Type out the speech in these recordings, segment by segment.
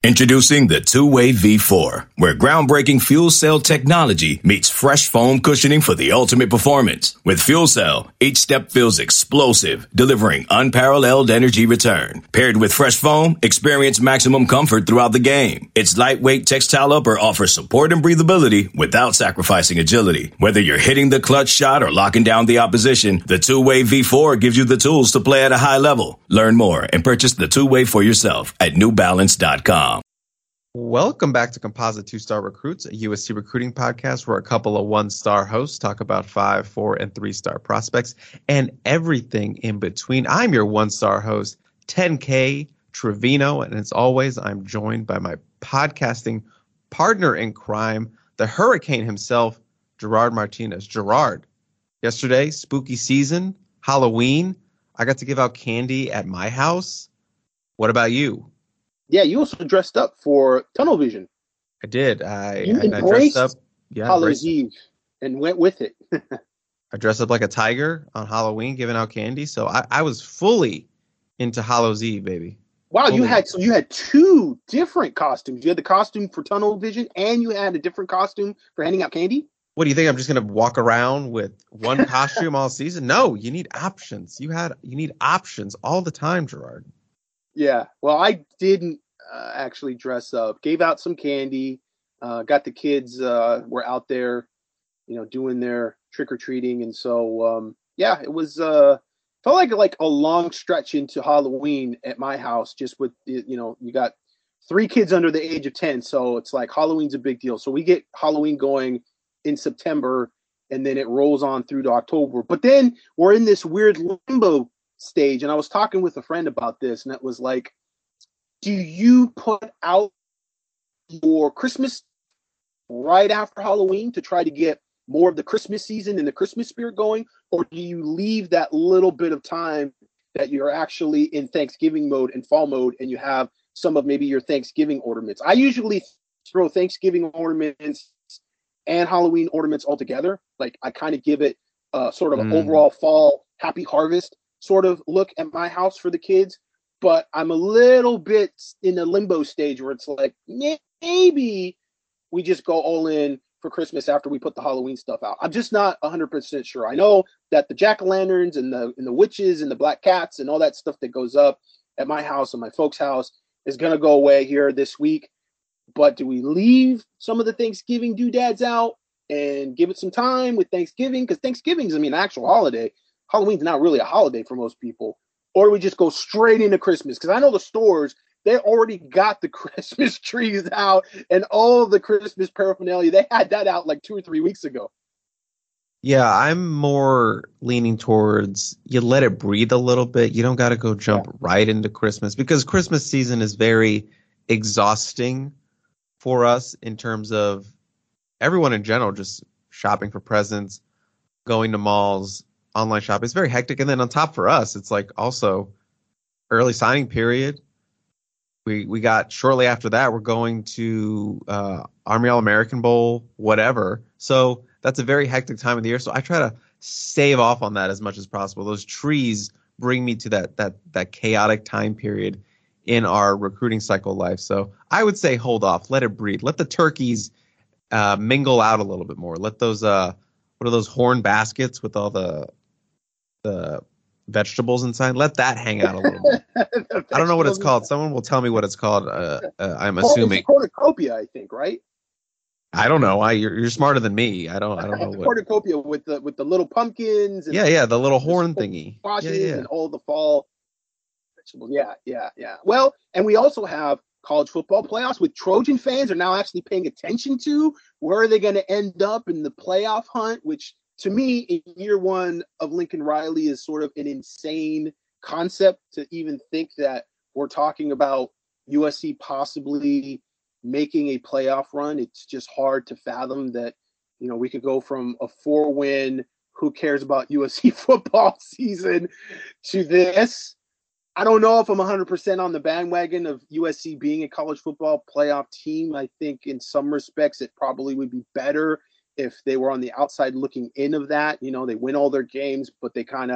Introducing the Two-Way V4, where groundbreaking fuel cell technology meets fresh foam cushioning for the ultimate performance. With fuel cell, each step feels explosive, delivering unparalleled energy return. Paired with fresh foam, experience maximum comfort throughout the game. Its lightweight textile upper offers support and breathability without sacrificing agility. Whether you're hitting the clutch shot or locking down the opposition, the Two-Way V4 gives you the tools to play at a high level. Learn more and purchase the Two-Way for yourself at newbalance.com. Welcome back to Composite 2-Star Recruits, a USC recruiting podcast where a couple of one-star hosts talk about 5, 4, and 3-star prospects and everything in between. I'm your one-star host, 10K Trevino, and as always, I'm joined by my podcasting partner in crime, the hurricane himself, Gerard Martinez. Gerard, yesterday, spooky season, Halloween, I got to give out candy at my house. What about you? Yeah, you also dressed up for Tunnel Vision. I did. I dressed up. Yeah, Halloween Eve and went with it. I dressed up like a tiger on Halloween, giving out candy. So I was fully into Hallows Eve, baby. Wow, you had two different costumes. You had the costume for Tunnel Vision, and you had a different costume for handing out candy. What do you think? I'm just gonna walk around with one costume all season? No, you need options. You need options all the time, Gerard. Yeah, well, I didn't actually dress up. Gave out some candy. Got the kids were out there, doing their trick or treating, and so it was felt like a long stretch into Halloween at my house. Just with you got 3 kids under the age of 10, so it's like Halloween's a big deal. So we get Halloween going in September, and then it rolls on through to October. But then we're in this weird limbo stage, and I was talking with a friend about this, and it was like, do you put out your Christmas right after Halloween to try to get more of the Christmas season and the Christmas spirit going, or do you leave that little bit of time that you're actually in Thanksgiving mode and fall mode, and you have some of maybe your Thanksgiving ornaments? I usually throw Thanksgiving ornaments and Halloween ornaments all together. Like, I kind of give it sort of an overall fall happy harvest sort of look at my house for the kids, but I'm a little bit in the limbo stage where it's like, maybe we just go all in for Christmas after we put the Halloween stuff out. I'm just not 100% sure. I know that the jack-o'-lanterns and the witches and the black cats and all that stuff that goes up at my house and my folks' house is going to go away here this week, but do we leave some of the Thanksgiving doodads out and give it some time with Thanksgiving? Because Thanksgiving's, an actual holiday. Halloween's not really a holiday for most people. Or do we just go straight into Christmas? Because I know the stores, they already got the Christmas trees out and all the Christmas paraphernalia. They had that out like 2 or 3 weeks ago. Yeah, I'm more leaning towards you let it breathe a little bit. You don't got to go jump right into Christmas, because Christmas season is very exhausting for us in terms of everyone in general, just shopping for presents, going to malls, online shopping. It's very hectic. And then on top for us, it's like also early signing period. We got shortly after that, we're going to Army All-American Bowl, whatever. So that's a very hectic time of the year. So I try to save off on that as much as possible. Those trees bring me to that chaotic time period in our recruiting cycle life. So I would say hold off, let it breathe, let the turkeys mingle out a little bit more. Let those what are those horn baskets with all the vegetables inside? Let that hang out a little bit. I don't know what it's called. Someone will tell me what it's called. I'm assuming it's cornucopia, I think, right? I don't know. You're smarter than me. I don't know what cornucopia with the little pumpkins. And the little horn thingy. And all the fall vegetables. Yeah. Well, and we also have college football playoffs, with Trojan fans are now actually paying attention to where are they going to end up in the playoff hunt, which to me in year one of Lincoln Riley is sort of an insane concept to even think that we're talking about USC possibly making a playoff run. It's just hard to fathom that, we could go from a 4-win, who cares about USC football season to this. I don't know if I'm 100% on the bandwagon of USC being a college football playoff team. I think in some respects it probably would be better if they were on the outside looking in of that. They win all their games, but they kind of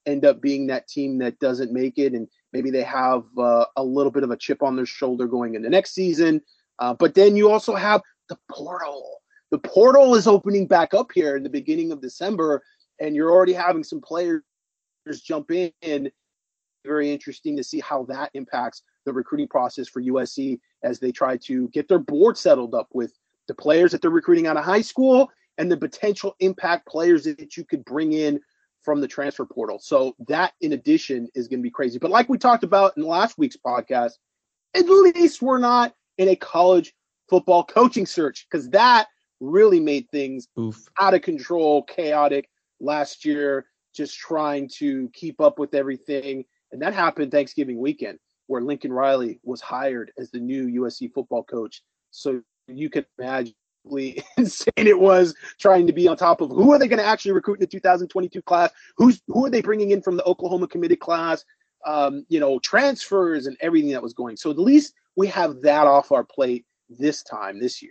end up being that team that doesn't make it, and maybe they have a little bit of a chip on their shoulder going into next season. But then you also have the portal. The portal is opening back up here in the beginning of December, and you're already having some players jump in. Very interesting to see how that impacts the recruiting process for USC as they try to get their board settled up with the players that they're recruiting out of high school and the potential impact players that you could bring in from the transfer portal. So that, in addition, is going to be crazy. But like we talked about in last week's podcast, at least we're not in a college football coaching search, because that really made things out of control, chaotic last year, just trying to keep up with everything. And that happened Thanksgiving weekend, where Lincoln Riley was hired as the new USC football coach. So you can imagine how insane it was trying to be on top of who are they going to actually recruit in the 2022 class, who are they bringing in from the Oklahoma committed class, transfers and everything that was going. So at least we have that off our plate this year.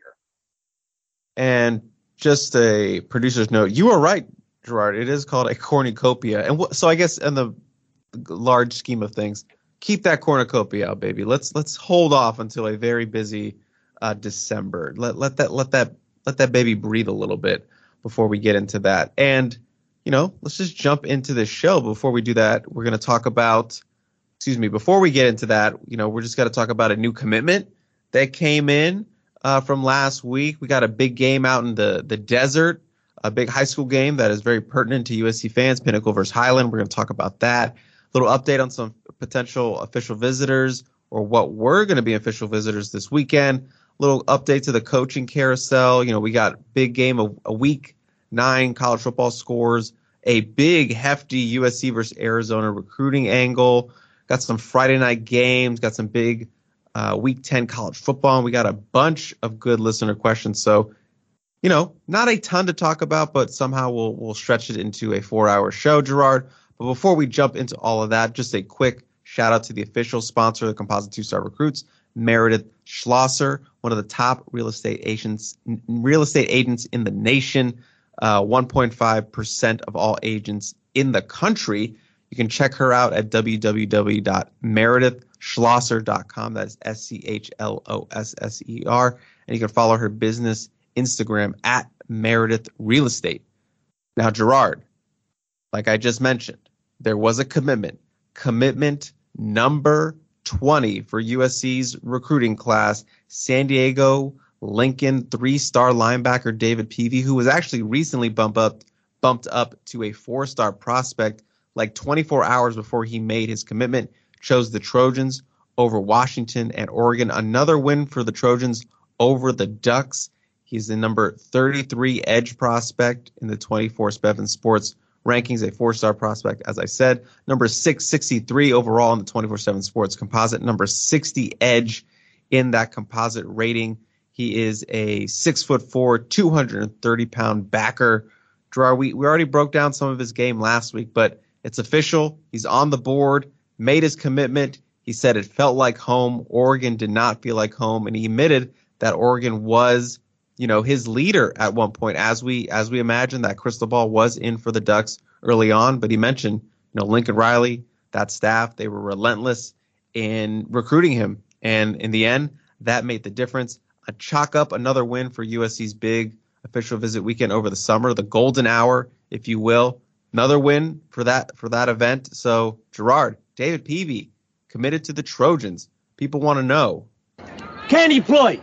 And just a producer's note, you are right, Gerard. It is called a cornucopia. And so I guess in the large scheme of things, keep that cornucopia out, baby. Let's hold off until a very busy December. Let that baby breathe a little bit before we get into that. And let's just jump into the show. Before we do that, we're going to talk about. Before we get into that, we're just going to talk about a new commitment that came in from last week. We got a big game out in the desert, a big high school game that is very pertinent to USC fans, Pinnacle versus Highland. We're going to talk about that. A little update on some potential official visitors, or what were going to be official visitors this weekend. A little update to the coaching carousel. We got big game, a week 9 college football scores, a big hefty USC versus Arizona recruiting angle. Got some Friday night games, got some big week 10 college football, and we got a bunch of good listener questions. So, not a ton to talk about, but somehow we'll stretch it into a 4-hour show, Gerard. But before we jump into all of that, just a quick shout out to the official sponsor of the Composite 2-Star Recruits, Meredith Schlosser, one of the top real estate agents in the nation, 1.5% of all agents in the country. You can check her out at www.meredithschlosser.com. That is SCHLOSSER. And you can follow her business Instagram at Meredith Real Estate. Now, Gerard, like I just mentioned, there was a commitment number 20 for USC's recruiting class, San Diego Lincoln 3-star linebacker David Peavy, who was actually recently bumped up to a 4-star prospect like 24 hours before he made his commitment, chose the Trojans over Washington and Oregon. Another win for the Trojans over the Ducks. He's the number 33 edge prospect in the 24/7 Sports rankings, a 4-star prospect, as I said. Number 663 overall in the 24/7 Sports composite. Number 60 edge in that composite rating. He is a 6'4", 230-pound backer. Gerard, we already broke down some of his game last week, but it's official. He's on the board, made his commitment. He said it felt like home. Oregon did not feel like home, and he admitted that Oregon was, his leader at one point, as we imagined that crystal ball was in for the Ducks early on. But he mentioned, Lincoln Riley, that staff, they were relentless in recruiting him, and in the end, that made the difference. A chalk up another win for USC's big official visit weekend over the summer, the golden hour, if you will. Another win for that event. So, Gerard, David Peavy committed to the Trojans. People want to know. Can he play?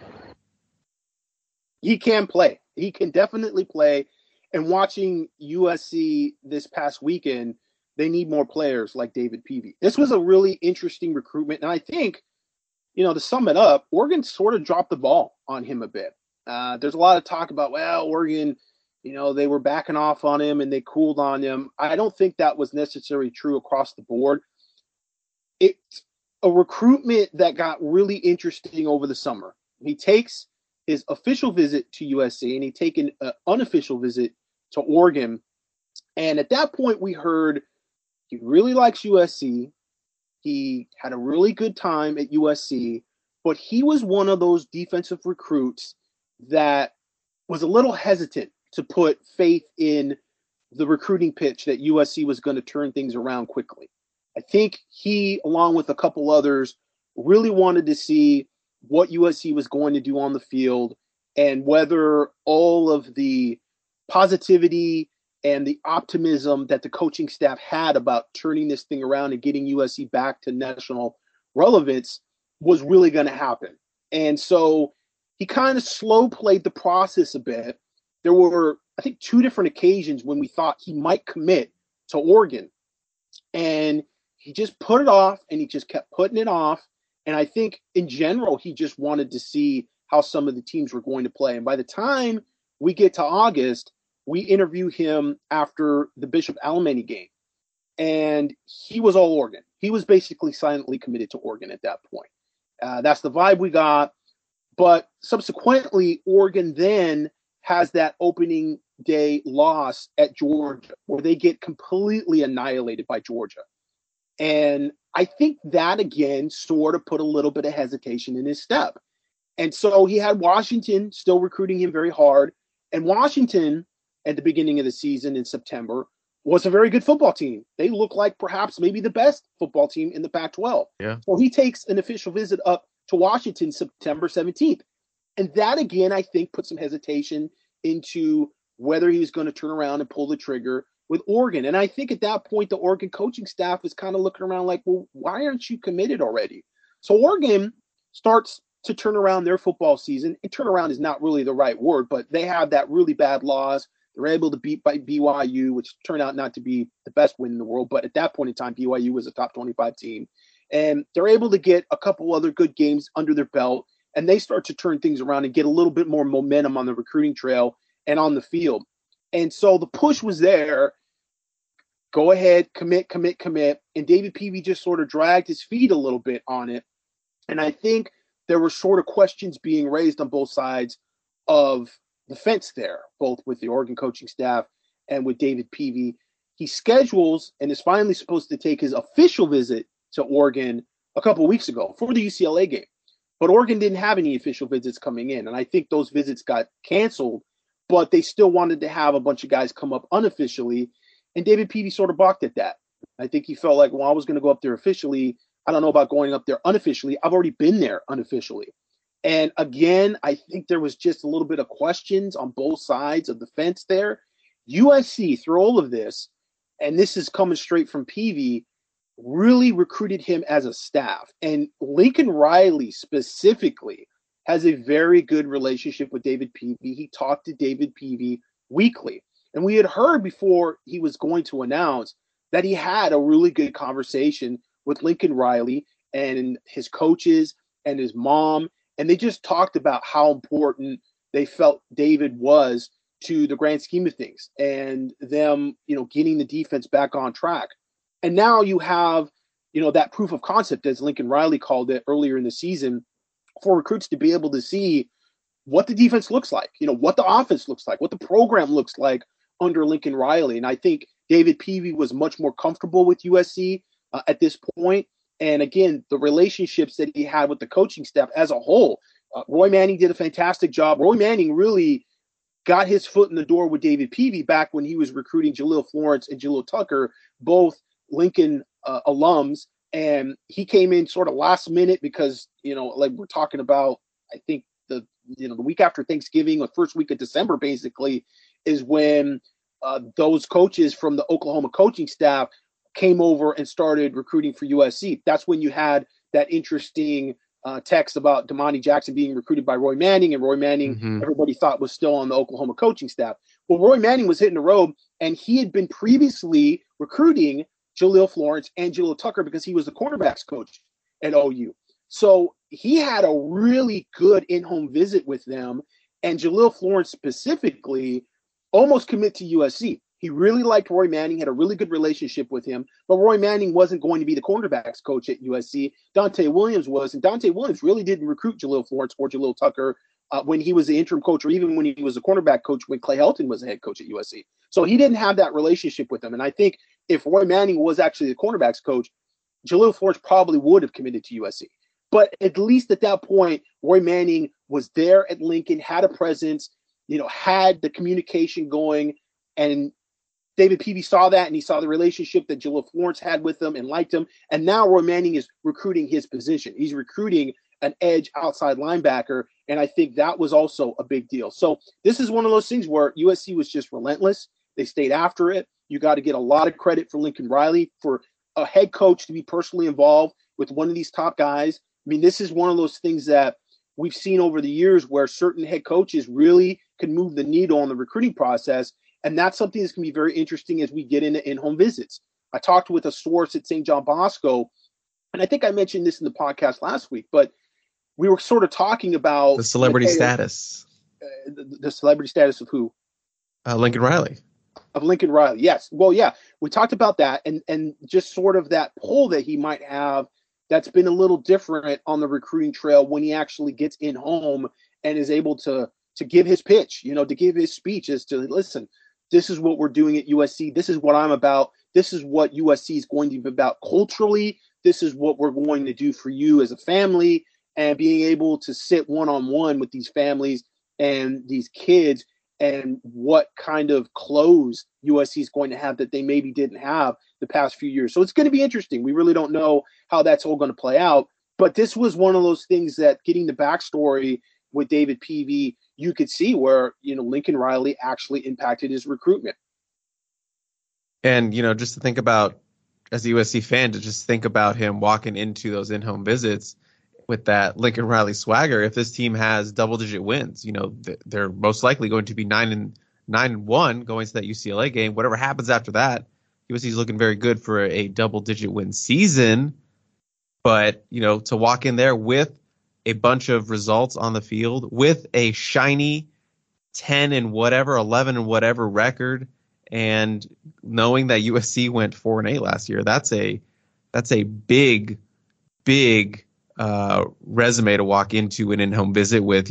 He can play. He can definitely play. And watching USC this past weekend, they need more players like David Peavy. This was a really interesting recruitment. And I think, to sum it up, Oregon sort of dropped the ball on him a bit. There's a lot of talk about, Oregon, they were backing off on him and they cooled on him. I don't think that was necessarily true across the board. It's a recruitment that got really interesting over the summer. He takes his official visit to USC and he taken an unofficial visit to Oregon. And at that point, we heard he really likes USC. He had a really good time at USC, but he was one of those defensive recruits that was a little hesitant to put faith in the recruiting pitch that USC was going to turn things around quickly. I think he, along with a couple others, really wanted to see what USC was going to do on the field and whether all of the positivity and the optimism that the coaching staff had about turning this thing around and getting USC back to national relevance was really going to happen. And so he kind of slow played the process a bit. There were, I think, 2 different occasions when we thought he might commit to Oregon. And he just put it off, and he just kept putting it off. And I think in general, he just wanted to see how some of the teams were going to play. And by the time we get to August, we interview him after the Bishop Alemany game. And he was all Oregon. He was basically silently committed to Oregon at that point. That's the vibe we got. But subsequently, Oregon then has that opening day loss at Georgia, where they get completely annihilated by Georgia. And I think that, again, sort of put a little bit of hesitation in his step. And so he had Washington still recruiting him very hard. And Washington, at the beginning of the season in September, was a very good football team. They look like perhaps maybe the best football team in the Pac-12. Yeah. So he takes an official visit up to Washington September 17th. And that, again, I think put some hesitation into whether he was going to turn around and pull the trigger with Oregon. And I think at that point, the Oregon coaching staff is kind of looking around like, well, why aren't you committed already? So Oregon starts to turn around their football season. And turn around is not really the right word, but they have that really bad loss. They're able to beat by BYU, which turned out not to be the best win in the world. But at that point in time, BYU was a top 25 team. And they're able to get a couple other good games under their belt. And they start to turn things around and get a little bit more momentum on the recruiting trail and on the field. And so the push was there. Go ahead, commit. And David Peavy just sort of dragged his feet a little bit on it. And I think there were sort of questions being raised on both sides of the fence there, both with the Oregon coaching staff and with David Peavy. He schedules and is finally supposed to take his official visit to Oregon a couple of weeks ago for the UCLA game. But Oregon didn't have any official visits coming in. And I think those visits got canceled, but they still wanted to have a bunch of guys come up unofficially. And David Peavy sort of balked at that. I think he felt like, well, I was going to go up there officially. I don't know about going up there unofficially. I've already been there unofficially. And again, I think there was just a little bit of questions on both sides of the fence there. USC, through all of this, and this is coming straight from Peavy, really recruited him as a staff. And Lincoln Riley specifically has a very good relationship with David Peavy. He talked to David Peavy weekly. And we had heard before he was going to announce that he had a really good conversation with Lincoln Riley and his coaches and his mom. And they just talked about how important they felt David was to the grand scheme of things and them, getting the defense back on track. And now you have, that proof of concept, as Lincoln Riley called it earlier in the season, for recruits to be able to see what the defense looks like, what the offense looks like, what the program looks like under Lincoln Riley. And I think David Peavy was much more comfortable with USC at this point. And again, the relationships that he had with the coaching staff as a whole, Roy Manning did a fantastic job. Roy Manning really got his foot in the door with David Peavy back when he was recruiting Jaleel Florence and Jaleel Tucker, both Lincoln alums. And he came in sort of last minute because, like we're talking about, I think the week after Thanksgiving or first week of December, basically, is when those coaches from the Oklahoma coaching staff came over and started recruiting for USC. That's when you had that interesting text about Damani Jackson being recruited by Roy Manning, and Roy Manning, everybody thought was still on the Oklahoma coaching staff. Well, Roy Manning was hitting the road, and he had been previously recruiting Jaleel Florence and Jaleel Tucker because he was the cornerbacks coach at OU. So he had a really good in-home visit with them, and Jaleel Florence specifically almost commit to USC. He really liked Roy Manning, had a really good relationship with him, but Roy Manning wasn't going to be the cornerbacks coach at USC. Dante Williams was, and Dante Williams really didn't recruit Jaleel Florence or Jaleel Tucker when he was the interim coach, or even when he was a cornerback coach when Clay Helton was the head coach at USC. So he didn't have that relationship with them. And I think if Roy Manning was actually the cornerbacks coach, Jaleel Florence probably would have committed to USC. But at least at that point, Roy Manning was there at Lincoln, had a presence, had the communication going, and David Peavy saw that, and he saw the relationship that Jaleel Florence had with him and liked him. And now Roy Manning is recruiting his position. He's recruiting an edge outside linebacker, and I think that was also a big deal. So this is one of those things where USC was just relentless. They stayed after it. You got to get a lot of credit for Lincoln Riley, for a head coach to be personally involved with one of these top guys. I mean, this is one of those things that we've seen over the years where certain head coaches really can move the needle on the recruiting process. And that's something that's going to be very interesting as we get into in-home visits. I talked with a source at St. John Bosco, and I think I mentioned this in the podcast last week, but we were sort of talking about the celebrity status. The celebrity status of who? Lincoln Riley. Of Lincoln Riley, yes. Well, yeah, we talked about that, and just sort of that pull that he might have that's been a little different on the recruiting trail when he actually gets in home and is able to give his pitch, to give his speech as to, listen, this is what we're doing at USC. This is what I'm about. This is what USC is going to be about culturally. This is what we're going to do for you as a family, and being able to sit one-on-one with these families and these kids and what kind of close USC is going to have that they maybe didn't have the past few years. So it's going to be interesting. We really don't know how that's all going to play out. But this was one of those things that getting the backstory with David Peavy, you could see where, Lincoln Riley actually impacted his recruitment. And, just to think about, as a USC fan, to just think about him walking into those in-home visits with that Lincoln Riley swagger. If this team has double-digit wins, they're most likely going to be 9-1 going to that UCLA game. Whatever happens after that, USC is looking very good for a double-digit win season. But, to walk in there with a bunch of results on the field, with a shiny 10 and whatever, 11 and whatever record, and knowing that USC went 4-8 last year, that's a big resume to walk into an in-home visit with,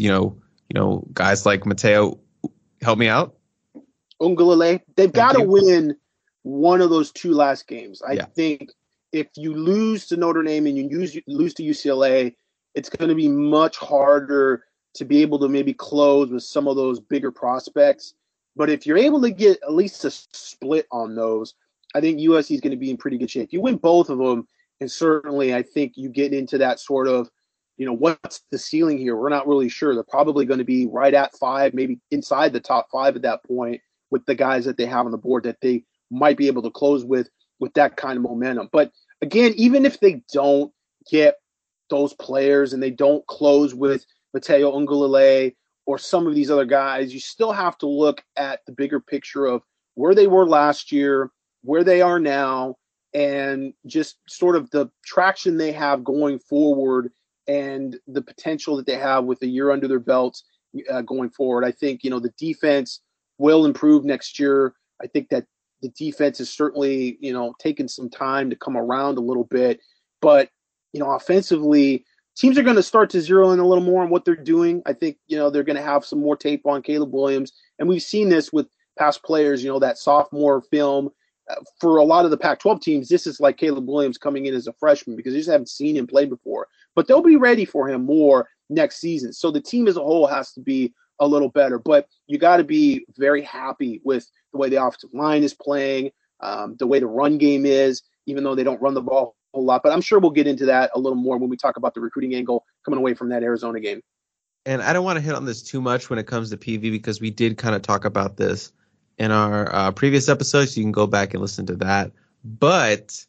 guys like Mateo. Help me out. Uiagalelei. They've got to win one of those two last games. I think if you lose to Notre Dame and you lose to UCLA, it's going to be much harder to be able to maybe close with some of those bigger prospects. But if you're able to get at least a split on those, I think USC is going to be in pretty good shape. You win both of them, and certainly I think you get into that sort of, what's the ceiling here? We're not really sure. They're probably going to be right at 5, maybe inside the top 5 at that point with the guys that they have on the board that they might be able to close with that kind of momentum. But again, even if they don't get those players and they don't close with Mateo Uiagalelei or some of these other guys, you still have to look at the bigger picture of where they were last year, where they are now, and just sort of the traction they have going forward and the potential that they have with a year under their belts going forward. I think, the defense will improve next year. I think that the defense is certainly, taken some time to come around a little bit. But, offensively, teams are going to start to zero in a little more on what they're doing. I think, they're going to have some more tape on Caleb Williams. And we've seen this with past players, that sophomore film. For a lot of the Pac-12 teams, this is like Caleb Williams coming in as a freshman because they just haven't seen him play before. But they'll be ready for him more next season. So the team as a whole has to be a little better. But you got to be very happy with the way the offensive line is playing, the way the run game is, even though they don't run the ball a whole lot. But I'm sure we'll get into that a little more when we talk about the recruiting angle coming away from that Arizona game. And I don't want to hit on this too much when it comes to PV because we did kind of talk about this in our previous episode, so you can go back and listen to that. But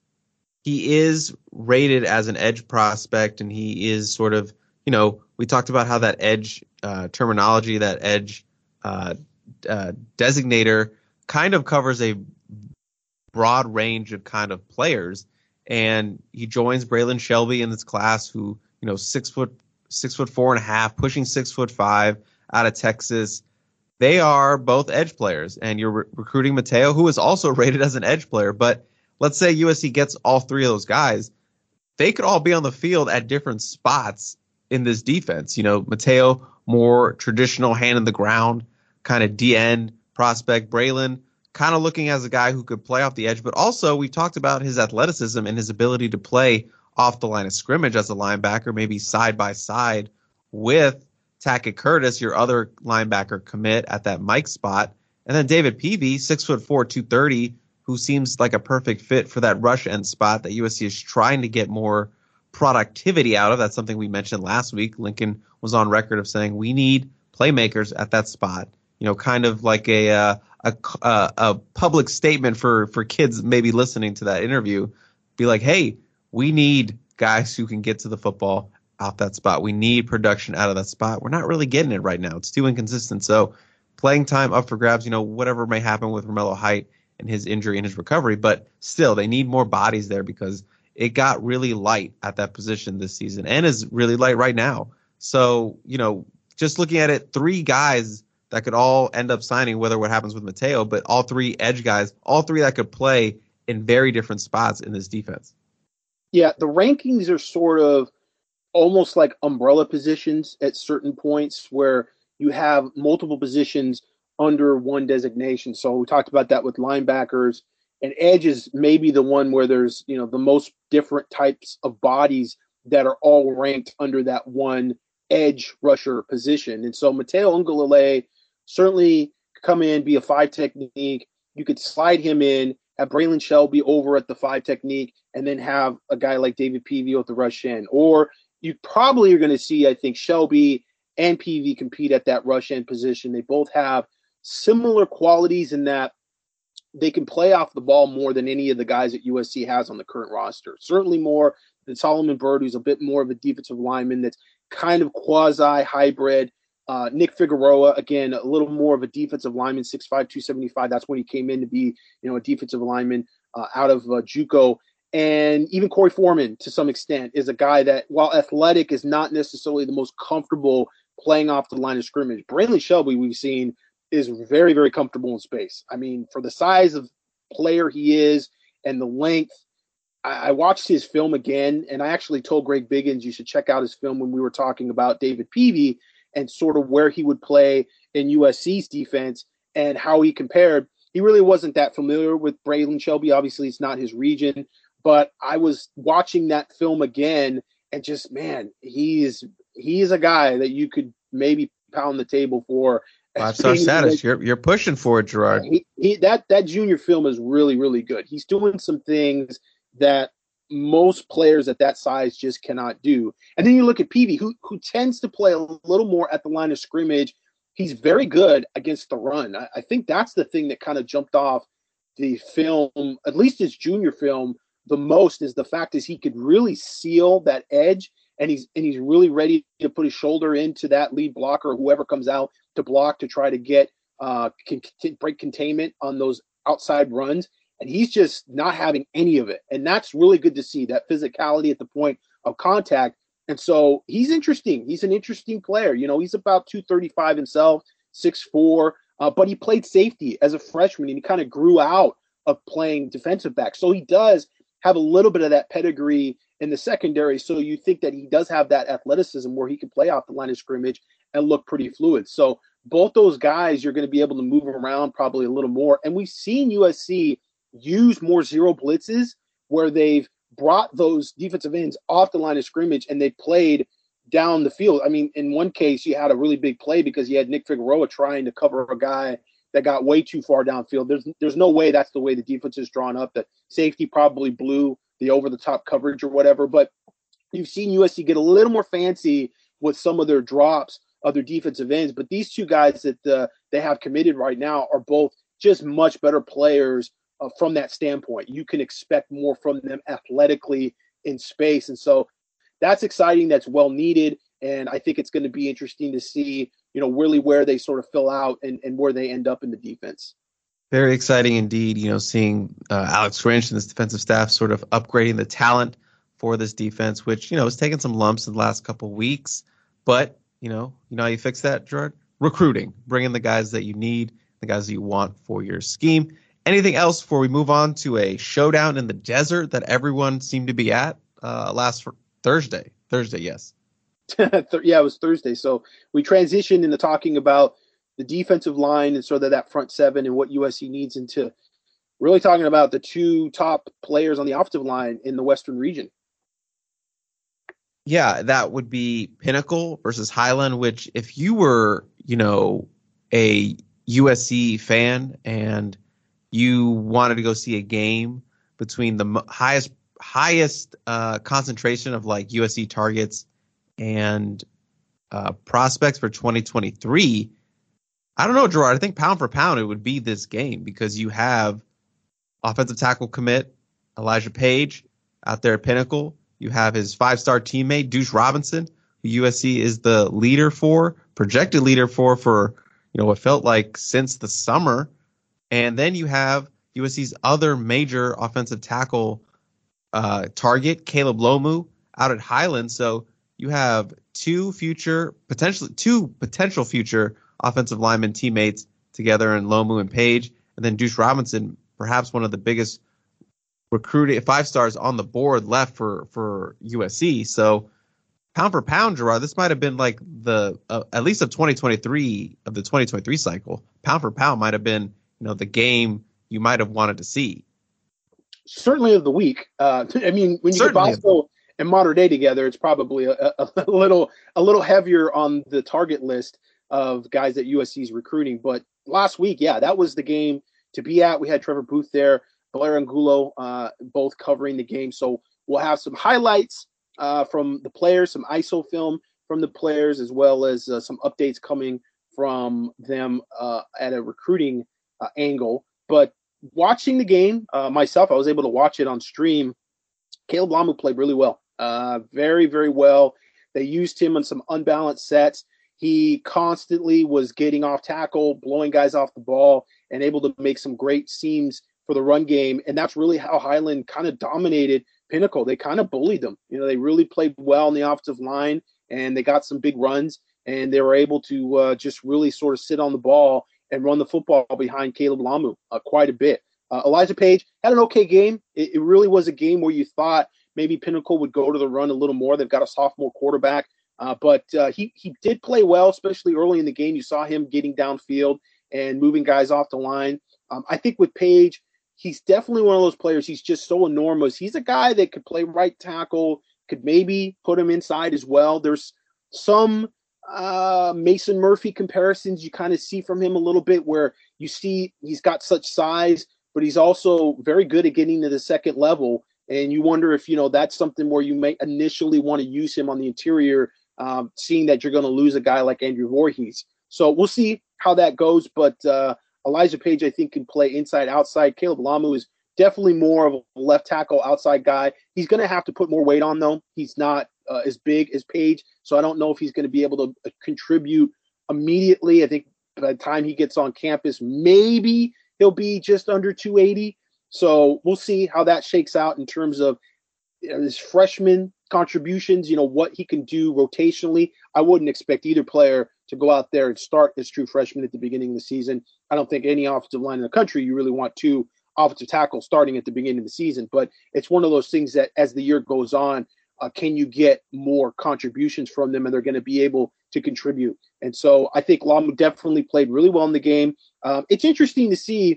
he is rated as an edge prospect, and he is sort of, we talked about how that edge terminology, that edge designator kind of covers a broad range of kind of players. And he joins Braylon Shelby in this class who, 6'4.5", pushing 6'5", out of Texas. They are both edge players, and you're recruiting Mateo, who is also rated as an edge player. But let's say USC gets all three of those guys. They could all be on the field at different spots in this defense. Mateo, more traditional hand in the ground, kind of D-end prospect. Braylon, kind of looking as a guy who could play off the edge. But also, we talked about his athleticism and his ability to play off the line of scrimmage as a linebacker, maybe side by side with Tackett Curtis, your other linebacker commit at that Mike spot. And then David Peavy, 6'4", 230, who seems like a perfect fit for that rush end spot that USC is trying to get more productivity out of. That's something we mentioned last week. Lincoln was on record of saying we need playmakers at that spot. Kind of like a public statement for kids maybe listening to that interview. Be like, hey, we need guys who can get to the football out that spot. We need production out of that spot. We're not really getting it right now. It's too inconsistent. So playing time up for grabs, whatever may happen with Romello Height and his injury and his recovery, but still they need more bodies there because it got really light at that position this season and is really light right now. So, just looking at it, 3 guys that could all end up signing, whether what happens with Mateo, but all 3 edge guys, all 3 that could play in very different spots in this defense. Yeah, the rankings are sort of almost like umbrella positions at certain points where you have multiple positions under one designation. So we talked about that with linebackers, and edge is maybe the one where there's, the most different types of bodies that are all ranked under that one edge rusher position. And so Mateo Ungalale certainly come in, be a 5 technique. You could slide him in, have Braylon Shelby over at the 5 technique, and then have a guy like David Peavy at the rush end. Or you probably are going to see, I think, Shelby and Peavy compete at that rush end position. They both have similar qualities in that they can play off the ball more than any of the guys that USC has on the current roster. Certainly more than Solomon Byrd, who's a bit more of a defensive lineman that's kind of quasi-hybrid. Nick Figueroa, again, a little more of a defensive lineman, 6'5", 275. That's when he came in to be, a defensive lineman out of JUCO. And even Corey Foreman, to some extent, is a guy that, while athletic, is not necessarily the most comfortable playing off the line of scrimmage. Braylon Shelby, we've seen, is very, very comfortable in space. I mean, for the size of player he is and the length, I watched his film again, and I actually told Greg Biggins you should check out his film when we were talking about David Peavy and sort of where he would play in USC's defense and how he compared. He really wasn't that familiar with Braylon Shelby. Obviously, it's not his region, but I was watching that film again and just, man, he is a guy that you could maybe pound the table for. 5-star status. You're pushing for it, Gerard. That junior film is really, really good. He's doing some things that most players at that size just cannot do. And then you look at Peavy, who tends to play a little more at the line of scrimmage. He's very good against the run. I think that's the thing that kind of jumped off the film, at least his junior film, the most, is the fact is he could really seal that edge, and he's really ready to put his shoulder into that lead blocker or whoever comes out to block to try to get break containment on those outside runs. And he's just not having any of it. And that's really good to see, that physicality at the point of contact. And so he's interesting. He's an interesting player. He's about 235 himself, 6'4", but he played safety as a freshman, and he kind of grew out of playing defensive back. So he does have a little bit of that pedigree in the secondary. So you think that he does have that athleticism where he can play off the line of scrimmage and look pretty fluid. So both those guys, you're going to be able to move them around probably a little more. And we've seen USC use more zero blitzes where they've brought those defensive ends off the line of scrimmage and they played down the field. I mean, in one case, you had a really big play because you had Nick Figueroa trying to cover a guy that got way too far downfield. There's no way that's the way the defense is drawn up. The safety probably blew the over-the-top coverage or whatever, but you've seen USC get a little more fancy with some of their drops of their defensive ends. But these 2 guys that they have committed right now are both just much better players from that standpoint. You can expect more from them athletically in space. And so that's exciting. That's well needed. And I think it's going to be interesting to see, really where they sort of fill out and where they end up in the defense. Very exciting indeed, seeing Alex Grinch and this defensive staff sort of upgrading the talent for this defense, which, has taken some lumps in the last couple of weeks. But, how you fix that, Gerard? Recruiting, bringing the guys that you need, the guys that you want for your scheme. Anything else before we move on to a showdown in the desert that everyone seemed to be at last Thursday? Thursday, yes. Yeah, it was Thursday. So we transitioned into talking about the defensive line and sort of that front 7 and what USC needs, into really talking about the 2 top players on the offensive line in the Western region. Yeah, that would be Pinnacle versus Highland, which if you were, a USC fan and you wanted to go see a game between the highest concentration of like USC targets and prospects for 2023, I don't know, Gerard. I think pound for pound it would be this game because you have offensive tackle commit Elijah Page out there at Pinnacle. You have his 5-star teammate Deuce Robinson, who USC is the projected leader for what felt like since the summer. And then you have USC's other major offensive tackle target, Caleb Lomu, out at Highland. So you have two potential future offensive lineman teammates together in Lomu and Page, and then Deuce Robinson, perhaps one of the biggest recruiting 5-stars on the board left for USC. So pound for pound, Gerard, this might have been like the at least of the 2023 cycle. Pound for pound might have been the game you might have wanted to see. Certainly of the week. I mean, when you get Bosco and Mater Dei together, it's probably a little heavier on the target list of guys that USC is recruiting. But last week, yeah, that was the game to be at. We had Trevor Booth there, Blair Angulo, both covering the game. So we'll have some highlights from the players, some ISO film from the players, as well as some updates coming from them at a recruiting angle. But watching the game myself, I was able to watch it on stream. Caleb Lomu played really well, very, very well. They used him on some unbalanced sets. He constantly was getting off tackle, blowing guys off the ball, and able to make some great seams for the run game. And that's really how Highland kind of dominated Pinnacle. They kind of bullied them. They really played well on the offensive line, and they got some big runs, and they were able to just really sort of sit on the ball and run the football behind Caleb Lomu quite a bit. Elijah Page had an okay game. It really was a game where you thought maybe Pinnacle would go to the run a little more. They've got a sophomore quarterback. But he did play well, especially early in the game. You saw him getting downfield and moving guys off the line. I think with Page, he's definitely one of those players. He's just so enormous. He's a guy that could play right tackle, could maybe put him inside as well. There's some Mason Murphy comparisons you kind of see from him a little bit where you see he's got such size, but he's also very good at getting to the second level. And you wonder if, that's something where you may initially want to use him on the interior, seeing that you're going to lose a guy like Andrew Voorhees. So we'll see how that goes. But Elijah Page, I think, can play inside, outside. Caleb Lomu is definitely more of a left tackle outside guy. He's going to have to put more weight on, though. He's not as big as Page. So I don't know if he's going to be able to contribute immediately. I think by the time he gets on campus, maybe he'll be just under 280. So we'll see how that shakes out in terms of his freshman contributions, what he can do rotationally. I wouldn't expect either player to go out there and start as true freshman at the beginning of the season. I don't think any offensive line in the country, you really want two offensive tackles starting at the beginning of the season. But it's one of those things that as the year goes on, can you get more contributions from them and they're going to be able to contribute? And so I think Lamu definitely played really well in the game. It's interesting to see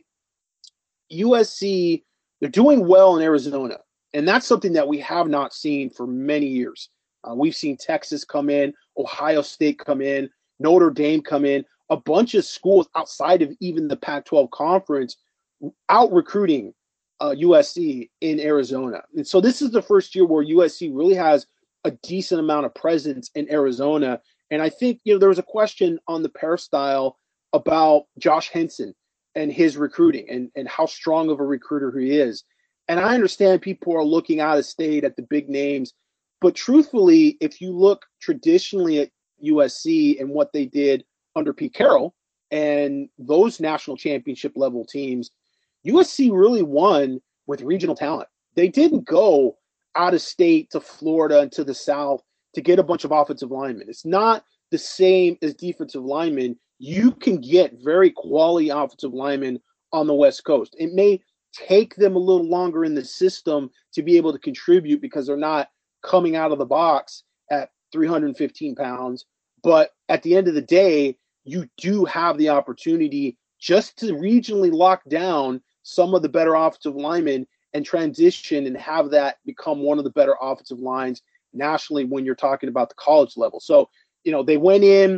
USC, they're doing well in Arizona. And that's something that we have not seen for many years. We've seen Texas come in, Ohio State come in, Notre Dame come in, a bunch of schools outside of even the Pac-12 conference out recruiting USC in Arizona. And so this is the first year where USC really has a decent amount of presence in Arizona. And I think, there was a question on the peristyle about Josh Henson and his recruiting and how strong of a recruiter he is. And I understand people are looking out of state at the big names, but truthfully, if you look traditionally at USC and what they did under Pete Carroll and those national championship level teams, USC really won with regional talent. They didn't go out of state to Florida and to the South to get a bunch of offensive linemen. It's not the same as defensive linemen. You can get very quality offensive linemen on the West Coast. It may take them a little longer in the system to be able to contribute because they're not coming out of the box at 315 pounds. But at the end of the day, you do have the opportunity just to regionally lock down some of the better offensive linemen and transition and have that become one of the better offensive lines nationally when you're talking about the college level. So, they went in,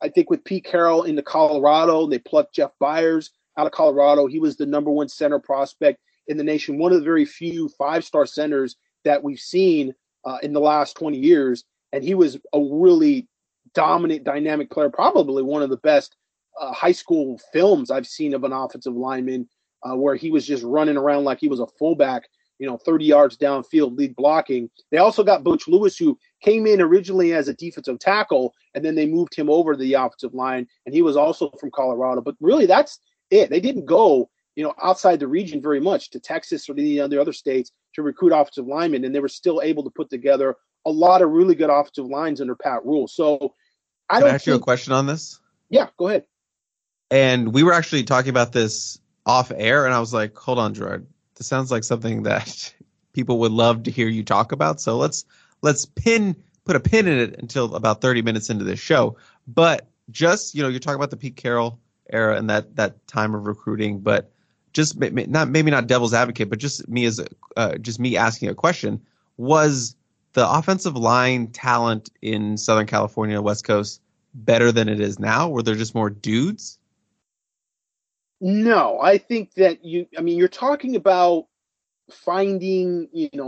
I think with Pete Carroll into Colorado, they plucked Jeff Byers out of Colorado. He was the number one center prospect in the nation, one of the very few five-star centers that we've seen in the last 20 years. And he was a really dominant, dynamic player, probably one of the best high school films I've seen of an offensive lineman, where he was just running around like he was a fullback, 30 yards downfield, lead blocking. They also got Butch Lewis, who came in originally as a defensive tackle, and then they moved him over to the offensive line, and he was also from Colorado. But really, that's it. They didn't go, outside the region very much to Texas or the other states to recruit offensive linemen, and they were still able to put together a lot of really good offensive lines under Pat Rule. So Can I ask you a question on this? Yeah, go ahead. And we were actually talking about this off air, and I was like, hold on, Gerard. This sounds like something that people would love to hear you talk about. So let's put a pin in it until about 30 minutes into this show. But just, you're talking about the Pete Carroll era and that time of recruiting, but just maybe not devil's advocate, but just me asking a question. Was the offensive line talent in Southern California, West Coast, better than it is now? Were there just more dudes? No, I think that you're talking about finding,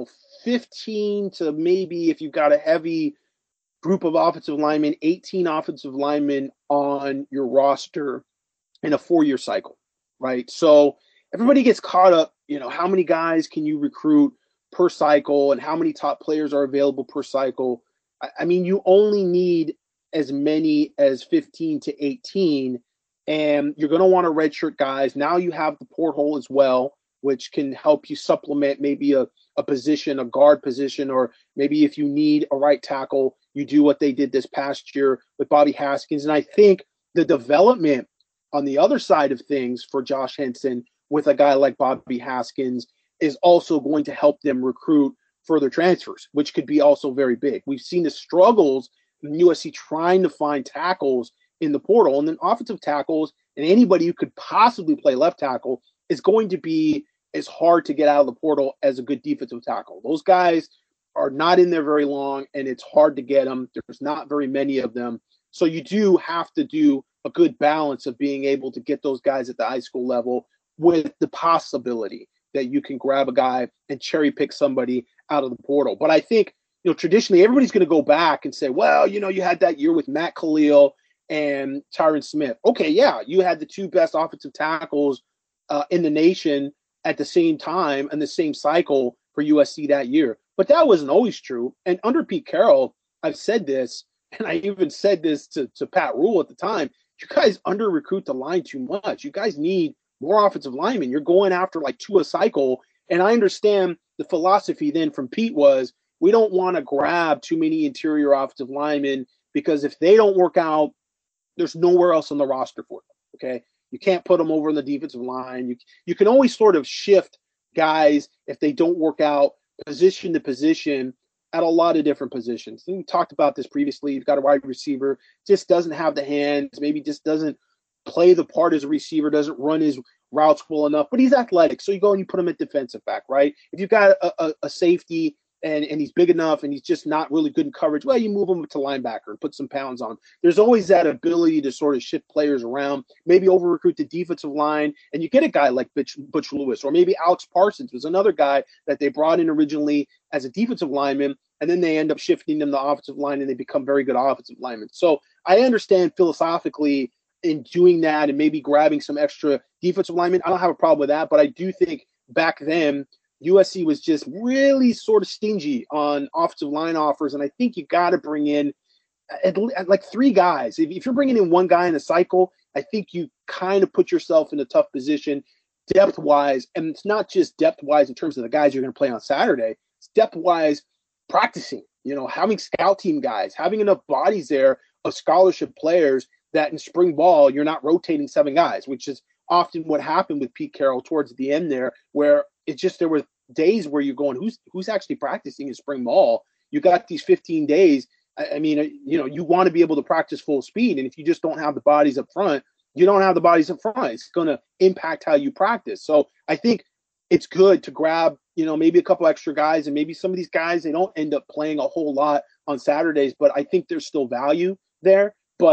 15 to maybe, if you've got a heavy group of offensive linemen, 18 offensive linemen on your roster in a 4-year cycle, right? So everybody gets caught up, how many guys can you recruit per cycle and how many top players are available per cycle? You only need as many as 15 to 18, and you're going to want to redshirt guys. Now you have the porthole as well, which can help you supplement maybe a position, a guard position, or maybe if you need a right tackle, you do what they did this past year with Bobby Haskins. And I think the development on the other side of things for Josh Henson with a guy like Bobby Haskins is also going to help them recruit further transfers, which could be also very big. We've seen the struggles in USC trying to find tackles in the portal, and then offensive tackles and anybody who could possibly play left tackle is going to be as hard to get out of the portal as a good defensive tackle. Those guys are not in there very long, and it's hard to get them. There's not very many of them. So you do have to do a good balance of being able to get those guys at the high school level with the possibility that you can grab a guy and cherry pick somebody out of the portal. But I think, traditionally everybody's going to go back and say, well, you had that year with Matt Khalil and Tyron Smith. Okay, yeah, you had the two best offensive tackles in the nation at the same time and the same cycle for USC that year. But that wasn't always true. And under Pete Carroll, I've said this, and I even said this to Pat Rule at the time, you guys under-recruit the line too much. You guys need more offensive linemen. You're going after like 2 a cycle. And I understand the philosophy then from Pete was, we don't want to grab too many interior offensive linemen because if they don't work out, there's nowhere else on the roster for them, okay? You can't put them over in the defensive line. You can always sort of shift guys if they don't work out position to position at a lot of different positions. And we talked about this previously. You've got a wide receiver, just doesn't have the hands, maybe just doesn't play the part as a receiver, doesn't run his routes well enough, but he's athletic. So you go and you put him at defensive back, right? If you've got a safety and he's big enough and he's just not really good in coverage, well, you move him to linebacker and put some pounds on. There's always that ability to sort of shift players around, maybe over-recruit the defensive line, and you get a guy like Butch Lewis, or maybe Alex Parsons was another guy that they brought in originally as a defensive lineman, and then they end up shifting them to offensive line, and they become very good offensive linemen. So I understand philosophically in doing that and maybe grabbing some extra defensive linemen. I don't have a problem with that, but I do think back then USC was just really sort of stingy on offensive line offers, and I think you got to bring in at like 3 guys. If you're bringing in 1 guy in a cycle, I think you kind of put yourself in a tough position depth-wise, and it's not just depth-wise in terms of the guys you're going to play on Saturday. It's depth-wise practicing, having scout team guys, having enough bodies there of scholarship players that in spring ball you're not rotating 7 guys, which is often what happened with Pete Carroll towards the end there, where it's just there were days where you're going, who's actually practicing in spring ball? You got these 15 days. I mean, you want to be able to practice full speed, and if you just don't have the bodies up front, you don't have the bodies up front. It's going to impact how you practice. So I think it's good to grab, maybe a couple extra guys, and maybe some of these guys, they don't end up playing a whole lot on Saturdays, but I think there's still value there. But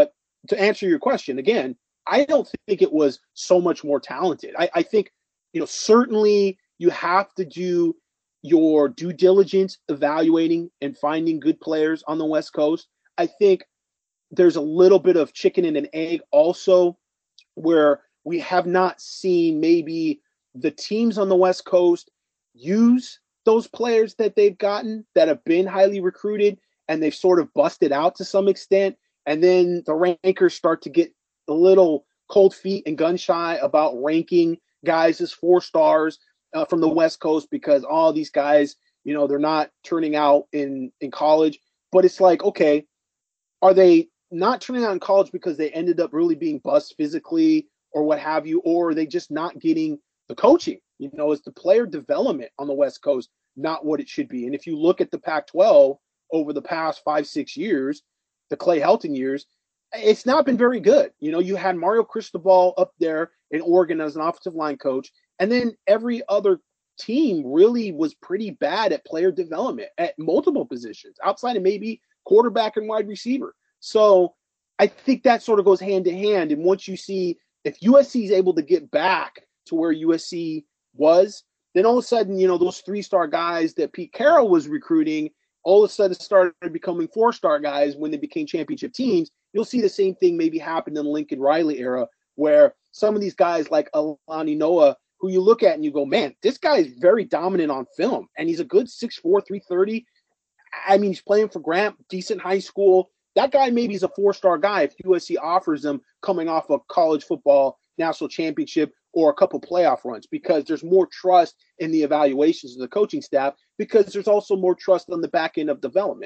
to answer your question again, I don't think it was so much more talented. I think, certainly you have to do your due diligence evaluating and finding good players on the West Coast. I think there's a little bit of chicken and an egg also, where we have not seen maybe the teams on the West Coast use those players that they've gotten that have been highly recruited, and they've sort of busted out to some extent. And then the rankers start to get a little cold feet and gun shy about ranking guys as 4 stars from the West Coast, because all these guys, they're not turning out in college. But it's like, okay, are they not turning out in college because they ended up really being busts physically or what have you, or are they just not getting the coaching? Is the player development on the West Coast not what it should be? And if you look at the Pac-12 over the past 5-6 years, the Clay Helton years, it's not been very good. You had Mario Cristobal up there in Oregon as an offensive line coach, and then every other team really was pretty bad at player development at multiple positions, outside of maybe quarterback and wide receiver. So I think that sort of goes hand to hand. And once you see if USC is able to get back to where USC was, then all of a sudden, those 3-star guys that Pete Carroll was recruiting all of a sudden started becoming 4-star guys when they became championship teams. You'll see the same thing maybe happen in the Lincoln Riley era, where some of these guys like Alani Noah, who you look at and you go, man, this guy is very dominant on film, and he's a good 6'4", 330. I mean, he's playing for Grant, decent high school. That guy maybe is a 4-star guy if USC offers him coming off a college football national championship or a couple playoff runs, because there's more trust in the evaluations of the coaching staff, because there's also more trust on the back end of development.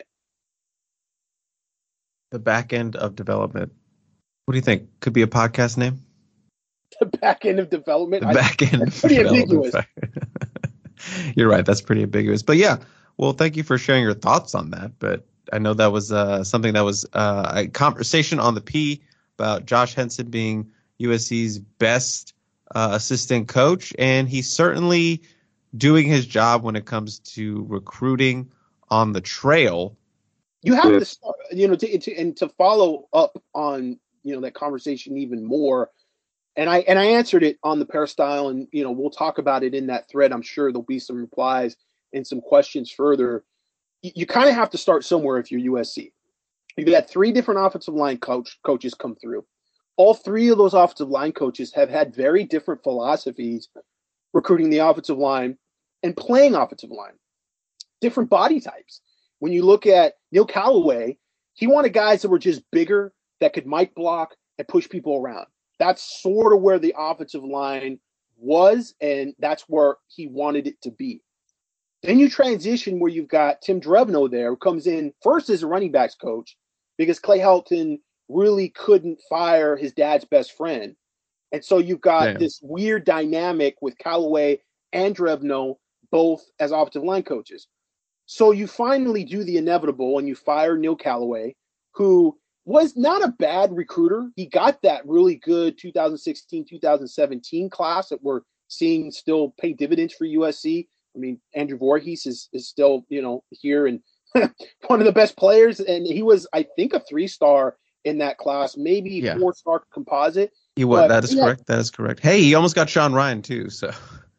The back end of development. What do you think? Could be a podcast name? The back end of development? The back end of pretty development. Ambiguous. You're right. That's pretty ambiguous. But yeah, well, thank you for sharing your thoughts on that. But I know that was something that was a conversation on the P about Josh Henson being USC's best assistant coach, and he's certainly doing his job when it comes to recruiting on the trail. You have to start, to follow up on that conversation even more. And I answered it on the Peristyle, and we'll talk about it in that thread. I'm sure there'll be some replies and some questions further. You kind of have to start somewhere if you're USC. You've had 3 different offensive line coaches come through. All 3 of those offensive line coaches have had very different philosophies recruiting the offensive line and playing offensive line. Different body types. When you look at Neil Callaway, he wanted guys that were just bigger, that could mic block and push people around. That's sort of where the offensive line was, and that's where he wanted it to be. Then you transition where you've got Tim Drevno there, who comes in first as a running backs coach, because Clay Helton really couldn't fire his dad's best friend. And so you've got this weird dynamic with Callaway and Drevno, both as offensive line coaches. So you finally do the inevitable and you fire Neil Callaway, who was not a bad recruiter. He got that really good 2016-2017 class that we're seeing still pay dividends for USC. I mean, Andrew Voorhees is still, here and one of the best players. And he was, I think, a 3-star in that class, maybe 4-star composite. He was. That is correct. That is correct. Hey, he almost got Sean Ryan too. So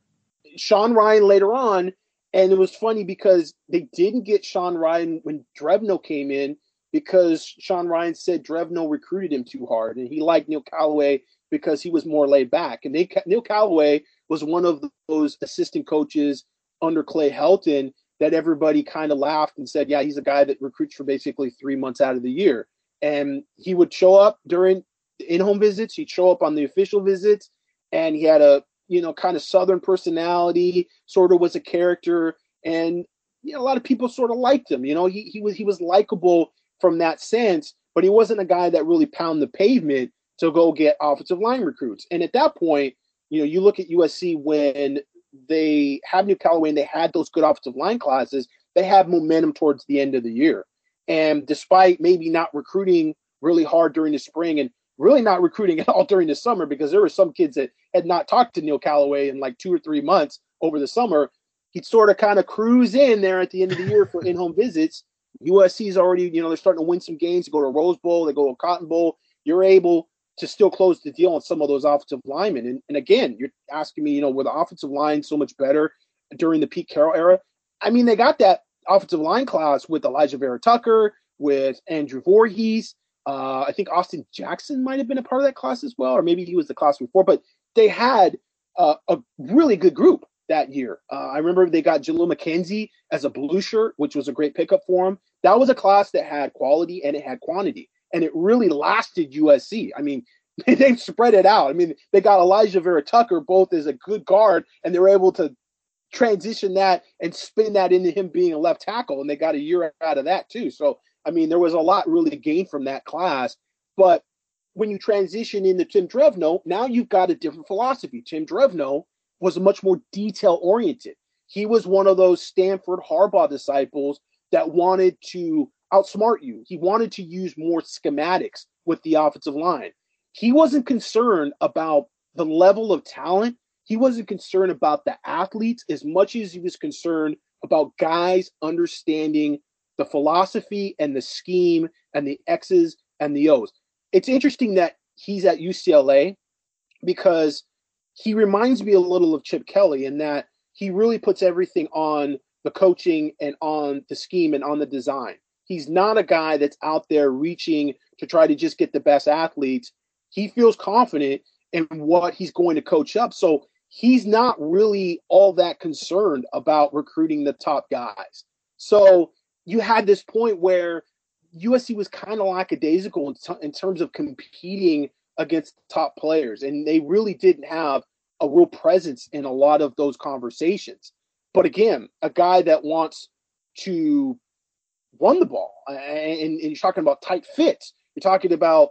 Sean Ryan later on, and it was funny because they didn't get Sean Ryan when Drevno came in, because Sean Ryan said Drevno recruited him too hard, and he liked Neil Callaway because he was more laid back. And Neil Callaway was one of those assistant coaches under Clay Helton that everybody kind of laughed and said, yeah, he's a guy that recruits for basically 3 months out of the year. And he would show up during in-home visits. He'd show up on the official visits, and he had a, kind of Southern personality, sort of was a character. And, a lot of people sort of liked him. He was likable from that sense, but he wasn't a guy that really pounded the pavement to go get offensive line recruits. And at that point, you look at USC when they have Neil Callaway and they had those good offensive line classes, they have momentum towards the end of the year. And despite maybe not recruiting really hard during the spring and really not recruiting at all during the summer, because there were some kids that had not talked to Neil Callaway in like 2 or 3 months over the summer, he'd sort of kind of cruise in there at the end of the year for in-home visits. USC's already, they're starting to win some games. They go to a Rose Bowl, they go to a Cotton Bowl, you're able to still close the deal on some of those offensive linemen. And again, you're asking me, were the offensive line so much better during the Pete Carroll era? I mean, they got that offensive line class with Elijah Vera Tucker, with Andrew Voorhees. I think Austin Jackson might have been a part of that class as well, or maybe he was the class before. But they had a really good group that year. I remember they got Jaleel McKenzie as a blue shirt, which was a great pickup for him. That was a class that had quality and it had quantity, and it really lasted USC. I mean, they spread it out. I mean, they got Elijah Vera Tucker both as a good guard, and they were able to transition that and spin that into him being a left tackle, and they got a year out of that too. So, I mean, there was a lot really gained from that class. But when you transition into Tim Drevno, now you've got a different philosophy. Tim Drevno was much more detail-oriented. He was one of those Stanford Harbaugh disciples that wanted to outsmart you. He wanted to use more schematics with the offensive line. He wasn't concerned about the level of talent. He wasn't concerned about the athletes as much as he was concerned about guys understanding the philosophy and the scheme and the X's and the O's. It's interesting that he's at UCLA because he reminds me a little of Chip Kelly in that he really puts everything on the coaching and on the scheme and on the design. He's not a guy that's out there reaching to try to just get the best athletes. He feels confident in what he's going to coach up. So he's not really all that concerned about recruiting the top guys. So you had this point where USC was kind of lackadaisical in terms of competing against top players, and they really didn't have a real presence in a lot of those conversations. But again, a guy that wants to run the ball, and you're talking about tight fits, you're talking about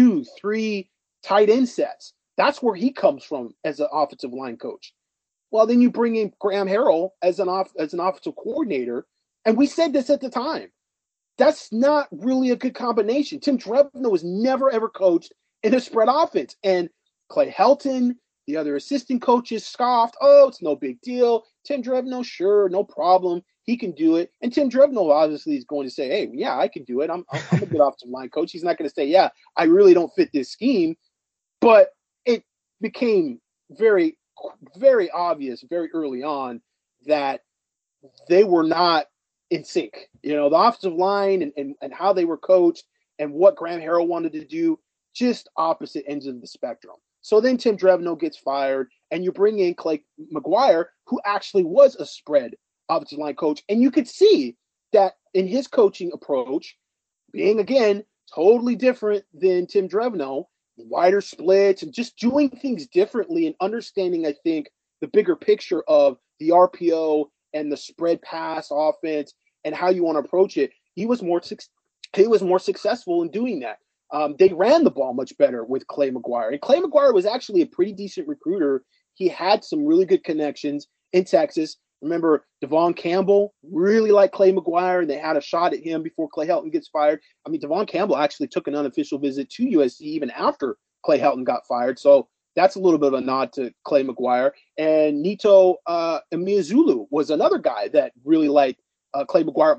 2-3 tight end sets. That's where he comes from as an offensive line coach. Well, then you bring in Graham Harrell as an offensive coordinator, and we said this at the time. That's not really a good combination. Tim Drevno was never, ever coached in a spread offense. And Clay Helton, the other assistant coaches, scoffed, oh, it's no big deal. Tim Drevno, sure, no problem. He can do it. And Tim Drevno obviously is going to say, hey, yeah, I can do it. I'm a good offensive line coach. He's not going to say, yeah, I really don't fit this scheme. But it became very, very obvious very early on that they were not in sync. The offensive line and how they were coached and what Graham Harrell wanted to do, just opposite ends of the spectrum. So then Tim Drevno gets fired, and you bring in Clay McGuire, who actually was a spread offensive line coach. And you could see that in his coaching approach, being, again, totally different than Tim Drevno, wider splits and just doing things differently and understanding, I think, the bigger picture of the RPO and the spread pass offense and how you want to approach it. He was more successful in doing that. They ran the ball much better with Clay McGuire. And Clay McGuire was actually a pretty decent recruiter. He had some really good connections in Texas. Remember, Devon Campbell really liked Clay McGuire, and they had a shot at him before Clay Helton gets fired. I mean, Devon Campbell actually took an unofficial visit to USC even after Clay Helton got fired. So that's a little bit of a nod to Clay McGuire. And Nito Emiazulu was another guy that really liked Clay McGuire.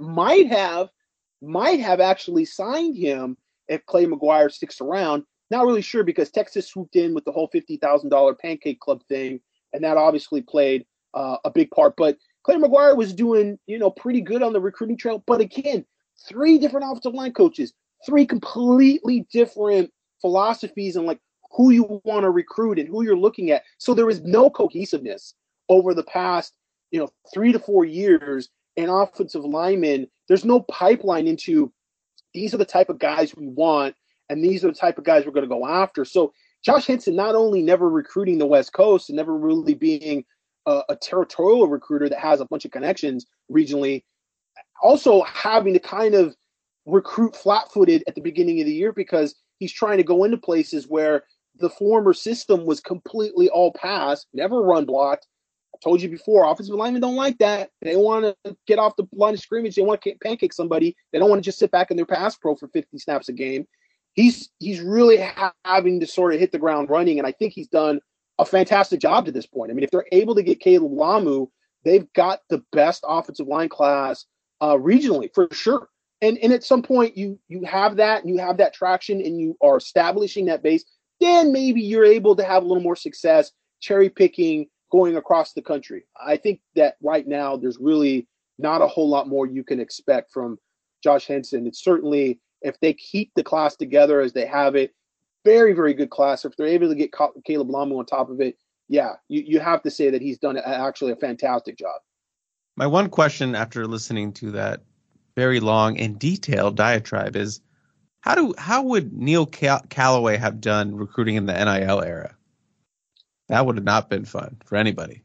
Might have actually signed him if Clay McGuire sticks around. Not really sure because Texas swooped in with the whole $50,000 Pancake Club thing, and that obviously played a big part. But Clay McGuire was doing, pretty good on the recruiting trail. But again, 3 different offensive line coaches, 3 completely different philosophies and like who you want to recruit and who you're looking at. So there was no cohesiveness over the past, 3 to 4 years in offensive linemen. There's no pipeline into these are the type of guys we want, and these are the type of guys we're going to go after. So Josh Henson not only never recruiting the West Coast and never really being a territorial recruiter that has a bunch of connections regionally, also having to kind of recruit flat-footed at the beginning of the year because he's trying to go into places where the former system was completely all pass, never run blocked. I told you before, offensive linemen don't like that. They want to get off the line of scrimmage. They want to pancake somebody. They don't want to just sit back in their pass pro for 50 snaps a game. He's really having to sort of hit the ground running, and I think he's done a fantastic job to this point. I mean, if they're able to get Caleb Lamu, they've got the best offensive line class regionally for sure. and at some point you have that, and you have that traction, and you are establishing that base, then maybe you're able to have a little more success cherry picking going across the country. I think that right now there's really not a whole lot more you can expect from Josh Henson. It's certainly, if they keep the class together as they have it, very, very good class. If they're able to get Caleb Lamu on top of it, yeah, you have to say that he's done actually a fantastic job. My one question after listening to that very long and detailed diatribe is, how would Neil Callaway have done recruiting in the NIL era? That would have not been fun for anybody.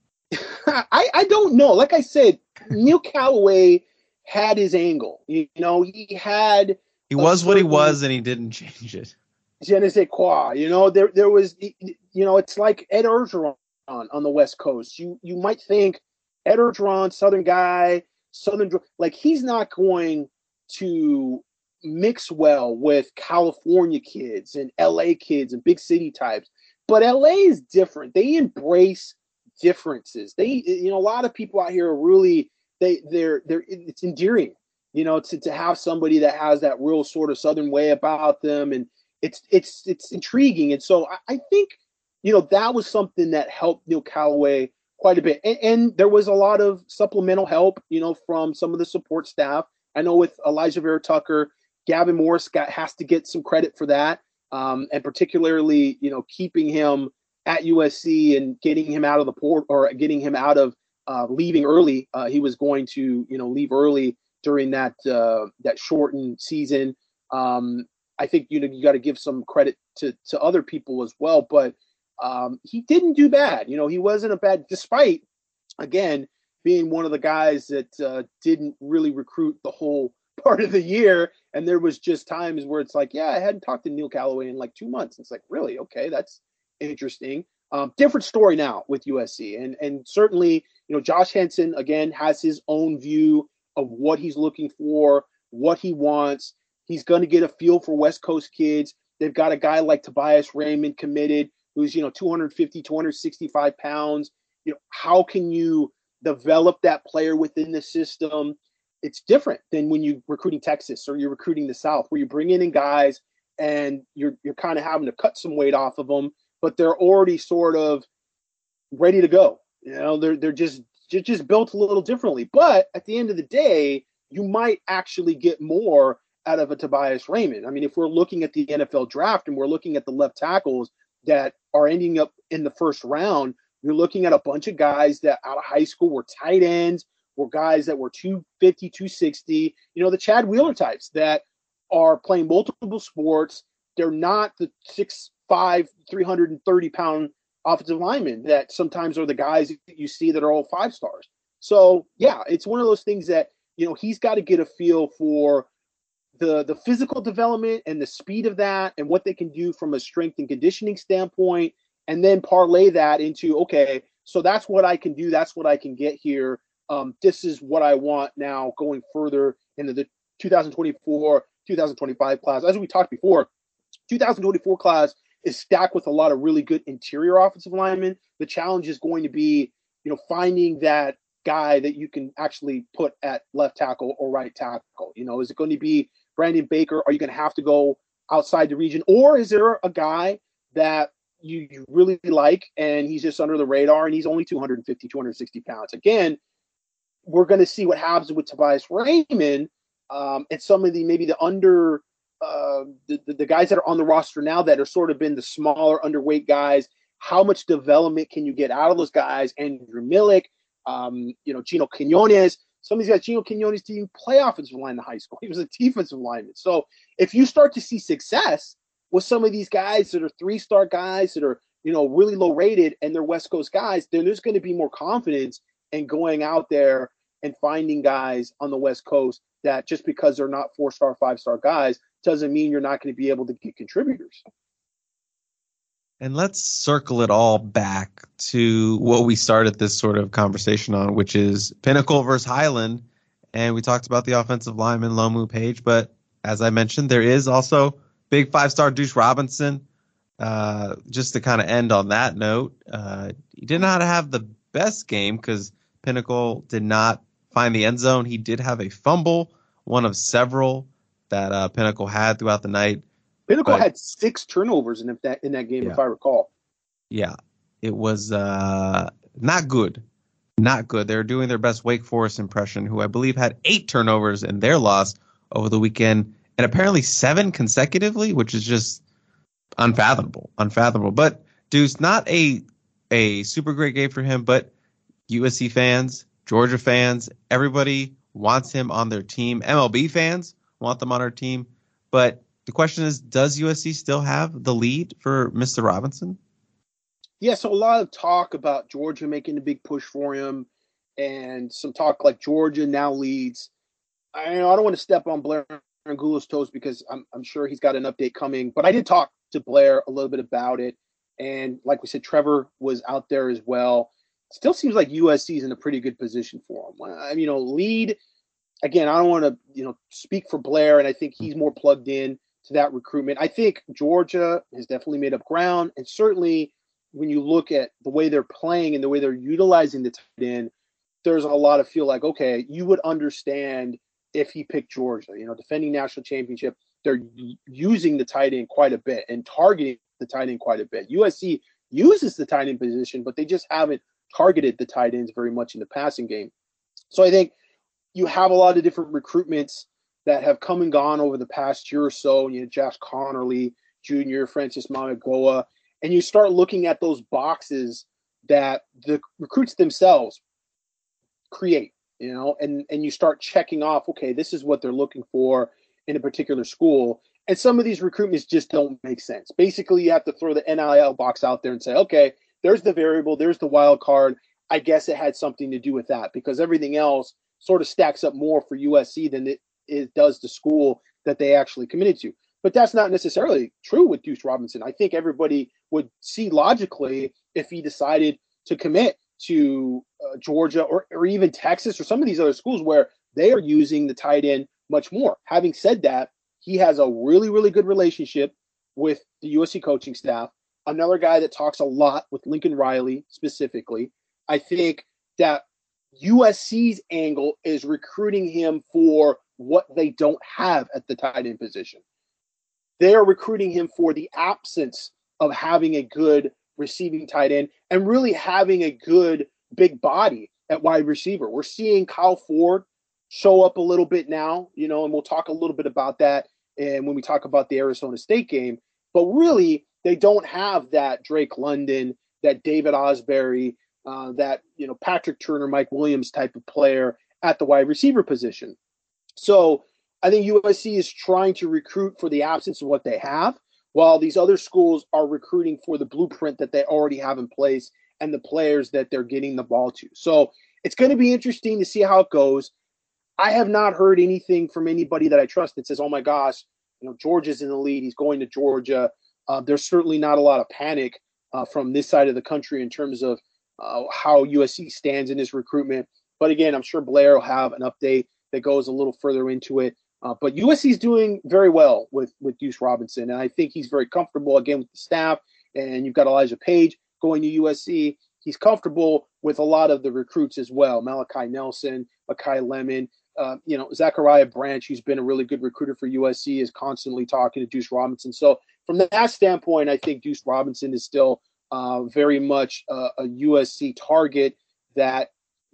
I don't know. Like I said, Neil Callaway had his angle. You know, he was what he was, and he didn't change it. Je ne sais quoi. You know, there was, you know, it's like Ed Orgeron on the West Coast. You might think Ed Orgeron, Southern guy, like he's not going to mix well with California kids and LA kids and big city types. But LA is different. They embrace differences. A lot of people out here are really, it's endearing, you know, to have somebody that has that real sort of Southern way about them, and it's intriguing. And so I think, you know, that was something that helped Neil Callaway quite a bit. And there was a lot of supplemental help, you know, from some of the support staff. I know with Elijah Vera Tucker, Gavin Morris has to get some credit for that. And particularly, you know, keeping him at USC and getting him out of the port, or getting him out of leaving early. He was going to, you know, leave early during that shortened season. I think, you know, you got to give some credit to other people as well, but he didn't do bad. You know, he wasn't a bad, despite, again, being one of the guys that didn't really recruit the whole part of the year. And there was just times where it's like, yeah, I hadn't talked to Neil Callaway in like 2 months. It's like, really? Okay, that's interesting. Different story now with USC. And certainly, you know, Josh Henson, again, has his own view of what he's looking for, what he wants. He's going to get a feel for West Coast kids. They've got a guy like Tobias Raymond committed, who's, you know, 250, 265 pounds. You know, how can you develop that player within the system? It's different than when you're recruiting Texas or you're recruiting the South, where you're bringing in guys and you're kind of having to cut some weight off of them, but they're already sort of ready to go. You know, they're just built a little differently. But at the end of the day, you might actually get more out of a Tobias Raymond. I mean, if we're looking at the NFL draft and we're looking at the left tackles that are ending up in the first round, you're looking at a bunch of guys that out of high school were tight ends, were guys that were 250, 260, you know, the Chad Wheeler types that are playing multiple sports. They're not the 6'5", 330-pound offensive linemen that sometimes are the guys that you see that are all 5 stars. So, yeah, it's one of those things that, you know, he's got to get a feel for the physical development and the speed of that and what they can do from a strength and conditioning standpoint, and then parlay that into, okay, so that's what I can do. That's what I can get here. This is what I want now going further into the 2024, 2025 class. As we talked before, 2024 class is stacked with a lot of really good interior offensive linemen. The challenge is going to be, you know, finding that guy that you can actually put at left tackle or right tackle. You know, is it going to be Brandon Baker? Are you going to have to go outside the region? Or is there a guy that you really like and he's just under the radar and he's only 250, 260 pounds? Again, we're going to see what happens with Tobias Raymond and some of the maybe the under the guys that are on the roster now that are sort of been the smaller underweight guys. How much development can you get out of those guys? Andrew Millick, you know, Gino Quinones. Some of these guys, Gino Quinones didn't even play offensive line in high school. He was a defensive lineman. So if you start to see success with some of these guys that are 3-star guys that are, you know, really low rated and they're West Coast guys, then there's going to be more confidence in going out there and finding guys on the West Coast that just because they're not 4-star, 5-star guys doesn't mean you're not going to be able to get contributors. And let's circle it all back to what we started this sort of conversation on, which is Pinnacle versus Highland. And we talked about the offensive lineman, Lomu Page. But as I mentioned, there is also big 5-star Deuce Robinson. Just to kind of end on that note, he did not have the best game because Pinnacle did not find the end zone. He did have a fumble, one of several that Pinnacle had throughout the night. Pinnacle had 6 turnovers in that game, if I recall. Yeah, it was not good. Not good. They're doing their best Wake Forest impression, who I believe had 8 turnovers in their loss over the weekend, and apparently 7 consecutively, which is just unfathomable. But Deuce, not a super great game for him, but USC fans, Georgia fans, everybody wants him on their team. MLB fans want them on our team. But the question is, does USC still have the lead for Mr. Robinson? Yeah, so a lot of talk about Georgia making a big push for him, and some talk like Georgia now leads. I don't want to step on Blair Angula's toes because I'm sure he's got an update coming, but I did talk to Blair a little bit about it, and like we said, Trevor was out there as well. Still seems like USC is in a pretty good position for him. Lead, again, I don't want to speak for Blair, and I think he's more plugged in to that recruitment. I think Georgia has definitely made up ground, and certainly when you look at the way they're playing and the way they're utilizing the tight end, there's a lot of feel like, okay, you would understand if he picked Georgia, defending national championship. They're using the tight end quite a bit and targeting the tight end quite a bit. USC uses the tight end position, but they just haven't targeted the tight ends very much in the passing game. So I think you have a lot of different recruitments that have come and gone over the past year or so. Josh Connerly Jr., Francis Mamagoa, and you start looking at those boxes that the recruits themselves create, and you start checking off, okay, this is what they're looking for in a particular school. And some of these recruitments just don't make sense. Basically, you have to throw the NIL box out there and say, okay, there's the variable, there's the wild card. I guess it had something to do with that, because everything else sort of stacks up more for USC than it does the school that they actually committed to. But that's not necessarily true with Deuce Robinson. I think everybody would see logically if he decided to commit to Georgia or even Texas or some of these other schools where they are using the tight end much more. Having said that, he has a really, really good relationship with the USC coaching staff. Another guy that talks a lot with Lincoln Riley specifically. I think that USC's angle is recruiting him for what they don't have at the tight end position. They are recruiting him for the absence of having a good receiving tight end and really having a good big body at wide receiver. We're seeing Kyle Ford show up a little bit now, and we'll talk a little bit about that and when we talk about the Arizona State game. But really, they don't have that Drake London, that David Osbury, that Patrick Turner, Mike Williams type of player at the wide receiver position. So I think USC is trying to recruit for the absence of what they have, while these other schools are recruiting for the blueprint that they already have in place and the players that they're getting the ball to. So it's going to be interesting to see how it goes. I have not heard anything from anybody that I trust that says, oh my gosh, Georgia's in the lead, he's going to Georgia. There's certainly not a lot of panic from this side of the country in terms of how USC stands in this recruitment. But again, I'm sure Blair will have an update that goes a little further into it. But USC is doing very well with Deuce Robinson, and I think he's very comfortable, again, with the staff. And you've got Elijah Page going to USC. He's comfortable with a lot of the recruits as well. Malachi Nelson, Makai Lemon, Zachariah Branch, who's been a really good recruiter for USC, is constantly talking to Deuce Robinson. So from that standpoint, I think Deuce Robinson is still very much a USC target that,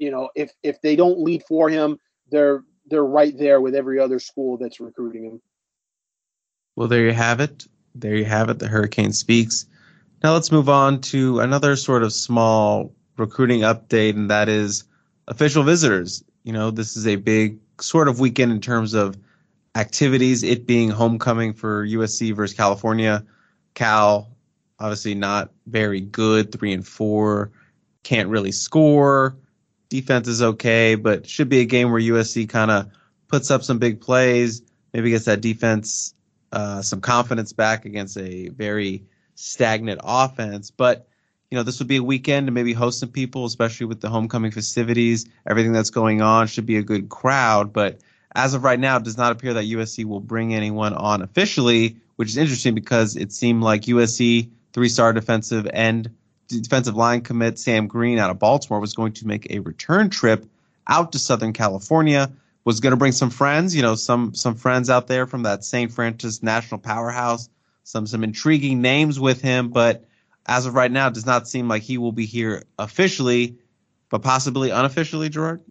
if they don't lead for him, they're right there with every other school that's recruiting him. Well, there you have it. The Hurricane speaks. Now let's move on to another sort of small recruiting update, and that is official visitors. This is a big sort of weekend in terms of activities, it being homecoming for USC versus California. Cal, obviously not very good, 3-4, can't really score. Defense is okay, but should be a game where USC kind of puts up some big plays, maybe gets that defense some confidence back against a very stagnant offense. But, this would be a weekend to maybe host some people, especially with the homecoming festivities. Everything that's going on should be a good crowd. But as of right now, it does not appear that USC will bring anyone on officially, which is interesting because it seemed like USC 3-star defensive line commit Sam Green out of Baltimore was going to make a return trip out to Southern California, was going to bring some friends, some friends out there from that St. Francis national powerhouse, some intriguing names with him, but as of right now, it does not seem like he will be here officially, but possibly unofficially, Gerard?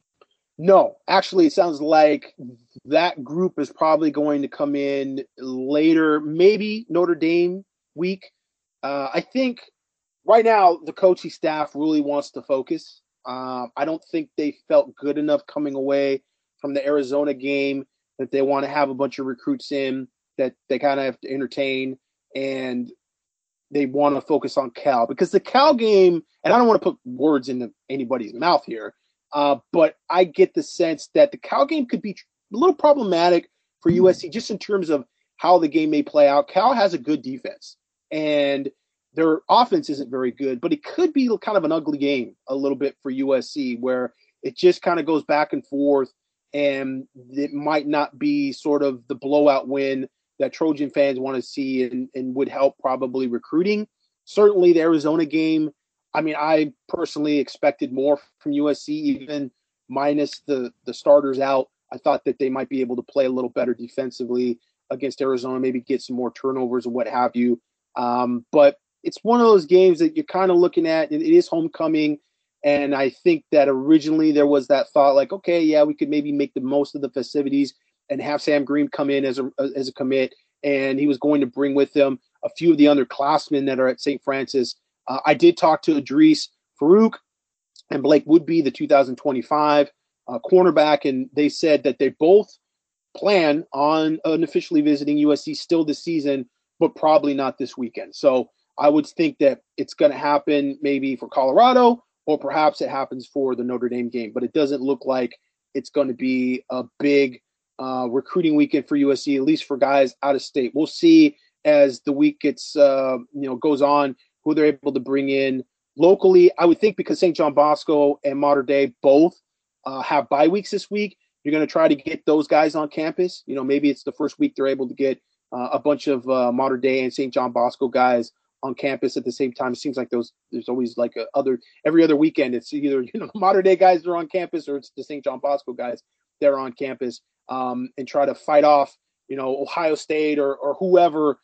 No, actually, it sounds like that group is probably going to come in later, maybe Notre Dame week. I think right now the coaching staff really wants to focus. I don't think they felt good enough coming away from the Arizona game that they want to have a bunch of recruits in that they kind of have to entertain, and they want to focus on Cal, because the Cal game, and I don't want to put words into anybody's mouth here, but I get the sense that the Cal game could be a little problematic for USC just in terms of how the game may play out. Cal has a good defense, and their offense isn't very good, but it could be kind of an ugly game a little bit for USC, where it just kind of goes back and forth, and it might not be sort of the blowout win that Trojan fans want to see and would help probably recruiting. Certainly the Arizona game, I mean, I personally expected more from USC, even minus the starters out. I thought that they might be able to play a little better defensively against Arizona, maybe get some more turnovers and what have you. But it's one of those games that you're kind of looking at. It is homecoming. And I think that originally there was that thought like, okay, yeah, we could maybe make the most of the festivities and have Sam Green come in as a commit. And he was going to bring with him a few of the underclassmen that are at St. Francis. I did talk to Idris Farouk and Blake Woodby, the 2025 cornerback, and they said that they both plan on unofficially visiting USC still this season, but probably not this weekend. So I would think that it's going to happen maybe for Colorado, or perhaps it happens for the Notre Dame game, but it doesn't look like it's going to be a big recruiting weekend for USC, at least for guys out of state. We'll see as the week gets goes on who they're able to bring in locally. I would think because St. John Bosco and Mater Dei both have bye weeks this week, you're going to try to get those guys on campus. Maybe it's the first week they're able to get a bunch of Mater Dei and St. John Bosco guys on campus at the same time. It seems like there's always like every other weekend. It's either the Mater Dei guys are on campus, or it's the St. John Bosco guys that are on campus. And try to fight off, Ohio State or whoever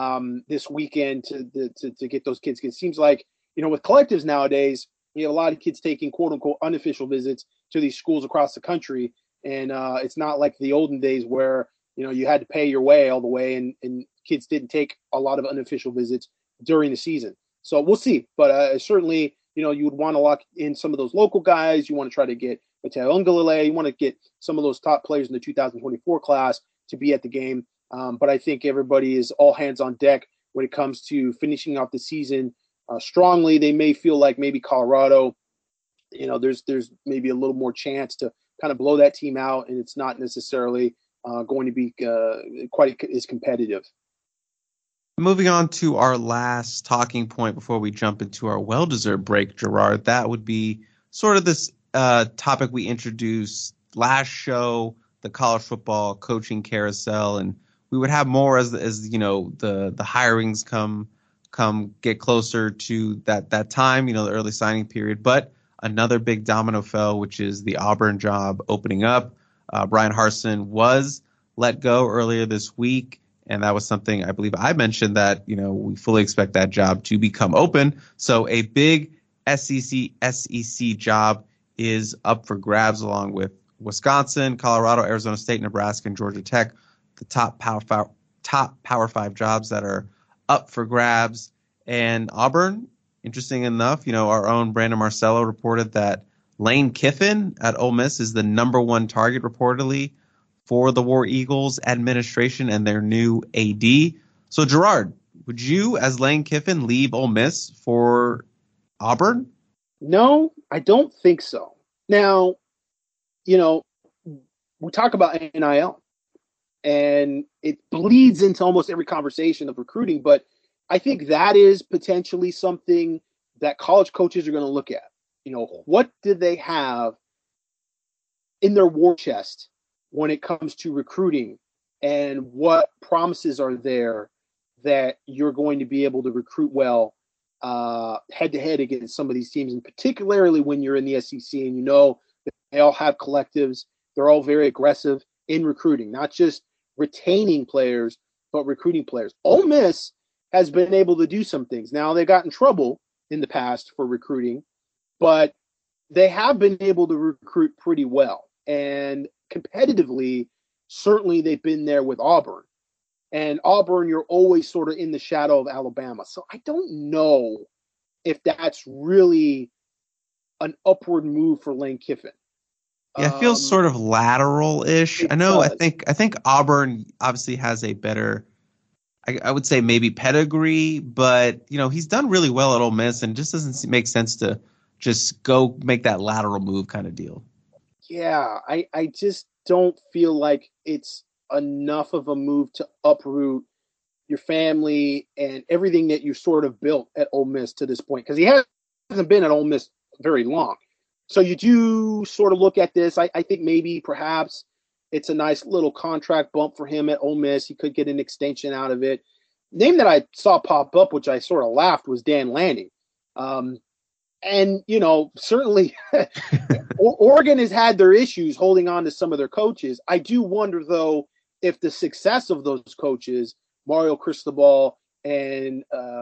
this weekend to get those kids. It seems like, with collectives nowadays, you have a lot of kids taking quote unquote unofficial visits to these schools across the country. And it's not like the olden days where, you had to pay your way all the way and kids didn't take a lot of unofficial visits during the season. So we'll see. But certainly, you would want to lock in some of those local guys. You want to try to get Mateo Ungalale. You want to get some of those top players in the 2024 class to be at the game. But I think everybody is all hands on deck when it comes to finishing off the season strongly. They may feel like maybe Colorado, there's maybe a little more chance to kind of blow that team out, and it's not necessarily going to be quite as competitive. Moving on to our last talking point before we jump into our well-deserved break, Gerard, that would be sort of this topic we introduced last show, the college football coaching carousel, and we would have more as the hirings come get closer to that time, the early signing period. But another big domino fell, which is the Auburn job opening up. Brian Harsin was let go earlier this week, and that was something I believe I mentioned that we fully expect that job to become open. So a big SEC job is up for grabs, along with Wisconsin, Colorado, Arizona State, Nebraska, and Georgia Tech, the top Power 5 jobs that are up for grabs. And Auburn, interesting enough, our own Brandon Marcello reported that Lane Kiffin at Ole Miss is the number one target reportedly for the War Eagles administration and their new AD. So Gerard, would you, as Lane Kiffin, leave Ole Miss for Auburn? No, I don't think so. Now, we talk about NIL, and it bleeds into almost every conversation of recruiting, but I think that is potentially something that college coaches are going to look at. What do they have in their war chest when it comes to recruiting, and what promises are there that you're going to be able to recruit well head-to-head against some of these teams, and particularly when you're in the SEC and that they all have collectives, They're all very aggressive in recruiting, not just retaining players, but recruiting players. Ole Miss has been able to do some things. Now, they got in trouble in the past for recruiting, but they have been able to recruit pretty well. And competitively, certainly they've been there with Auburn. And Auburn, you're always sort of in the shadow of Alabama. So I don't know if that's really an upward move for Lane Kiffin. Yeah, it feels sort of lateral-ish. I know. Does. I think Auburn obviously has a better, I would say maybe pedigree, but he's done really well at Ole Miss, and it just doesn't make sense to just go make that lateral move kind of deal. Yeah, I just don't feel like it's enough of a move to uproot your family and everything that you sort of built at Ole Miss to this point, because he hasn't been at Ole Miss very long. So you do sort of look at this. I think maybe perhaps it's a nice little contract bump for him at Ole Miss. He could get an extension out of it. Name that I saw pop up, which I sort of laughed, was Dan Lanning. And, certainly Oregon has had their issues holding on to some of their coaches. I do wonder, though, if the success of those coaches, Mario Cristobal and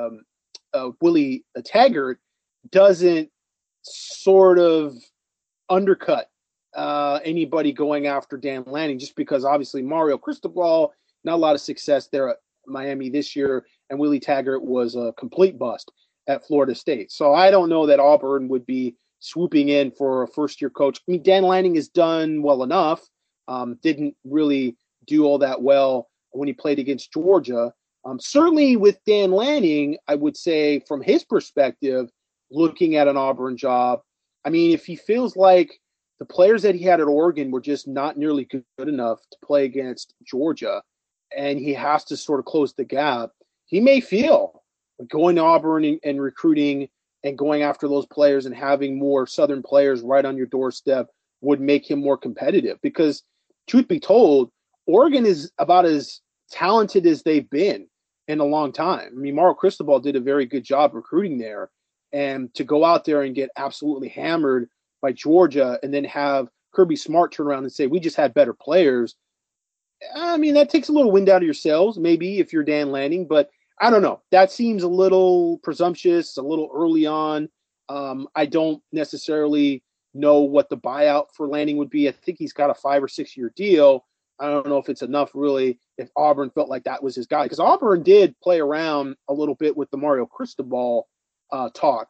Willie Taggart, doesn't sort of undercut anybody going after Dan Lanning, just because obviously Mario Cristobal, not a lot of success there at Miami this year, and Willie Taggart was a complete bust at Florida State. So I don't know that Auburn would be swooping in for a first-year coach. I mean, Dan Lanning has done well enough, didn't really do all that well when he played against Georgia. Certainly with Dan Lanning, I would say from his perspective, looking at an Auburn job, I mean, if he feels like the players that he had at Oregon were just not nearly good enough to play against Georgia, and he has to sort of close the gap, he may feel going to Auburn and recruiting and going after those players and having more Southern players right on your doorstep would make him more competitive. Because truth be told, Oregon is about as talented as they've been in a long time. I mean, Mario Cristobal did a very good job recruiting there. And to go out there and get absolutely hammered by Georgia and then have Kirby Smart turn around and say, we just had better players. I mean, that takes a little wind out of your sails, maybe, if you're Dan Lanning. But I don't know. That seems a little presumptuous, a little early on. I don't necessarily know what the buyout for Lanning would be. I think he's got a 5 or 6 year deal. I don't know if it's enough, really, if Auburn felt like that was his guy. Because Auburn did play around a little bit with the Mario Cristobal talk,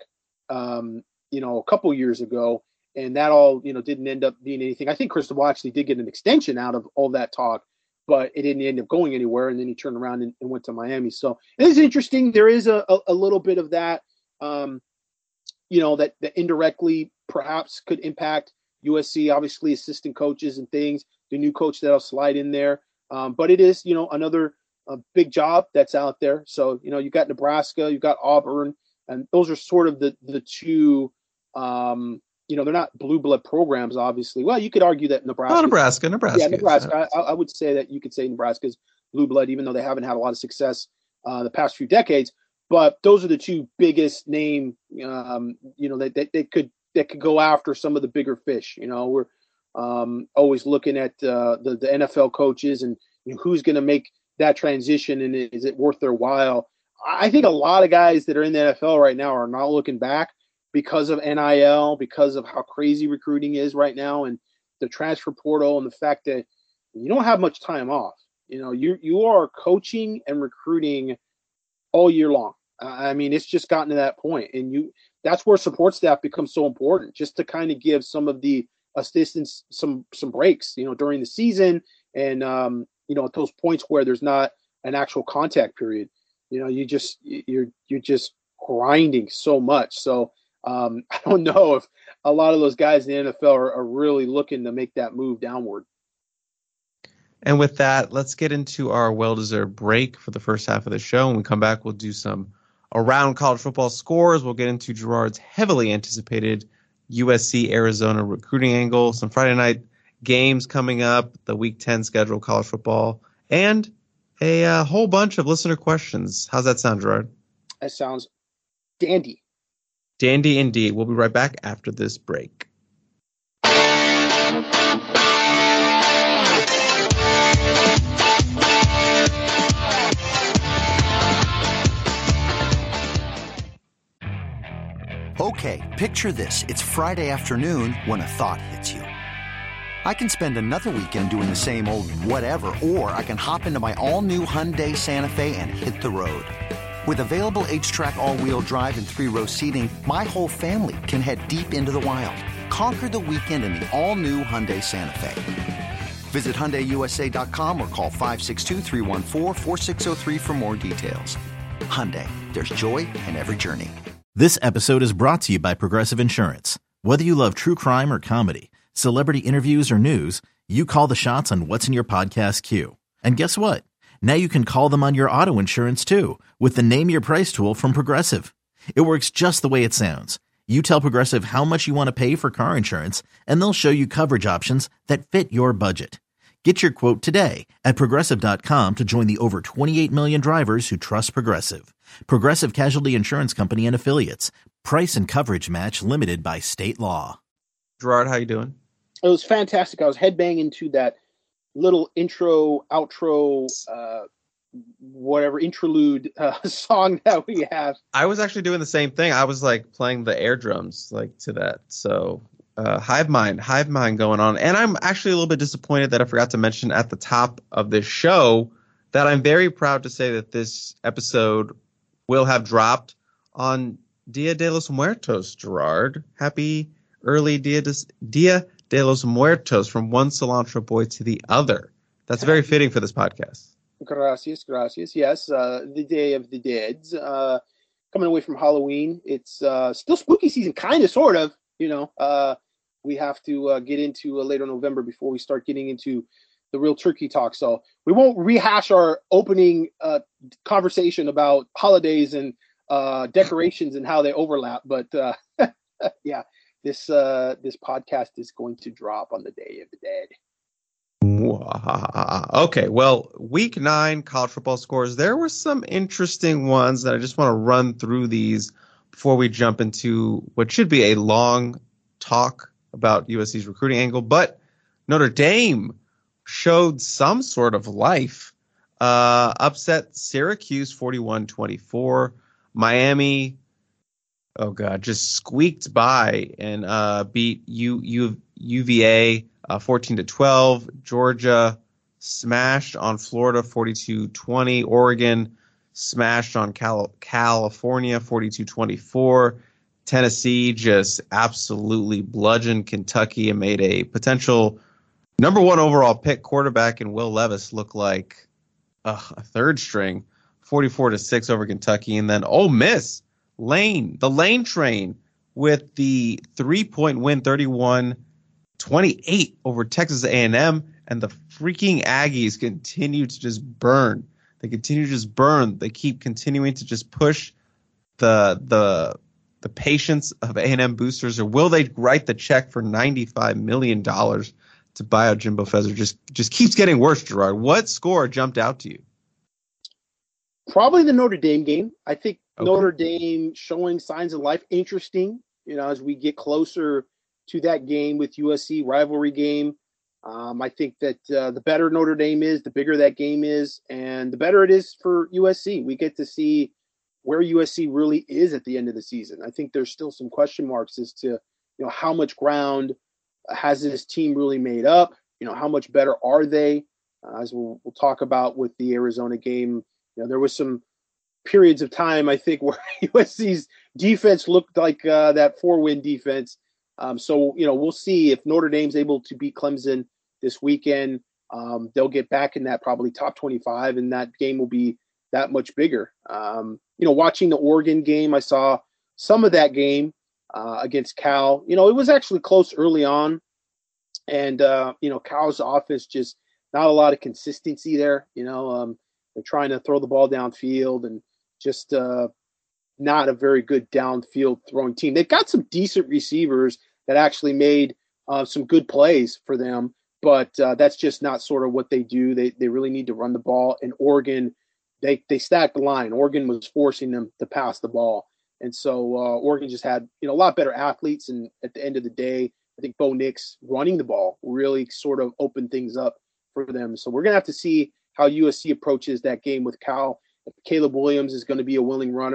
a couple years ago, and that all, didn't end up being anything. I think Cristobal actually did get an extension out of all that talk, but it didn't end up going anywhere. And then he turned around and went to Miami. So it is interesting. There is a little bit of that, that indirectly perhaps could impact USC, obviously assistant coaches and things, the new coach that'll slide in there. But it is, another big job that's out there. So, you got Nebraska, you got Auburn, and those are sort of the two, they're not blue blood programs, obviously. Well, you could argue that Nebraska. Oh, Nebraska. Yeah, Nebraska. I would say that you could say Nebraska's blue blood, even though they haven't had a lot of success the past few decades. But those are the two biggest name, that could go after some of the bigger fish. We're always looking at the NFL coaches and who's going to make that transition, and is it worth their while? I think a lot of guys that are in the NFL right now are not looking back because of NIL, because of how crazy recruiting is right now, and the transfer portal, and the fact that you don't have much time off. You are coaching and recruiting all year long. I mean, it's just gotten to that point, and that's where support staff becomes so important, just to kind of give some of the assistants some breaks, during the season, and at those points where there's not an actual contact period. You're just grinding so much. So I don't know if a lot of those guys in the NFL are really looking to make that move downward. And with that, let's get into our well-deserved break for the first half of the show. When we come back, we'll do some around college football scores. We'll get into Gerard's heavily anticipated USC Arizona recruiting angle, some Friday night games coming up, the Week 10 schedule, college football, and a whole bunch of listener questions. How's that sound, Gerard? That sounds dandy. Dandy indeed. We'll be right back after this break. Okay, picture this. It's Friday afternoon when a thought hits you. I can spend another weekend doing the same old whatever, or I can hop into my all-new Hyundai Santa Fe and hit the road. With available H-Track all-wheel drive and 3-row seating, my whole family can head deep into the wild. Conquer the weekend in the all-new Hyundai Santa Fe. Visit HyundaiUSA.com or call 562-314-4603 for more details. Hyundai, there's joy in every journey. This episode is brought to you by Progressive Insurance. Whether you love true crime or comedy, celebrity interviews or news, you call the shots on what's in your podcast queue. And guess what? Now you can call them on your auto insurance too with the Name Your Price tool from Progressive. It works just the way it sounds. You tell Progressive how much you want to pay for car insurance, and they'll show you coverage options that fit your budget. Get your quote today at Progressive.com to join the over 28 million drivers who trust Progressive. Progressive Casualty Insurance Company and Affiliates. Price and coverage match limited by state law. Gerard, how you doing? It was fantastic. I was headbanging to that little intro, outro, whatever interlude song that we have. I was actually doing the same thing. I was like playing the air drums like to that. So hive mind going on. And I'm actually a little bit disappointed that I forgot to mention at the top of this show that I'm very proud to say that this episode will have dropped on Dia de los Muertos, Gerard. Happy early Dia de los Muertos from one cilantro boy to the other. That's very fitting for this podcast. Gracias. Yes, the Day of the Dead. Coming away from Halloween. It's still spooky season, kind of, sort of. You know, we have to get into later November before we start getting into the real turkey talk. So we won't rehash our opening conversation about holidays and decorations and how they overlap. But yeah, this podcast is going to drop on the Day of the Dead. Okay, well, week 9 college football scores. There were some interesting ones that I just want to run through these before we jump into what should be a long talk about USC's recruiting angle. But Notre Dame showed some sort of life. Upset Syracuse 41-24. Miami, just squeaked by and beat UVA 14-12. Georgia smashed on Florida 42-20. Oregon smashed on California 42-24. Tennessee just absolutely bludgeoned Kentucky and made a potential number 1 overall pick quarterback in Will Levis look like a third string, 44-6 over Kentucky. And then Ole Miss, the Lane train with the 3-point win, 31-28 over Texas A&M. And the freaking Aggies continue to just burn. They continue to just burn. They keep continuing to just push the patience of A&M boosters, or will they write the check for $95 million to buy out Jimbo Fisher? Just keeps getting worse, Gerard. What score jumped out to you? Probably the Notre Dame game. I think Notre Dame showing signs of life. Interesting, as we get closer to that game with USC, rivalry game. I think that the better Notre Dame is, the bigger that game is, and the better it is for USC. We get to see where USC really is at the end of the season. I think there's still some question marks as to, how much ground has this team really made up? How much better are they? As we'll talk about with the Arizona game, there was some periods of time, I think, where USC's defense looked like that 4-win defense. So we'll see if Notre Dame's able to beat Clemson this weekend. They'll get back in that probably top 25, and that game will be that much bigger. Watching the Oregon game, I saw some of that game against Cal. It was actually close early on, and Cal's offense just not a lot of consistency there. They're trying to throw the ball downfield and just not a very good downfield throwing team. They've got some decent receivers that actually made some good plays for them, but that's just not sort of what they do. They really need to run the ball. And Oregon, they stacked the line. Oregon was forcing them to pass the ball. And so Oregon just had, a lot better athletes. And at the end of the day, I think Bo Nix running the ball really sort of opened things up for them. So we're going to have to see how USC approaches that game with Cal. If Caleb Williams is going to be a willing runner.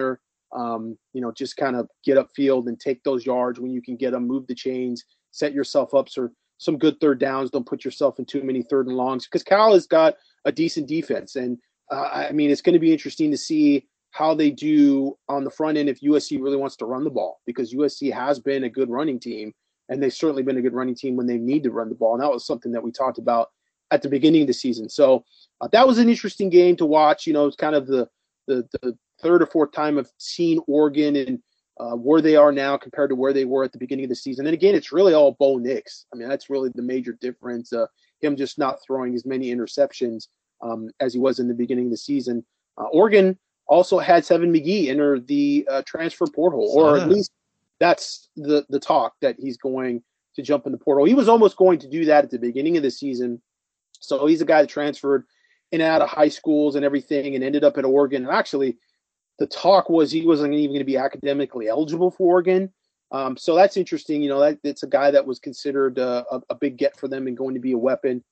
just kind of get upfield and take those yards when you can get them, move the chains, set yourself up for some good third downs. Don't put yourself in too many third and longs because Cal has got a decent defense. And it's going to be interesting to see how they do on the front end if USC really wants to run the ball, because USC has been a good running team, and they've certainly been a good running team when they need to run the ball. And that was something that we talked about at the beginning of the season. So that was an interesting game to watch. It's kind of the third or fourth time I've seen Oregon and where they are now compared to where they were at the beginning of the season. And again, it's really all Bo Nix. I mean, that's really the major difference. Him just not throwing as many interceptions as he was in the beginning of the season. Oregon also had Seven McGee enter the transfer portal, or at least that's the talk that he's going to jump in the portal. He was almost going to do that at the beginning of the season. So he's a guy that transferred in and out of high schools and everything and ended up at Oregon. And actually, the talk was he wasn't even going to be academically eligible for Oregon. So that's interesting. It's a guy that was considered a big get for them and going to be a weapon.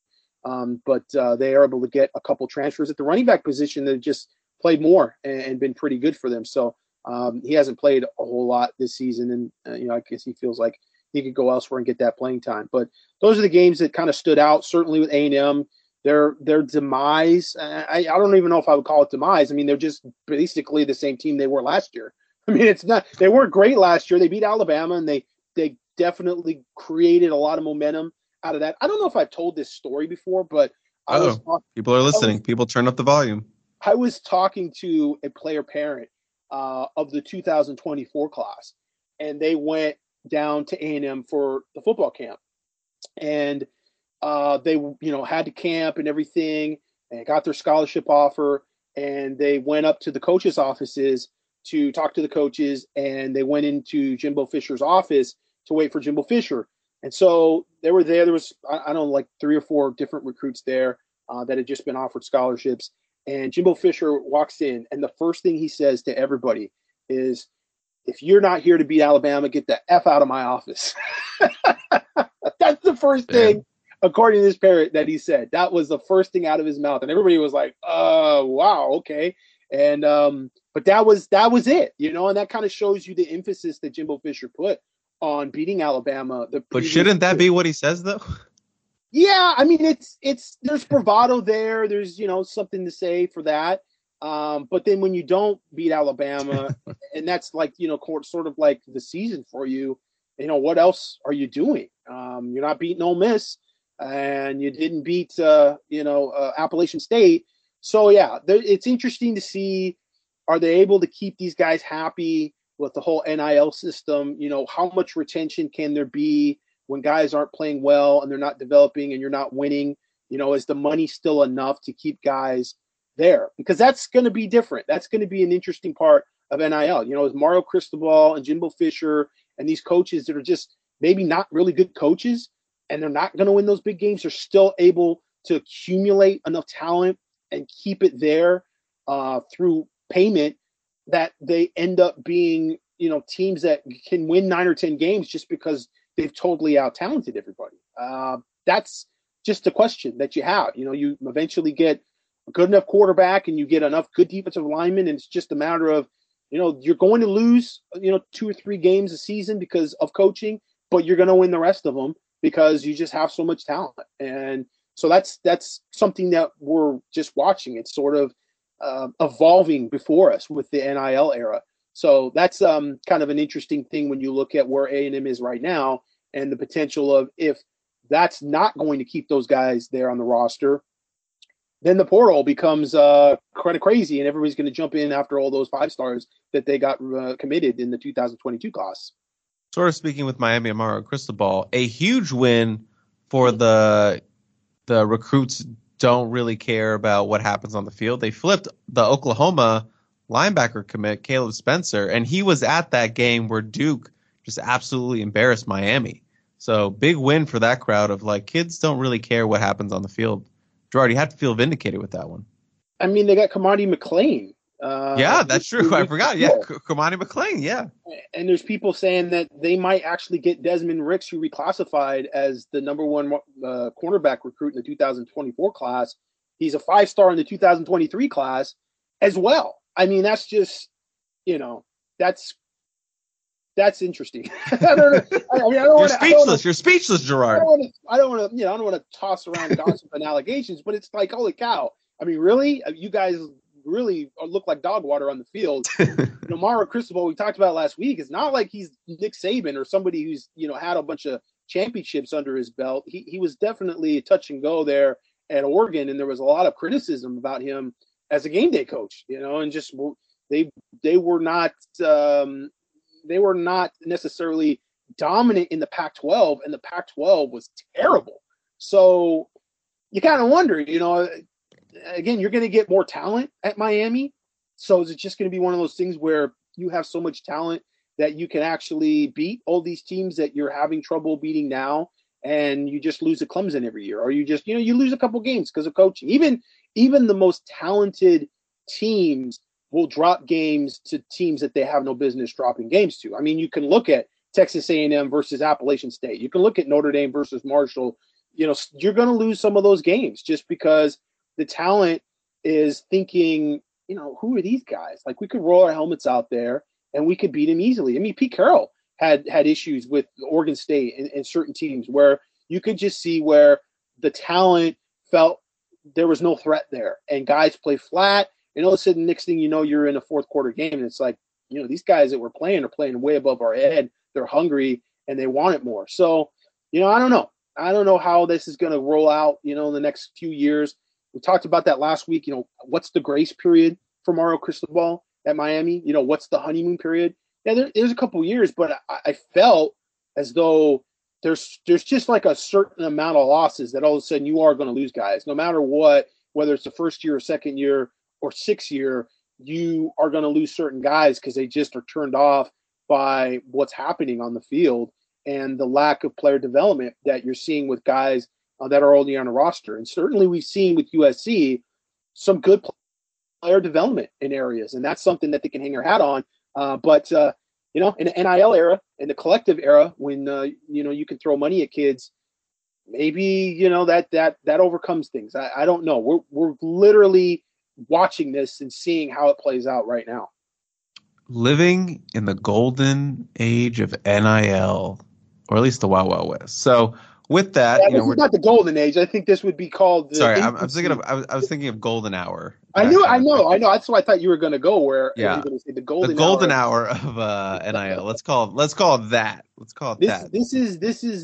But they are able to get a couple transfers at the running back position that just played more and been pretty good for them. So he hasn't played a whole lot this season. And, I guess he feels like he could go elsewhere and get that playing time. But those are the games that kind of stood out, certainly with A&M. Their demise, I don't even know if I would call it demise. I mean, they're just basically the same team they were last year. I mean, they weren't great last year. They beat Alabama, and they definitely created a lot of momentum out of that. I don't know if I've told this story before, but people are listening. People turn up the volume. I was talking to a player parent of the 2024 class, and they went down to A&M for the football camp. And they, had to camp and everything and got their scholarship offer. And they went up to the coaches' offices to talk to the coaches. And they went into Jimbo Fisher's office to wait for Jimbo Fisher. And so they were there. There was, I don't know, like 3 or 4 different recruits there that had just been offered scholarships. And Jimbo Fisher walks in, and the first thing he says to everybody is, "If you're not here to beat Alabama, get the F out of my office." That's the first thing, according to this parent, that he said. That was the first thing out of his mouth. And everybody was like, wow, okay. And but that was it, and that kind of shows you the emphasis that Jimbo Fisher put on beating Alabama. But shouldn't that be what he says, though? Yeah, I mean, it's there's bravado there. There's, something to say for that. But then when you don't beat Alabama, and that's like, sort of like the season for you, what else are you doing? You're not beating Ole Miss, and you didn't beat, Appalachian State. So, yeah, it's interesting to see, are they able to keep these guys happy with the whole NIL system? How much retention can there be when guys aren't playing well and they're not developing and you're not winning? Is the money still enough to keep guys there? Because that's going to be different. That's going to be an interesting part of NIL. Is Mario Cristobal and Jimbo Fisher and these coaches that are just maybe not really good coaches, and they're not going to win those big games, are still able to accumulate enough talent and keep it there through payment that they end up being, teams that can win 9 or 10 games just because they've totally out-talented everybody. That's just a question that you have. You eventually get a good enough quarterback and you get enough good defensive linemen, and it's just a matter of, you're going to lose, 2 or 3 games a season because of coaching, but you're going to win the rest of them because you just have so much talent. And so that's something that we're just watching. It's sort of evolving before us with the NIL era. So that's kind of an interesting thing when you look at where A&M is right now and the potential of, if that's not going to keep those guys there on the roster, then the portal becomes kind of crazy, and everybody's going to jump in after all those 5 stars that they got committed in the 2022 class. Sort of speaking with Miami and Mario Cristobal, a huge win for the recruits don't really care about what happens on the field. They flipped the Oklahoma linebacker commit, Caleb Spencer, and he was at that game where Duke just absolutely embarrassed Miami. So big win for that crowd of, like, kids don't really care what happens on the field. Gerard, you have to feel vindicated with that one. I mean, they got Kamani McLean. Yeah, that's true. I forgot. Yeah, Kamani McLean, yeah. And there's people saying that they might actually get Desmond Ricks, who reclassified as the number 1 cornerback recruit in the 2024 class. He's a 5-star in the 2023 class as well. I mean, that's just, that's interesting. I don't know. You're speechless. You're speechless, Gerard. I don't want to toss around gossip and allegations, but it's like, holy cow. I mean, really? You guys really look like dog water on the field. Mario Cristobal, we talked about last week, it's not like he's Nick Saban or somebody who's, had a bunch of championships under his belt. He was definitely a touch and go there at Oregon, and there was a lot of criticism about him as a game day coach, and just they were not necessarily dominant in the Pac-12, and the Pac-12 was terrible. So you kind of wonder, again, you're going to get more talent at Miami. So is it just going to be one of those things where you have so much talent that you can actually beat all these teams that you're having trouble beating now, and you just lose to Clemson every year? Or you just, you lose a couple games because of coaching. Even the most talented teams will drop games to teams that they have no business dropping games to. I mean, you can look at Texas A&M versus Appalachian State. You can look at Notre Dame versus Marshall. You're going to lose some of those games just because the talent is thinking, who are these guys? Like, we could roll our helmets out there and we could beat them easily. I mean, Pete Carroll had issues with Oregon State and certain teams where you could just see where the talent felt there was no threat there, and guys play flat. And all of a sudden, next thing you know, you're in a fourth quarter game, and it's like, these guys that we're playing are playing way above our head. They're hungry and they want it more. So, I don't know. I don't know how this is going to roll out, in the next few years. We talked about that last week. What's the grace period for Mario Cristobal at Miami? What's the honeymoon period? Yeah, there's a couple years, but I felt as though there's just like a certain amount of losses that all of a sudden you are going to lose guys, no matter what, whether it's the first year or second year or sixth year, you are going to lose certain guys because they just are turned off by what's happening on the field and the lack of player development that you're seeing with guys that are already on a roster. And certainly we've seen with USC some good player development in areas, and that's something that they can hang their hat on. But in the NIL era, in the collective era, when you can throw money at kids, maybe that overcomes things. I don't know. We're literally watching this and seeing how it plays out right now. Living in the golden age of NIL, or at least the Wild Wild West. So with that, this is not the golden age. I think this would be called. I was thinking of golden hour. I know. That's why I thought you were going to go where. Yeah. You were going to say the golden hour of NIL. Let's call it that. This is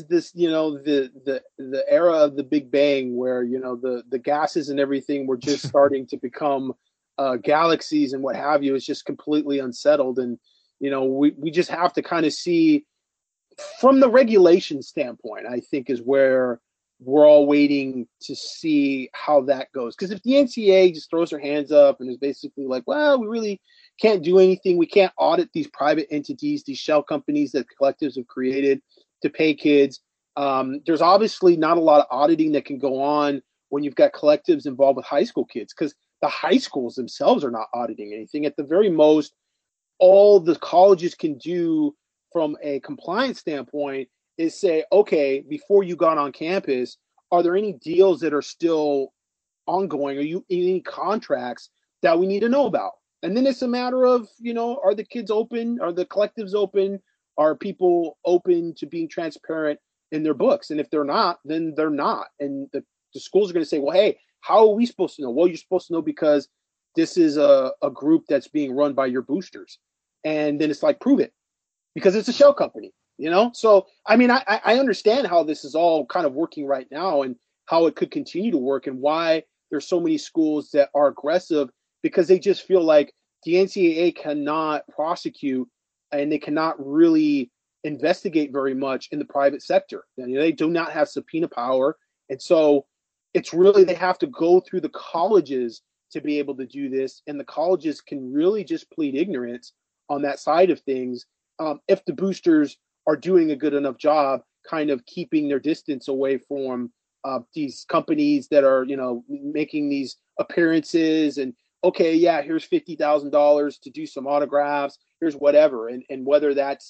the era of the Big Bang where the gases and everything were just starting to become galaxies and what have you. Is just completely unsettled, and we just have to kind of see. From the regulation standpoint, I think is where we're all waiting to see how that goes. Because if the NCAA just throws their hands up and is basically like, well, we really can't do anything. We can't audit these private entities, these shell companies that collectives have created to pay kids. There's obviously not a lot of auditing that can go on when you've got collectives involved with high school kids, because the high schools themselves are not auditing anything. At the very most, all the colleges can do from a compliance standpoint is say, okay, before you got on campus, are there any deals that are still ongoing? Are you any contracts that we need to know about? And then it's a matter of, are the kids open? Are the collectives open? Are people open to being transparent in their books? And if they're not, then they're not. And the schools are going to say, well, hey, how are we supposed to know? Well, you're supposed to know because this is a group that's being run by your boosters. And then it's like, prove it. Because it's a shell company, So, I mean, I understand how this is all kind of working right now and how it could continue to work and why there's so many schools that are aggressive, because they just feel like the NCAA cannot prosecute and they cannot really investigate very much in the private sector. They do not have subpoena power. And so it's really, they have to go through the colleges to be able to do this. And the colleges can really just plead ignorance on that side of things. If the boosters are doing a good enough job kind of keeping their distance away from these companies that are, making these appearances and, okay, yeah, here's $50,000 to do some autographs, here's whatever. And whether that's,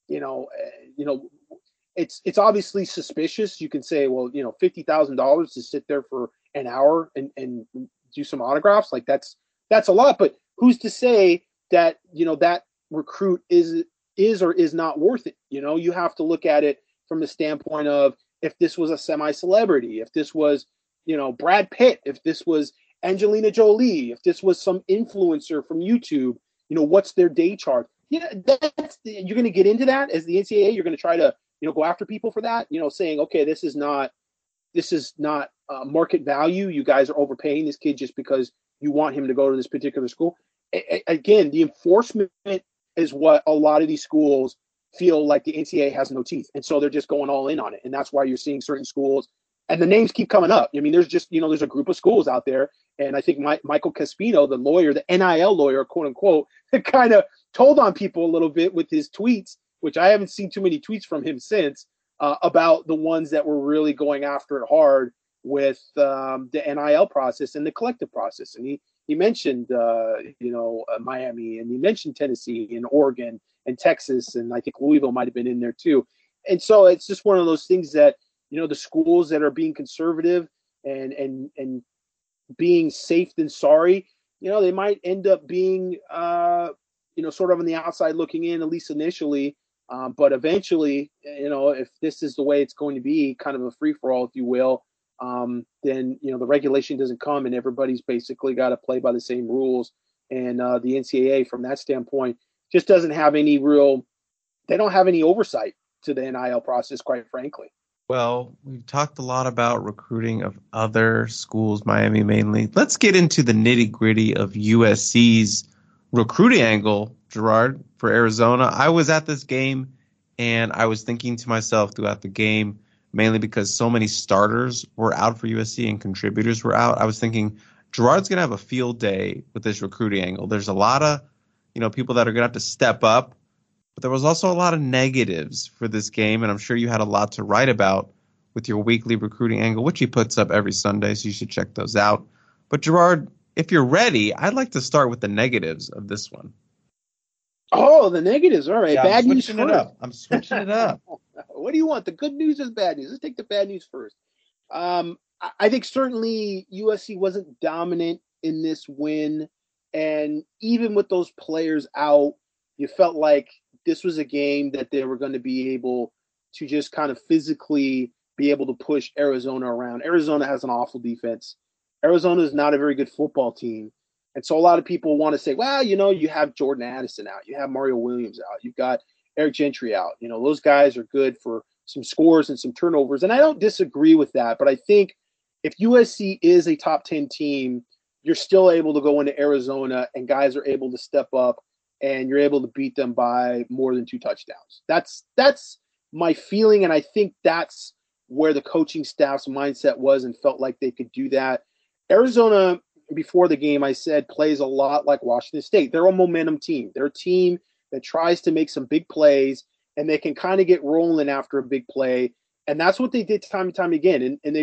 it's obviously suspicious. You can say, well, $50,000 to sit there for an hour and do some autographs, like that's a lot. But who's to say that, recruit is or is not worth it. You have to look at it from the standpoint of, if this was a semi-celebrity, if this was, Brad Pitt, if this was Angelina Jolie, if this was some influencer from YouTube, what's their day chart? You're going to get into that as the NCAA. You're going to try to, go after people for that, saying, okay, this is not market value. You guys are overpaying this kid just because you want him to go to this particular school. Again, the enforcement is what a lot of these schools feel like the NCAA has no teeth. And so they're just going all in on it. And that's why you're seeing certain schools, and the names keep coming up. I mean, there's just, there's a group of schools out there. And I think Michael Caspino, the lawyer, the NIL lawyer, quote unquote, kind of told on people a little bit with his tweets, which I haven't seen too many tweets from him since, about the ones that were really going after it hard with the NIL process and the collective process. And he mentioned, Miami, and he mentioned Tennessee and Oregon and Texas, and I think Louisville might have been in there too. And so it's just one of those things that, the schools that are being conservative and being safe than sorry, they might end up being, sort of on the outside looking in, at least initially. But eventually, if this is the way it's going to be, kind of a free-for-all, if you will, then, the regulation doesn't come and everybody's basically got to play by the same rules. And the NCAA, from that standpoint, just doesn't have any they don't have any oversight to the NIL process, quite frankly. Well, we've talked a lot about recruiting of other schools, Miami mainly. Let's get into the nitty-gritty of USC's recruiting angle, Gerard, for Arizona. I was at this game, and I was thinking to myself throughout the game, mainly because so many starters were out for USC and contributors were out, I was thinking, Gerard's going to have a field day with this recruiting angle. There's a lot of, people that are going to have to step up. But there was also a lot of negatives for this game, and I'm sure you had a lot to write about with your weekly recruiting angle, which he puts up every Sunday, so you should check those out. But Gerard, if you're ready, I'd like to start with the negatives of this one. Oh, the negatives. All right. Yeah, bad news first. I'm switching it up. What do you want? The good news or the bad news? Let's take the bad news first. I think certainly USC wasn't dominant in this win, and even with those players out, you felt like this was a game that they were going to be able to just kind of physically be able to push Arizona around. Arizona has an awful defense. Arizona is not a very good football team. And so a lot of people want to say, well, you have Jordan Addison out. You have Mario Williams out. You've got Eric Gentry out. Those guys are good for some scores and some turnovers. And I don't disagree with that. But I think if USC is a top 10 team, you're still able to go into Arizona and guys are able to step up and you're able to beat them by more than 2 touchdowns. That's my feeling, and I think that's where the coaching staff's mindset was and felt like they could do that. Arizona, before the game, I said, plays a lot like Washington State. They're a momentum team. They're a team that tries to make some big plays, and they can kind of get rolling after a big play, and that's what they did time and time again. And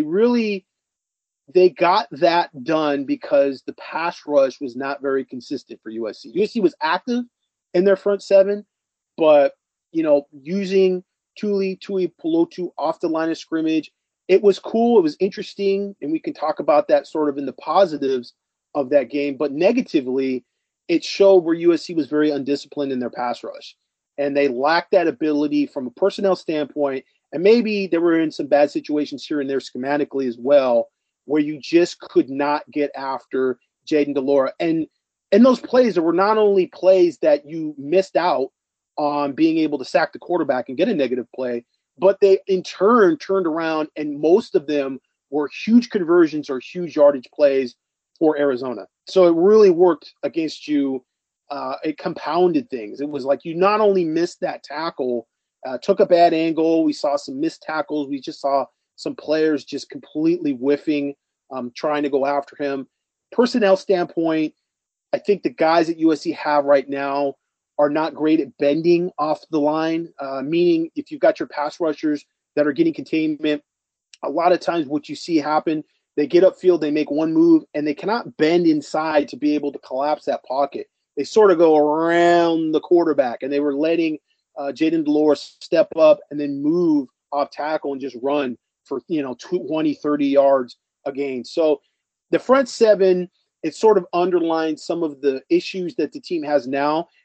they got that done because the pass rush was not very consistent for USC. USC was active in their front seven, but, using Tuli Pelotu off the line of scrimmage, it was cool. It was interesting, and we can talk about that sort of in the positives of that game. But negatively, it showed where USC was very undisciplined in their pass rush, and they lacked that ability from a personnel standpoint, and maybe they were in some bad situations here and there schematically as well, where you just could not get after Jayden de Laura. And in those plays, there were not only plays that you missed out on being able to sack the quarterback and get a negative play, but they in turn turned around, and most of them were huge conversions or huge yardage plays for Arizona. So it really worked against you. It compounded things. It was like you not only missed that tackle, took a bad angle. We saw some missed tackles. We just saw some players just completely whiffing, trying to go after him. Personnel standpoint, I think the guys that USC have right now are not great at bending off the line, meaning if you've got your pass rushers that are getting containment, a lot of times what you see happen, they get upfield, they make one move, and they cannot bend inside to be able to collapse that pocket. They sort of go around the quarterback, and they were letting Jayden de Laura step up and then move off tackle and just run for 20, 30 yards a gain. So the front seven, it sort of underlines some of the issues that the team has now.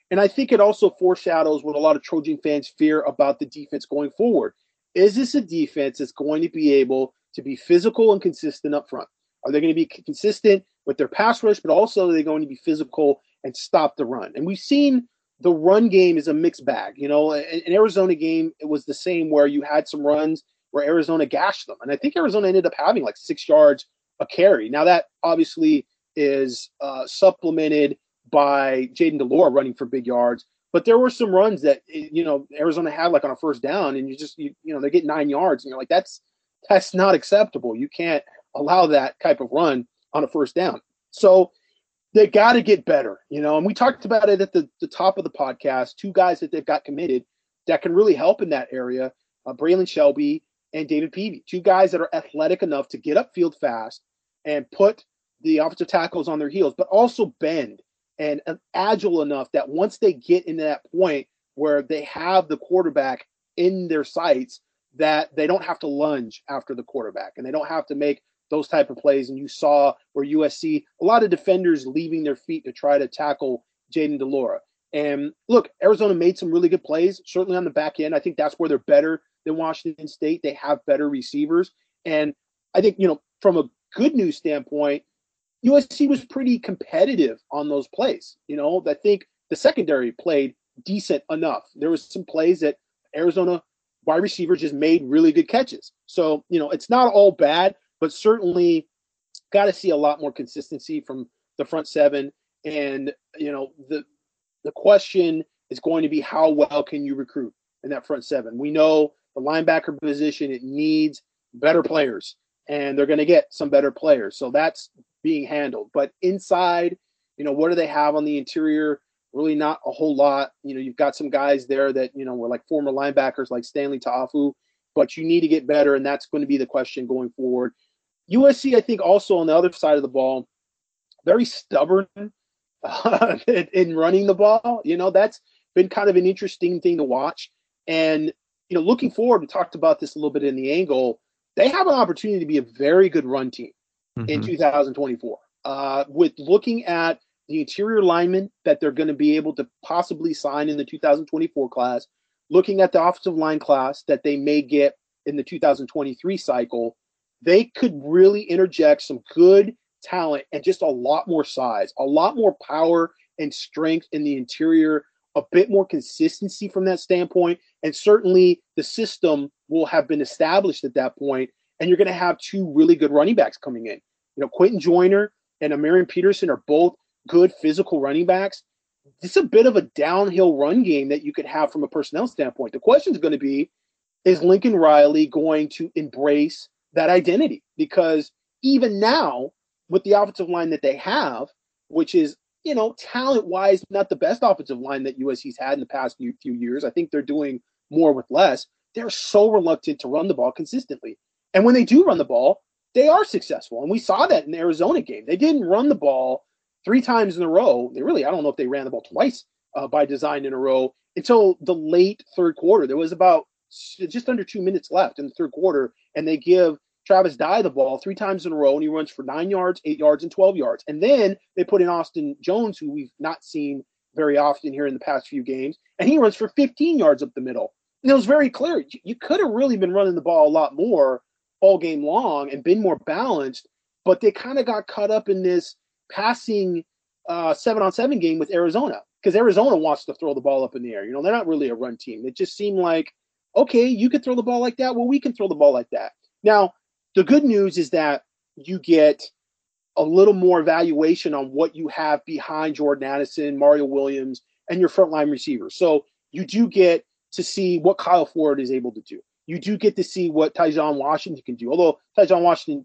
And I think it also foreshadows what a lot of Trojan fans fear about the defense going forward. Is this a defense that's going to be able to be physical and consistent up front? Are they going to be consistent with their pass rush, but also are they going to be physical and stop the run? And we've seen the run game is a mixed bag. You know, in Arizona game, it was the same where you had some runs where Arizona gashed them. And I think Arizona ended up having like 6 yards a carry. Now that obviously is supplemented by Jayden de Laura running for big yards. But there were some runs that, you know, Arizona had like on a first down, and you know, they get 9 yards, and you're like, that's not acceptable. You can't allow that type of run on a first down. So they got to get better, you know, and we talked about it at the top of the podcast, 2 guys that they've got committed that can really help in that area, Braylon Shelby and David Peavy, 2 guys that are athletic enough to get upfield fast and put the offensive tackles on their heels, but also bend and agile enough that once they get into that point where they have the quarterback in their sights, that they don't have to lunge after the quarterback and they don't have to make those type of plays. And you saw where USC, a lot of defenders leaving their feet to try to tackle Jayden de Laura. And look, Arizona made some really good plays, certainly on the back end. I think that's where they're better than Washington State. They have better receivers. And I think, you know, from a good news standpoint, USC was pretty competitive on those plays. You know, I think the secondary played decent enough. There was some plays that Arizona wide receivers just made really good catches. So, you know, it's not all bad, but certainly got to see a lot more consistency from the front 7. And, you know, the question is going to be how well can you recruit in that front 7? We know the linebacker position, it needs better players, and they're going to get some better players. So that's being handled. But inside, you know, what do they have on the interior? Really not a whole lot. You know, you've got some guys there that, you know, were like former linebackers like Stanley Ta'afu, but you need to get better, and that's going to be the question going forward. USC, I think, also on the other side of the ball, very stubborn in running the ball. You know, that's been kind of an interesting thing to watch. And, you know, looking forward, we talked about this a little bit in the angle, they have an opportunity to be a very good run team in 2024. With looking at the interior linemen that they're going to be able to possibly sign in the 2024 class, looking at the offensive line class that they may get in the 2023 cycle, they could really interject some good talent and just a lot more size, a lot more power and strength in the interior, a bit more consistency from that standpoint. And certainly the system will have been established at that point, and you're going to have 2 really good running backs coming in. You know, Quentin Joyner and Amarian Peterson are both good physical running backs. It's a bit of a downhill run game that you could have from a personnel standpoint. The question is going to be, is Lincoln Riley going to embrace that identity? Because even now, with the offensive line that they have, which is, you know, talent-wise, not the best offensive line that USC's had in the past few years. I think they're doing more with less. They're so reluctant to run the ball consistently. And when they do run the ball, they are successful. And we saw that in the Arizona game. They didn't run the ball 3 times in a row. I don't know if they ran the ball twice by design in a row until the late third quarter. There was about just under 2 minutes left in the third quarter, and they give Travis Dye the ball 3 times in a row, and he runs for 9 yards, 8 yards, and 12 yards. And then they put in Austin Jones, who we've not seen very often here in the past few games, and he runs for 15 yards up the middle. And it was very clear. You could have really been running the ball a lot more all game long and been more balanced, but they kind of got caught up in this passing 7-on-7 game with Arizona, because Arizona wants to throw the ball up in the air. You know, they're not really a run team. It just seemed like, okay, you could throw the ball like that. Well, we can throw the ball like that. Now, the good news is that you get a little more evaluation on what you have behind Jordan Addison, Mario Williams, and your frontline receivers. So you do get to see what Kyle Ford is able to do. You do get to see what Tyjon Washington can do. Although Taj Washington,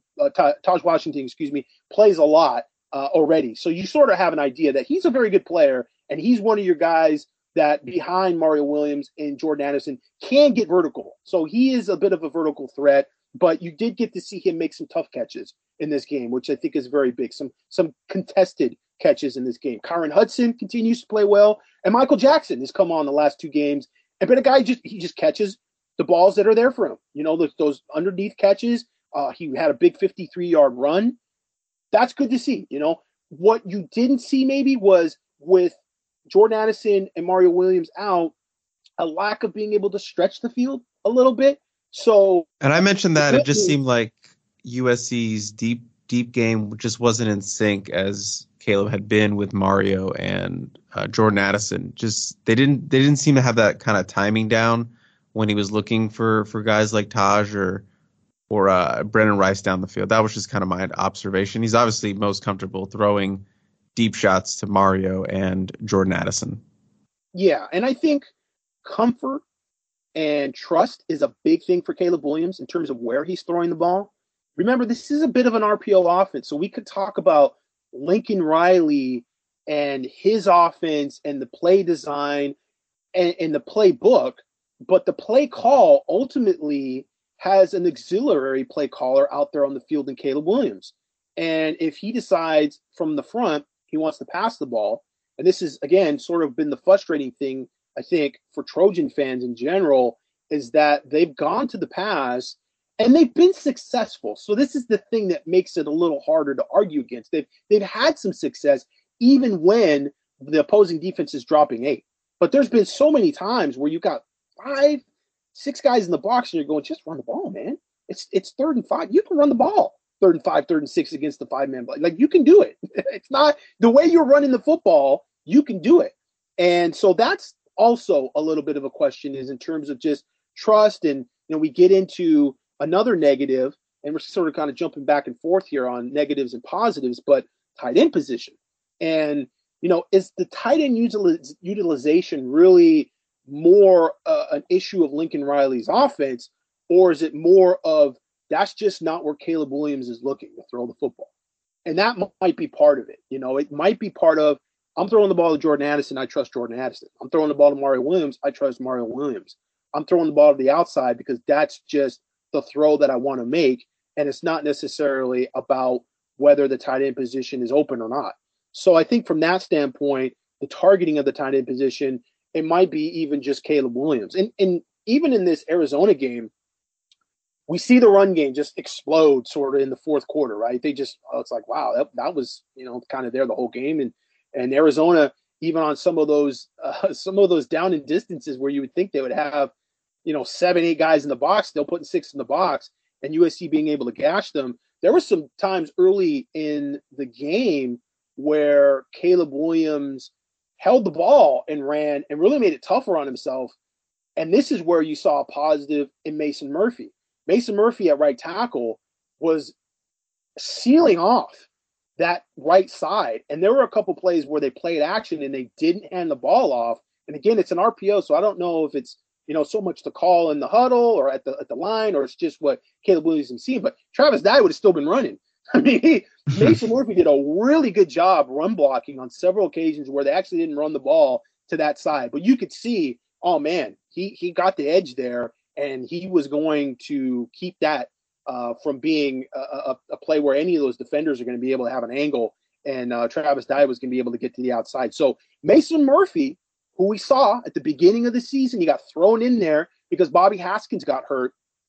plays a lot already. So you sort of have an idea that he's a very good player, and he's one of your guys that behind Mario Williams and Jordan Addison can get vertical. So he is a bit of a vertical threat, but you did get to see him make some tough catches in this game, which I think is very big. Some contested catches in this game. Kyron Hudson continues to play well, and Michael Jackson has come on the last 2 games and been a guy he just catches the balls that are there for him. You know, those underneath catches. He had a big 53-yard run. That's good to see. You know, what you didn't see maybe was with Jordan Addison and Mario Williams out, a lack of being able to stretch the field a little bit. So, and I mentioned that it just seemed like USC's deep game just wasn't in sync as Caleb had been with Mario and Jordan Addison. Just they didn't seem to have that kind of timing down when he was looking for guys like Taj or Brennan Rice down the field. That was just kind of my observation. He's obviously most comfortable throwing deep shots to Mario and Jordan Addison. Yeah, and I think comfort and trust is a big thing for Caleb Williams in terms of where he's throwing the ball. Remember, this is a bit of an RPO offense, so we could talk about Lincoln Riley and his offense and the play design and the playbook, but the play call ultimately has an auxiliary play caller out there on the field in Caleb Williams. And if he decides from the front he wants to pass the ball, and this is, again, sort of been the frustrating thing, I think, for Trojan fans in general, is that they've gone to the pass and they've been successful. So this is the thing that makes it a little harder to argue against. They've had some success even when the opposing defense is dropping 8. But there's been so many times where you got 5, 6 guys in the box and you're going, just run the ball, man. It's 3rd and 5. You can run the ball 3rd and 5, 3rd and 6 against the 5-man block. Like, you can do it. It's not the way you're running the football. You can do it. And so that's also a little bit of a question, is in terms of just trust. And, we get into another negative, and we're sort of kind of jumping back and forth here on negatives and positives, but tight end position. And, is the tight end utilization really more an issue of Lincoln Riley's offense, or is it more of that's just not where Caleb Williams is looking to throw the football? And that might be part of it. It might be part of, I'm throwing the ball to Jordan Addison, I trust Jordan Addison. I'm throwing the ball to Mario Williams, I trust Mario Williams. I'm throwing the ball to the outside because that's just the throw that I want to make, and it's not necessarily about whether the tight end position is open or not. So I think from that standpoint, the targeting of the tight end position, it might be even just Caleb Williams. And even in this Arizona game, we see the run game just explode sort of in the fourth quarter, right? They just, it's like, wow, that was, kind of there the whole game. And Arizona, even on some of those down and distances where you would think they would have, 7, 8 guys in the box, they'll put 6 in the box, and USC being able to gash them. There were some times early in the game where Caleb Williams held the ball and ran and really made it tougher on himself. And this is where you saw a positive in Mason Murphy. Mason Murphy at right tackle was sealing off that right side. And there were a couple plays where they played action and they didn't hand the ball off. And again, it's an RPO, so I don't know if it's, so much to call in the huddle or at the line, or it's just what Caleb Williams is seeing. But Travis Dye would have still been running. I mean, Mason Murphy did a really good job run blocking on several occasions where they actually didn't run the ball to that side. But you could see, oh, man, he got the edge there, and he was going to keep that from being a play where any of those defenders are going to be able to have an angle, and Travis Dye was going to be able to get to the outside. So Mason Murphy, who we saw at the beginning of the season, he got thrown in there because Bobby Haskins got hurt.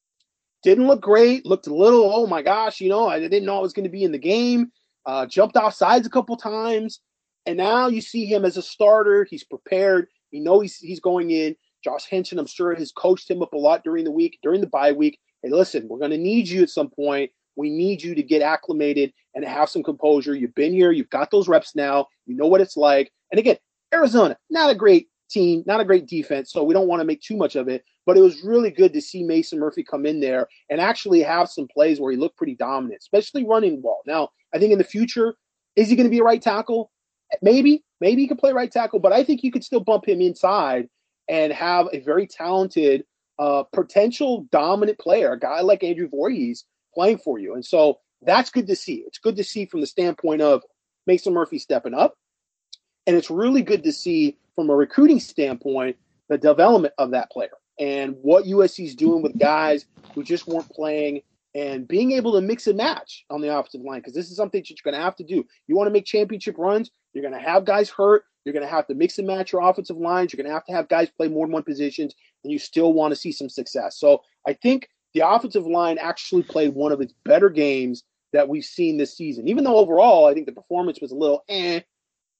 Didn't look great, looked a little, oh my gosh, I didn't know I was going to be in the game. Jumped off sides a couple times. And now you see him as a starter. He's prepared. You know he's going in. Josh Henson, I'm sure, has coached him up a lot during the week, during the bye week. Hey, listen, we're going to need you at some point. We need you to get acclimated and have some composure. You've been here. You've got those reps now. You know what it's like. And again, Arizona, not a great team, not a great defense, so we don't want to make too much of it. But it was really good to see Mason Murphy come in there and actually have some plays where he looked pretty dominant, especially running the ball. Now, I think in the future, is he going to be a right tackle? Maybe he could play right tackle, but I think you could still bump him inside and have a very talented, potential dominant player, a guy like Andrew Voorhees playing for you. And so that's good to see. It's good to see from the standpoint of Mason Murphy stepping up. And it's really good to see from a recruiting standpoint the development of that player and what USC is doing with guys who just weren't playing and being able to mix and match on the offensive line, because this is something that you're going to have to do. You want to make championship runs, you're going to have guys hurt, you're going to have to mix and match your offensive lines, you're going to have guys play more than one positions, and you still want to see some success. So I think the offensive line actually played one of its better games that we've seen this season. Even though overall I think the performance was a little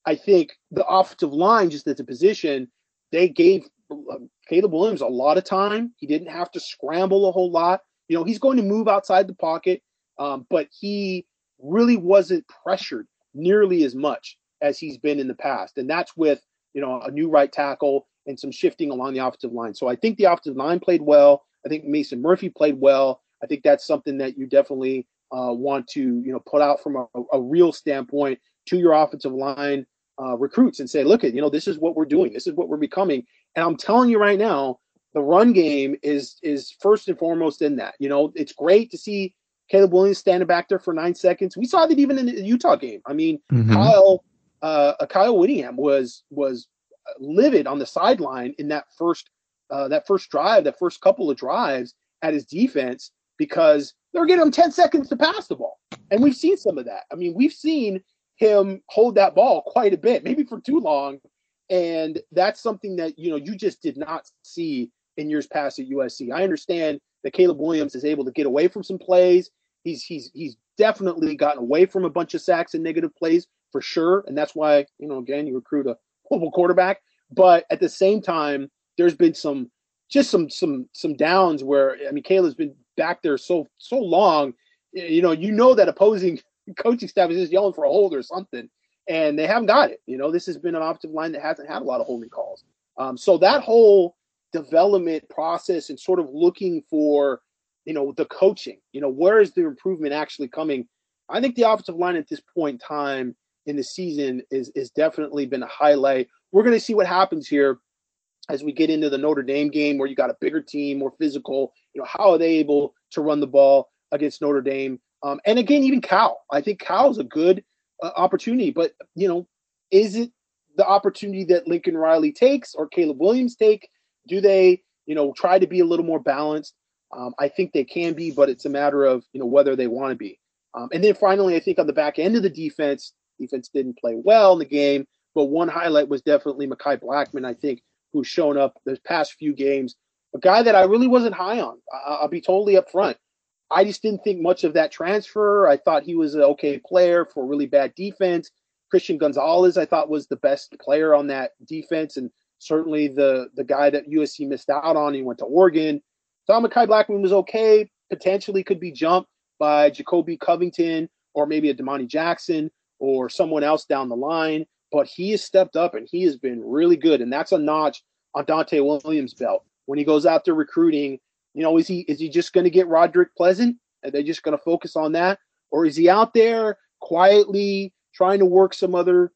I think the offensive line, just as a position, they gave Caleb Williams a lot of time. He didn't have to scramble a whole lot. He's going to move outside the pocket, but he really wasn't pressured nearly as much as he's been in the past. And that's with, a new right tackle and some shifting along the offensive line. So I think the offensive line played well. I think Mason Murphy played well. I think that's something that you definitely want to, put out from a real standpoint to your offensive line recruits and say, look, this is what we're doing. This is what we're becoming. And I'm telling you right now, the run game is first and foremost in that. It's great to see Caleb Williams standing back there for 9 seconds. We saw that even in the Utah game. I mean, Kyle Whittingham was livid on the sideline in that first drive, that first couple of drives at his defense, because they're getting him 10 seconds to pass the ball. And we've seen some of that. I mean, we've seen him hold that ball quite a bit, maybe for too long. And that's something that, you just did not see in years past at USC. I understand that Caleb Williams is able to get away from some plays. He's definitely gotten away from a bunch of sacks and negative plays for sure. And that's why, again, you recruit a mobile quarterback. But at the same time, there's been some downs where, I mean, Caleb's been back there so long, that opposing coaching staff is just yelling for a hold or something, and they haven't got it. This has been an offensive line that hasn't had a lot of holding calls. So that whole development process and sort of looking for, the coaching, where is the improvement actually coming? I think the offensive line at this point in time in the season is definitely been a highlight. We're going to see what happens here as we get into the Notre Dame game, where you got a bigger team, more physical. How are they able to run the ball against Notre Dame? And again, even Cal. I think Cal's a good opportunity, but is it the opportunity that Lincoln Riley takes or Caleb Williams take? Do they, try to be a little more balanced? I think they can be, but it's a matter of, whether they want to be. And then finally, I think on the back end of the defense didn't play well in the game, but one highlight was definitely Mekhi Blackmon, I think, who's shown up the past few games. A guy that I really wasn't high on. I'll be totally upfront. I just didn't think much of that transfer. I thought he was an okay player for really bad defense. Christian Gonzalez, I thought, was the best player on that defense, and certainly the guy that USC missed out on. He went to Oregon. Thought Mekhi Blackmon was okay. Potentially could be jumped by Jacoby Covington or maybe a Damani Jackson or someone else down the line. But he has stepped up and he has been really good. And that's a notch on Dante Williams' belt. When he goes out there recruiting, is he just going to get Roderick Pleasant? Are they just going to focus on that? Or is he out there quietly trying to work some other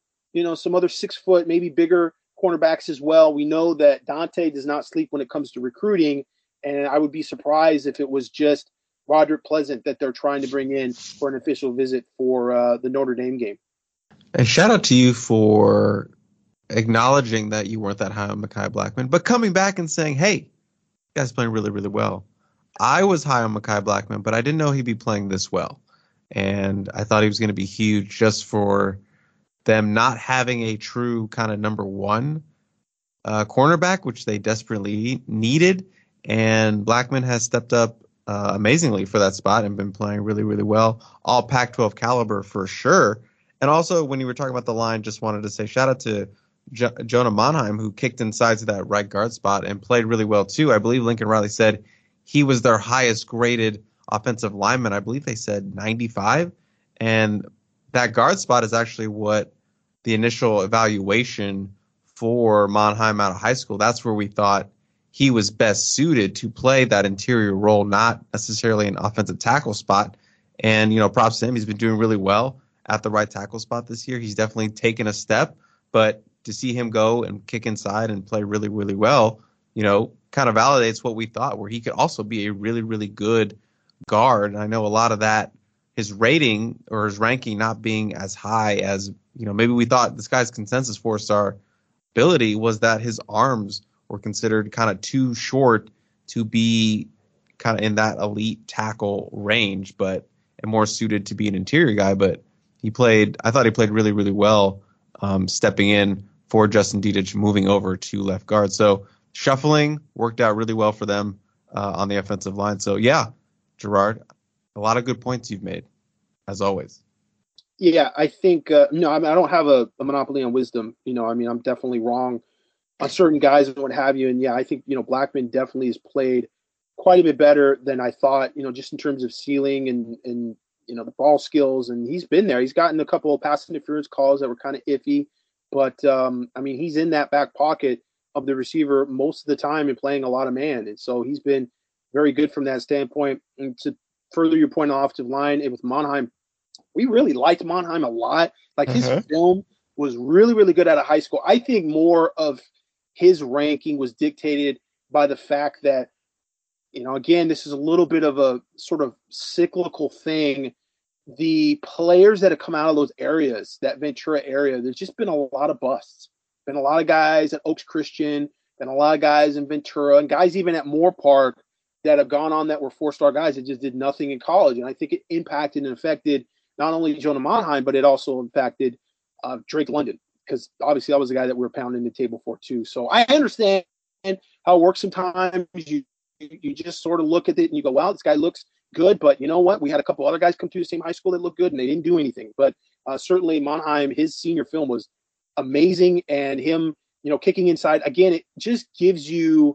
6 foot, maybe bigger cornerbacks as well? We know that Dante does not sleep when it comes to recruiting. And I would be surprised if it was just Roderick Pleasant that they're trying to bring in for an official visit for the Notre Dame game. And shout out to you for acknowledging that you weren't that high on Mekhi Blackmon, but coming back and saying, hey, you guys playing really, really well. I was high on Mekhi Blackmon, but I didn't know he'd be playing this well. And I thought he was going to be huge just for them not having a true kind of number one cornerback, which they desperately needed. And Blackmon has stepped up amazingly for that spot and been playing really, really well. All Pac-12 caliber for sure. And also, when you were talking about the line, just wanted to say shout out to Jonah Monheim, who kicked inside to that right guard spot and played really well too. I believe Lincoln Riley said he was their highest graded offensive lineman. I believe they said 95. And that guard spot is actually what the initial evaluation for Monheim out of high school, that's where we thought he was best suited to play that interior role, not necessarily an offensive tackle spot. And, props to him. He's been doing really well at the right tackle spot this year. He's definitely taken a step, but to see him go and kick inside and play really, really well, kind of validates what we thought, where he could also be a really, really good guard. And I know a lot of that, his rating or his ranking not being as high as, maybe we thought. This guy's consensus 4-star ability was that his arms were considered kind of too short to be kind of in that elite tackle range, but and more suited to be an interior guy. But I thought he played really, really well, stepping in for Justin Dedich, moving over to left guard. So shuffling worked out really well for them on the offensive line. So yeah, Gerard, a lot of good points you've made, as always. Yeah, I think no. I don't have a monopoly on wisdom. I'm definitely wrong on certain guys and what have you. And yeah, I think Blackman definitely has played quite a bit better than I thought. Just in terms of ceiling and the ball skills. And he's been there. He's gotten a couple of pass interference calls that were kind of iffy, but he's in that back pocket of the receiver most of the time and playing a lot of man. And so he's been very good from that standpoint. And to further your point on offensive line, with Monheim, we really liked Monheim a lot. Like his film was really, really good out of high school. I think more of his ranking was dictated by the fact that, again, this is a little bit of a sort of cyclical thing. The players that have come out of those areas, that Ventura area, there's just been a lot of busts. Been a lot of guys at Oaks Christian, been a lot of guys in Ventura, and guys even at Moore Park that have gone on that were 4-star guys that just did nothing in college. And I think it impacted and affected not only Jonah Monheim, but it also impacted Drake London, because obviously that was the guy that we were pounding the table for too. So I understand how it works sometimes. You just sort of look at it and you go, wow, this guy looks good, but you know what? We had a couple other guys come through the same high school that looked good and they didn't do anything. But certainly Monheim, his senior film was amazing, and him, kicking inside again, it just gives you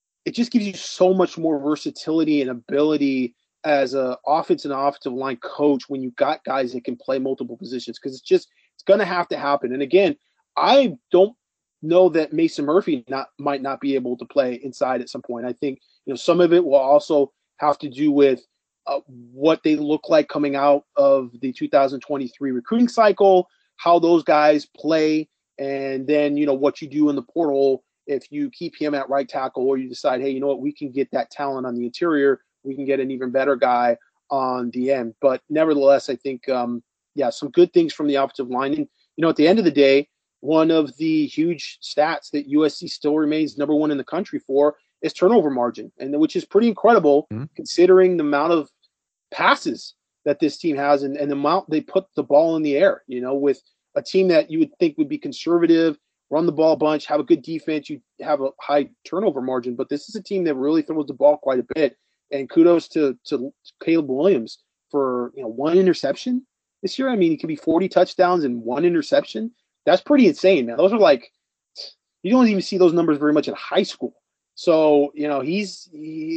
so much more versatility and ability as an offensive line coach when you got guys that can play multiple positions, because it's going to have to happen. And again, I don't know that Mason Murphy might not be able to play inside at some point. I think some of it will also have to do with what they look like coming out of the 2023 recruiting cycle, how those guys play, and then what you do in the portal. If you keep him at right tackle, or you decide, hey, you know what, we can get that talent on the interior, we can get an even better guy on the end. But nevertheless, I think, some good things from the offensive line. And, at the end of the day, one of the huge stats that USC still remains number one in the country for is turnover margin, and which is pretty incredible considering the amount of passes that this team has and the amount they put the ball in the air, with a team that you would think would be conservative, run the ball a bunch, have a good defense, you have a high turnover margin. But this is a team that really throws the ball quite a bit. And kudos to Caleb Williams for one interception this year. I mean, it could be 40 touchdowns and one interception. That's pretty insane, man. Those are like, you don't even see those numbers very much in high school. So he's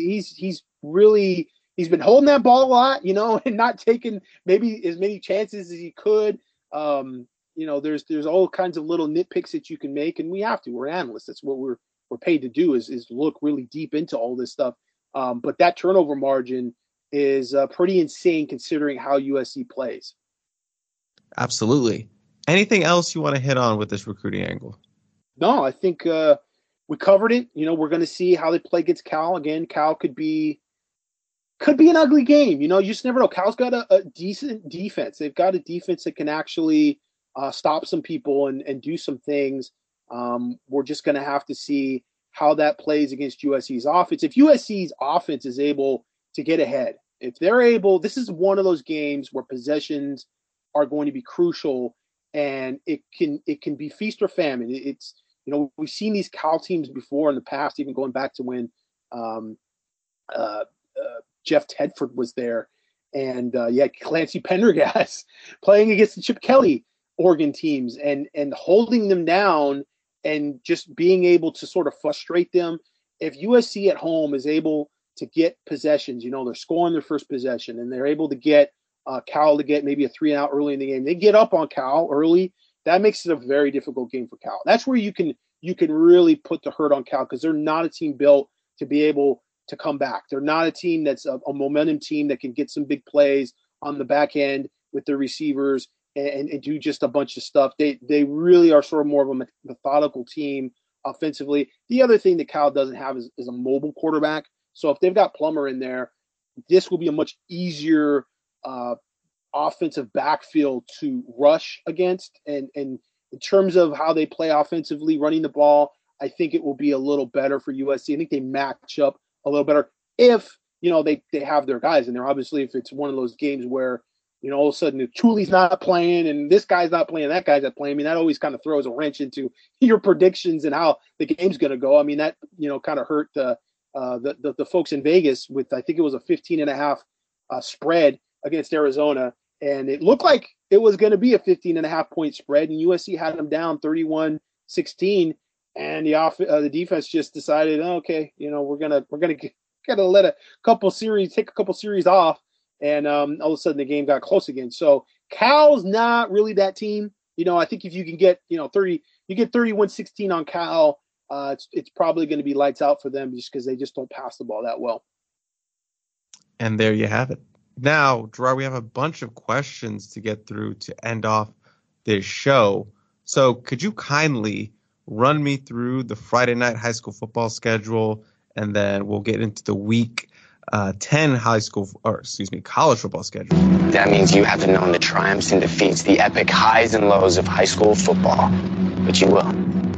been holding that ball a lot, and not taking maybe as many chances as he could. There's all kinds of little nitpicks that you can make, and we have to. We're analysts. That's what we're paid to do is look really deep into all this stuff. But that turnover margin is pretty insane considering how USC plays. Absolutely. Anything else you want to hit on with this recruiting angle? No, I think we covered it. We're going to see how they play against Cal. Again, Cal could be an ugly game. You just never know. Cal's got a decent defense. They've got a defense that can actually stop some people and do some things. We're just going to have to see how that plays against USC's offense. If USC's offense is able to get ahead, if they're able, this is one of those games where possessions are going to be crucial, and it can be feast or famine. It's we've seen these Cal teams before in the past, even going back to when Jeff Tedford was there, and Clancy Pendergast playing against the Chip Kelly Oregon teams and holding them down and just being able to sort of frustrate them. If USC at home is able to get possessions, they're scoring their first possession and they're able to get Cal to get maybe a 3-and-out early in the game. They get up on Cal early. That makes it a very difficult game for Cal. That's where you can really put the hurt on Cal, because they're not a team built to be able to come back. They're not a team that's a momentum team that can get some big plays on the back end with their receivers and do just a bunch of stuff. They really are sort of more of a methodical team offensively. The other thing that Cal doesn't have is a mobile quarterback. So if they've got Plummer in there, this will be a much easier offensive backfield to rush against. And in terms of how they play offensively, running the ball, I think it will be a little better for USC. I think they match up a little better if, they have their guys in there. Obviously, if it's one of those games where, all of a sudden Chuli's not playing and this guy's not playing, that guy's not playing. I mean, that always kind of throws a wrench into your predictions and how the game's going to go. I mean, that, kind of hurt the folks in Vegas with, I think it was a 15.5 spread against Arizona. And it looked like it was going to be a 15.5-point spread, and USC had them down 31-16. And the defense just decided, okay, we're gonna let a couple series off, and all of a sudden the game got close again. So Cal's not really that team. I think if you can get 31-16 on Cal, it's probably going to be lights out for them just because they just don't pass the ball that well. And there you have it. Now, Gerard, we have a bunch of questions to get through to end off this show. So could you kindly run me through the Friday night high school football schedule, and then we'll get into the week 10 college football schedule. That means you haven't known the triumphs and defeats, the epic highs and lows of high school football. But you will.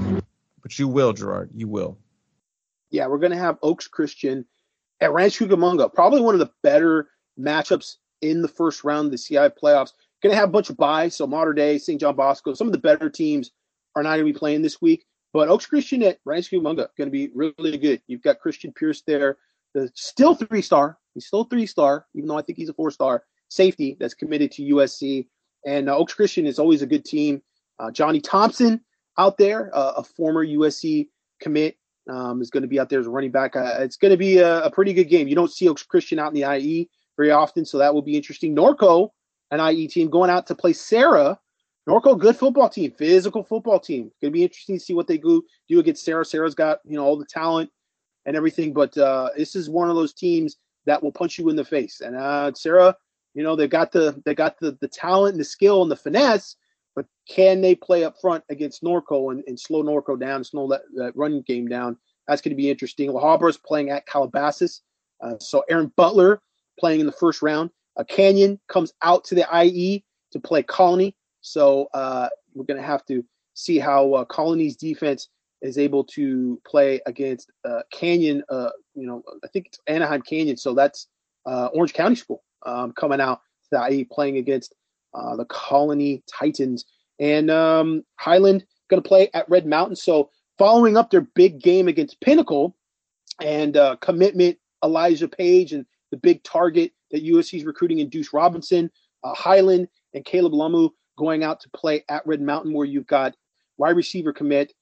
But you will, Gerard. You will. Yeah, we're going to have Oaks Christian at Rancho Cucamonga. Probably one of the better matchups in the first round of the CI playoffs. Going to have a bunch of byes, so Mater Dei, St. John Bosco. Some of the better teams are not going to be playing this week. But Oaks Christian at Rancho Cucamonga going to be really good. You've got Christian Pierce there. Still 3-star. He's still 3-star, even though I think he's a 4-star safety that's committed to USC. And Oaks Christian is always a good team. Johnny Thompson out there, a former USC commit, is going to be out there as a running back. It's going to be a pretty good game. You don't see Oaks Christian out in the IE very often, so that will be interesting. Norco, an IE team, going out to play Sarah. Norco, good football team, physical football team. It's going to be interesting to see what they do against Sarah. Sarah's got all the talent and everything, but this is one of those teams that will punch you in the face. And Sarah, they got the talent and the skill and the finesse, but can they play up front against Norco and slow Norco down, and slow that running game down? That's going to be interesting. La Habra's playing at Calabasas, so Aaron Butler playing in the first round. Canyon comes out to the IE to play Colony, so we're going to have to see how Colony's defense is able to play against Canyon. I think it's Anaheim Canyon. So that's Orange County School coming out to the IE playing against the Colony Titans. And Highland going to play at Red Mountain. So following up their big game against Pinnacle and commitment Elijah Page and the big target that USC is recruiting in Deuce Robinson, Highland and Caleb Lumu going out to play at Red Mountain, where you've got wide receiver commit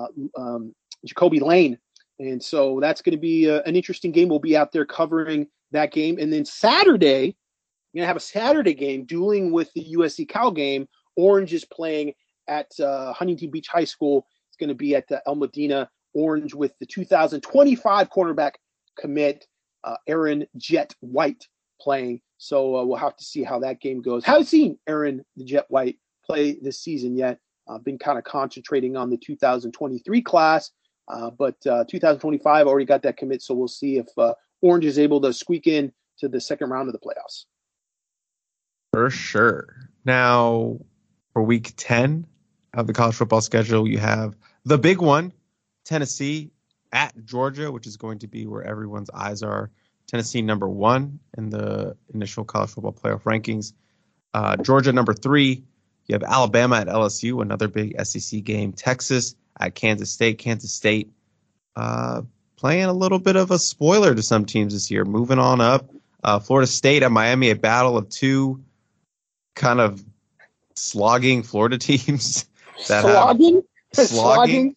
Jacoby Lane. And so that's going to be an interesting game. We'll be out there covering that game. And then Saturday, you're going to have a Saturday game dueling with the USC Cal game. Orange is playing at Huntington Beach High School. It's going to be at El Medina. Orange with the 2025 cornerback commit, Aaron Jet White, playing. So we'll have to see how that game goes. Haven't seen Aaron the Jet White play this season yet. Been kind of concentrating on the 2023 class, but 2025 already got that commit. So we'll see if Orange is able to squeak in to the second round of the playoffs. For sure. Now, for week 10 of the college football schedule, you have the big one, Tennessee at Georgia, which is going to be where everyone's eyes are. Tennessee number 1 in the initial college football playoff rankings. Georgia number 3. You have Alabama at LSU, another big SEC game. Texas at Kansas State. Kansas State playing a little bit of a spoiler to some teams this year. Moving on up. Florida State at Miami, a battle of two kind of slogging Florida teams. Slogging?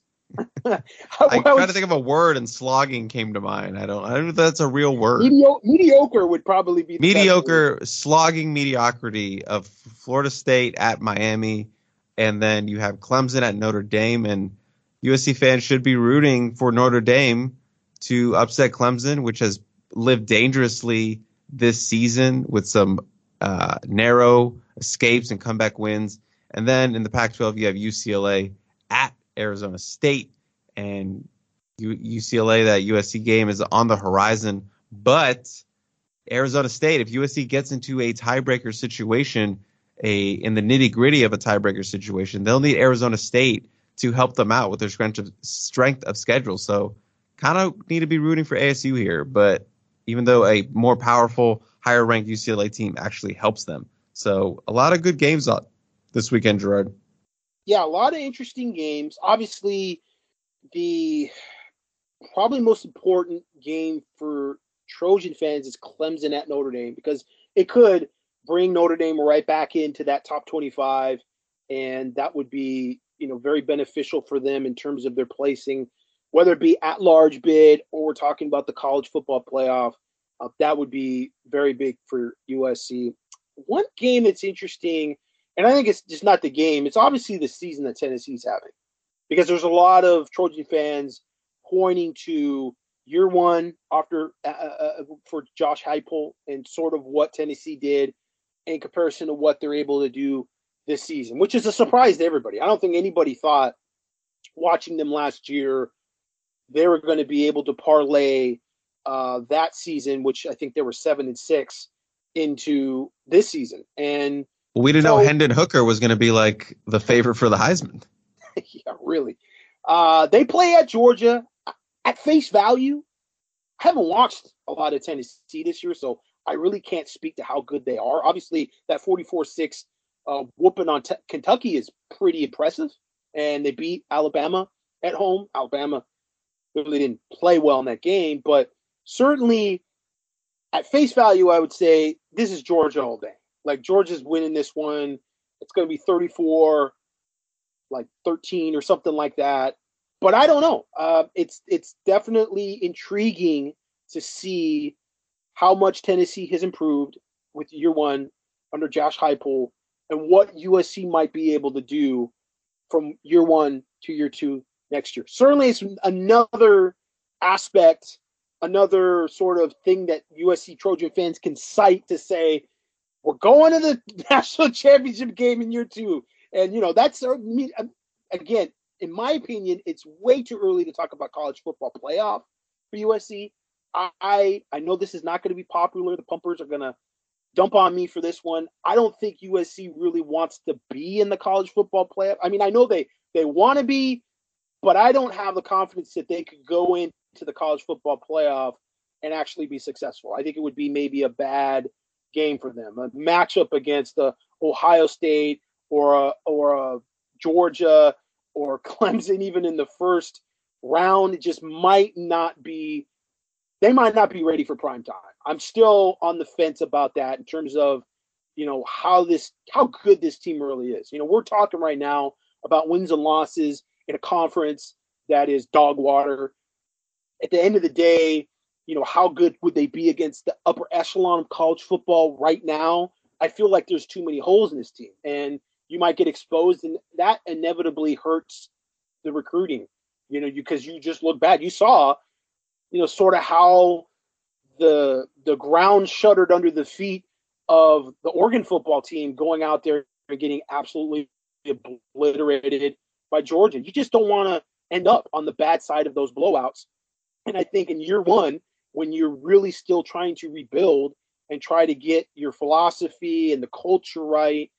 I tried to think of a word, and slogging came to mind. I don't know if that's a real word. Mediocre would probably be the mediocre, slogging mediocrity of Florida State at Miami, and then you have Clemson at Notre Dame, and USC fans should be rooting for Notre Dame to upset Clemson, which has lived dangerously this season with some narrow escapes and comeback wins. And then in the Pac-12, you have UCLA at Arizona State, and UCLA, that USC game is on the horizon. But Arizona State, if USC gets into a tiebreaker situation, in the nitty-gritty of a tiebreaker situation, they'll need Arizona State to help them out with their strength of schedule. So kind of need to be rooting for ASU here, but even though a more powerful, higher-ranked UCLA team actually helps them. So a lot of good games this weekend, Gerard. Yeah, a lot of interesting games. Obviously, the probably most important game for Trojan fans is Clemson at Notre Dame, because it could bring Notre Dame right back into that top 25, and that would be, very beneficial for them in terms of their placing, whether it be at large bid or we're talking about the college football playoff. That would be very big for USC. One game that's interesting, and I think it's just not the game, it's obviously the season that Tennessee's having, because there's a lot of Trojan fans pointing to year one after for Josh Heupel and sort of what Tennessee did in comparison to what they're able to do this season, which is a surprise to everybody. I don't think anybody thought watching them last year they were going to be able to parlay that season, which I think they were 7-6, into this season. And we didn't know Hendon Hooker was going to be like the favorite for the Heisman. Yeah, really. They play at Georgia. At face value, I haven't watched a lot of Tennessee this year, so I really can't speak to how good they are. Obviously, that 44-6 whooping on Kentucky is pretty impressive, and they beat Alabama at home. Alabama really didn't play well in that game, but certainly at face value, I would say this is Georgia all day. Like, Georgia's winning this one. It's going to be 34-13 or something like that. But I don't know. It's definitely intriguing to see how much Tennessee has improved with year one under Josh Heupel and what USC might be able to do from year one to year two next year. Certainly it's another aspect, another sort of thing that USC Trojan fans can cite to say, we're going to the national championship game in year two. And, that's, again, in my opinion, it's way too early to talk about college football playoff for USC. I know this is not going to be popular. The pumpers are going to dump on me for this one. I don't think USC really wants to be in the college football playoff. I mean, I know they want to be, but I don't have the confidence that they could go into the college football playoff and actually be successful. I think it would be maybe a bad game for them. A matchup against Ohio State or a Georgia or Clemson, even in the first round, it just might not be – they might not be ready for prime time. I'm still on the fence about that in terms of, how good this team really is. We're talking right now about wins and losses in a conference that is dog water. At the end of the day, how good would they be against the upper echelon of college football right now? I feel like there's too many holes in this team, and you might get exposed, and that inevitably hurts the recruiting, because you just look bad. You saw, sort of how the ground shuddered under the feet of the Oregon football team going out there and getting absolutely obliterated by Georgia. You just don't want to end up on the bad side of those blowouts. And I think in year one, when you're really still trying to rebuild and try to get your philosophy and the culture right,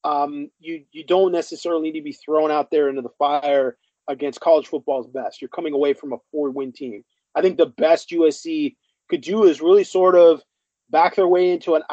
you don't necessarily need to be thrown out there into the fire against college football's best. You're coming away from a 4-win team. I think the best USC could do is really sort of back their way into an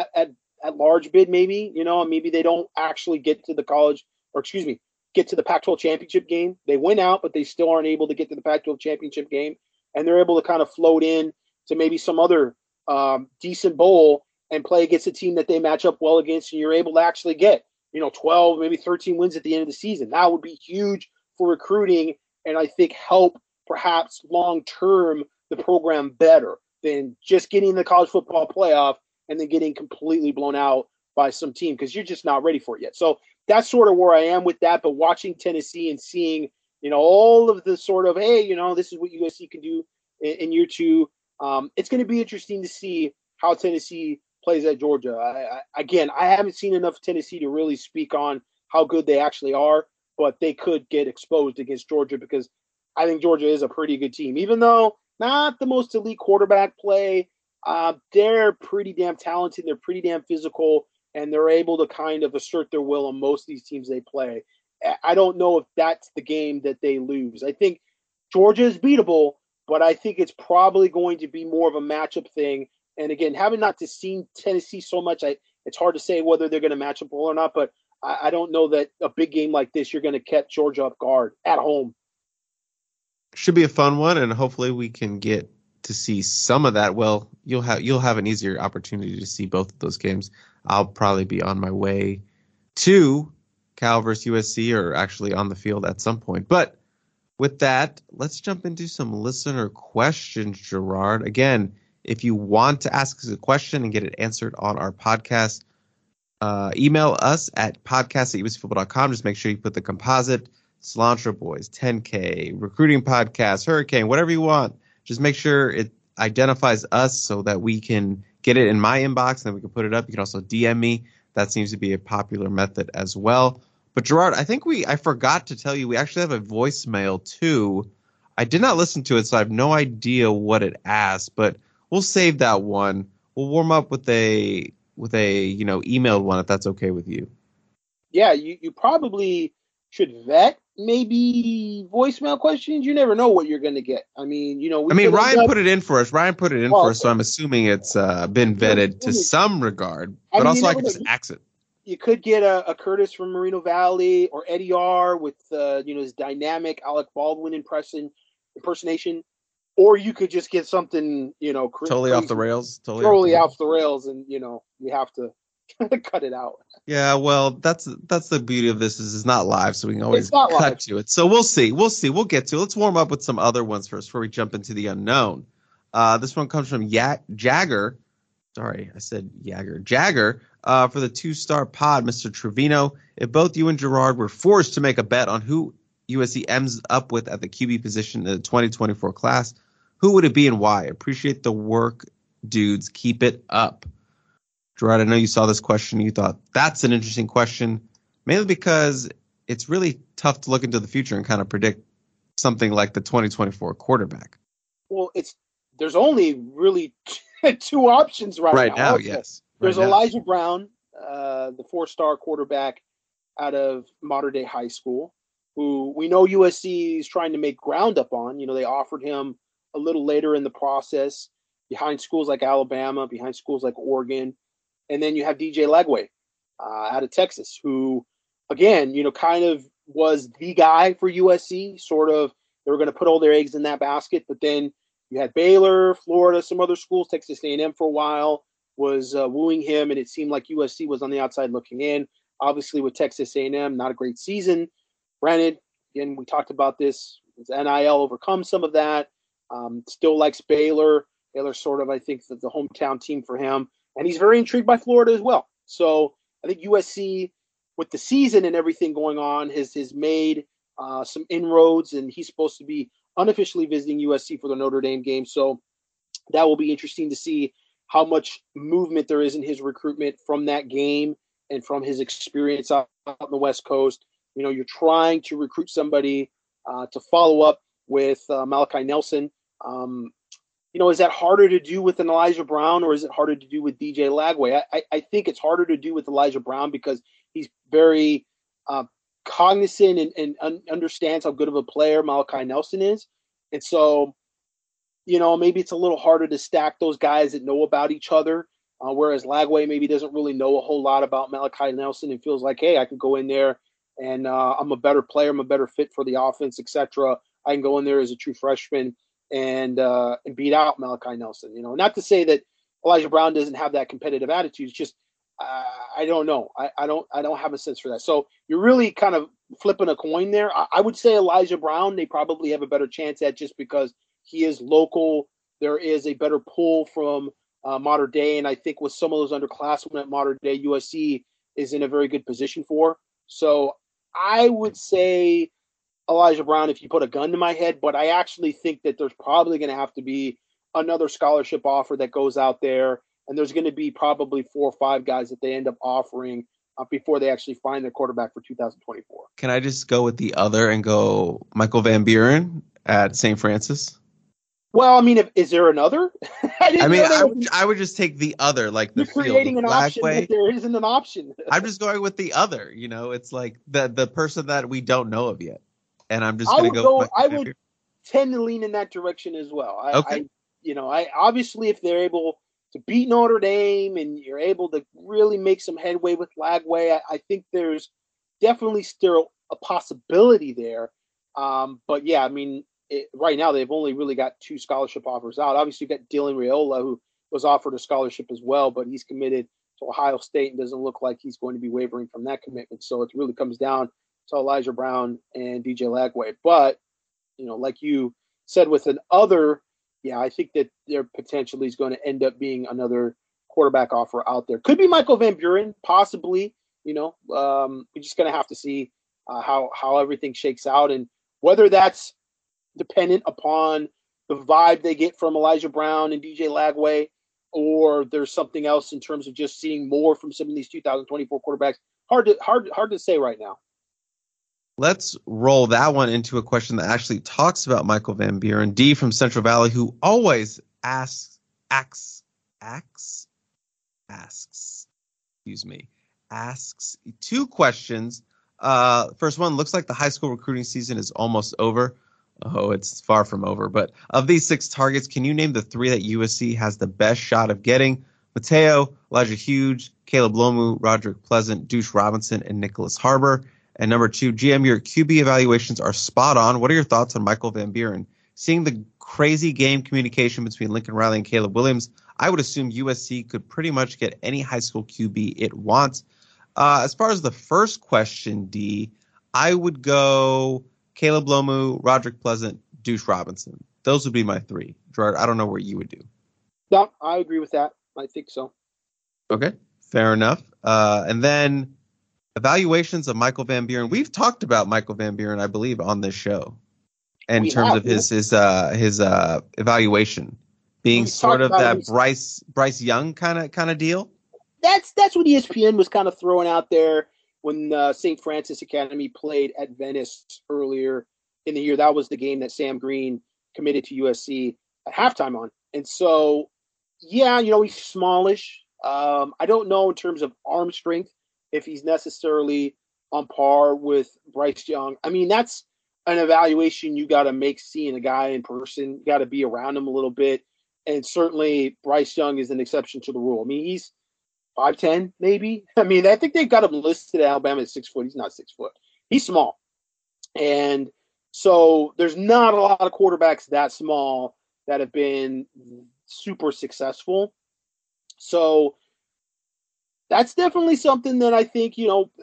at large bid, maybe, maybe they don't actually get to the get to the Pac-12 championship game. They win out, but they still aren't able to get to the Pac-12 championship game. And they're able to kind of float in to maybe some other decent bowl and play against a team that they match up well against, and you're able to actually get, 12, maybe 13 wins at the end of the season. That would be huge for recruiting, and I think help perhaps long-term the program better than just getting the college football playoff and then getting completely blown out by some team, because you're just not ready for it yet. So that's sort of where I am with that. But watching Tennessee and seeing, all of the sort of, hey, this is what USC can do in year two. It's going to be interesting to see how Tennessee plays at Georgia. I haven't seen enough Tennessee to really speak on how good they actually are, but they could get exposed against Georgia, because I think Georgia is a pretty good team, even though not the most elite quarterback play. They're pretty damn talented. They're pretty damn physical, and they're able to kind of assert their will on most of these teams they play. I don't know if that's the game that they lose. I think Georgia is beatable, but I think it's probably going to be more of a matchup thing. And again, having not seen Tennessee so much, it's hard to say whether they're going to match up well or not, but I don't know that a big game like this, you're going to catch Georgia off guard at home. Should be a fun one, and hopefully we can get to see some of that. Well, you'll have an easier opportunity to see both of those games I'll probably be on my way to Cal versus USC, or actually on the field at some point. But with that, let's jump into some listener questions, Gerard. Again, if you want to ask us a question and get it answered on our podcast, email us at podcast@uscfootball.com. Just make sure you put the composite, Cilantro Boys, 10K, Recruiting Podcast, Hurricane, whatever you want. Just make sure it identifies us so that we can get it in my inbox and then we can put it up. You can also DM me. That seems to be a popular method as well. But Gerard, I forgot to tell you, we actually have a voicemail too. I did not listen to it, so I have no idea what it asked, but we'll save that one. We'll warm up with a emailed one if that's okay with you. Yeah, you probably should vet maybe voicemail questions. You never know what you're going to get. I mean, Ryan put it in for us. So I'm assuming it's been vetted to some regard, but also I can just ask it. You could get a Curtis from Moreno Valley or Eddie R with his dynamic Alec Baldwin impersonation, or you could just get something totally off the rails, totally off the rails, and you have to cut it out. Yeah, well, that's the beauty of this is it's not live, so we can always cut to it. So we'll see. We'll get to it. Let's warm up with some other ones first before we jump into the unknown. This one comes from Jagger. Sorry, I said Jagger. Jagger, for the 2-star pod, Mr. Trevino. If both you and Gerard were forced to make a bet on who USC ends up with at the QB position in the 2024 class, who would it be and why? Appreciate the work, dudes. Keep it up. Gerard, I know you saw this question. You thought that's an interesting question, mainly because it's really tough to look into the future and kind of predict something like the 2024 quarterback. Well, there's only really two options right now. Yes. There's Elijah Brown, the 4-star quarterback out of Mater Dei High School, who we know USC is trying to make ground up on. They offered him a little later in the process behind schools like Alabama, behind schools like Oregon. And then you have DJ Lagway out of Texas, who, again, kind of was the guy for USC. Sort of, they were going to put all their eggs in that basket. But then you had Baylor, Florida, some other schools. Texas A&M for a while was wooing him, and it seemed like USC was on the outside looking in. Obviously, with Texas A&M, not a great season. Granted, again, we talked about this. NIL overcomes some of that. Still likes Baylor. Baylor's sort of, I think, the hometown team for him. And he's very intrigued by Florida as well. So I think USC, with the season and everything going on, has made some inroads, and he's supposed to be unofficially visiting USC for the Notre Dame game. So that will be interesting to see how much movement there is in his recruitment from that game and from his experience out on the West Coast. You're trying to recruit somebody to follow up with Malachi Nelson. Is that harder to do with an Elijah Brown, or is it harder to do with DJ Lagway? I think it's harder to do with Elijah Brown because he's very cognizant and understands how good of a player Malachi Nelson is. And so, maybe it's a little harder to stack those guys that know about each other, whereas Lagway maybe doesn't really know a whole lot about Malachi Nelson and feels like, hey, I can go in there and I'm a better player, I'm a better fit for the offense, etc. I can go in there as a true freshman and beat out Malachi Nelson. Not to say that Elijah Brown doesn't have that competitive attitude. It's just I don't know. I don't have a sense for that. So you're really kind of flipping a coin there. I would say Elijah Brown, they probably have a better chance at, just because he is local. There is a better pull from Mater Dei, and I think with some of those underclassmen at Mater Dei, USC is in a very good position for. So I would say Elijah Brown if you put a gun to my head, but I actually think that there's probably going to have to be another scholarship offer that goes out there, and there's going to be probably 4 or 5 guys that they end up offering before they actually find their quarterback for 2024. Can I just go with the other and go Michael Van Buren at St. Francis? Well, I mean, is there another? I would just take the other, like the You're creating an option that there isn't an option. I'm just going with the other. It's like the person that we don't know of yet, and I'm just going to go. I would tend to lean in that direction as well. Okay. I obviously, if they're able to beat Notre Dame and you're able to really make some headway with Lagway, I think there's definitely still a possibility there. But yeah, I mean, right now they've only really got 2 scholarship offers out. Obviously, you got Dylan Raiola, who was offered a scholarship as well, but he's committed to Ohio State and doesn't look like he's going to be wavering from that commitment. So it really comes down to Elijah Brown and DJ Lagway. But, like you said with I think that there potentially is going to end up being another quarterback offer out there. Could be Michael Van Buren, possibly. We're just going to have to see how everything shakes out, and whether that's dependent upon the vibe they get from Elijah Brown and DJ Lagway, or there's something else in terms of just seeing more from some of these 2024 quarterbacks. Hard to say right now. Let's roll that one into a question that actually talks about Michael Van Buren. D from Central Valley, who always asks two questions. First one, looks like the high school recruiting season is almost over. Oh, it's far from over. But of these 6 targets, can you name the 3 that USC has the best shot of getting? Mateo, Elijah Hughes, Caleb Lomu, Roderick Pleasant, Deuce Robinson, and Nicholas Harbor. And number 2, GM, your QB evaluations are spot on. What are your thoughts on Michael Van Buren? Seeing the crazy game communication between Lincoln Riley and Caleb Williams, I would assume USC could pretty much get any high school QB it wants. As far as the first question, D, I would go Caleb Lomu, Roderick Pleasant, Deuce Robinson. Those would be my 3. Gerard, I don't know what you would do. No, I agree with that. I think so. Okay, fair enough. And then evaluations of Michael Van Buren. We've talked about Michael Van Buren, I believe, on this show in terms of his evaluation being sort of that Bryce Young kind of deal. That's what ESPN was kind of throwing out there when St. Francis Academy played at Venice earlier in the year. That was the game that Sam Green committed to USC at halftime on. And so, he's smallish. I don't know in terms of arm strength if he's necessarily on par with Bryce Young. I mean, that's an evaluation you got to make seeing a guy in person. You got to be around him a little bit. And certainly Bryce Young is an exception to the rule. I mean, he's 5'10", maybe. I mean, I think they've got him listed at Alabama at 6 foot. He's not 6 foot. He's small. And so there's not a lot of quarterbacks that small that have been super successful. So that's definitely something that I think,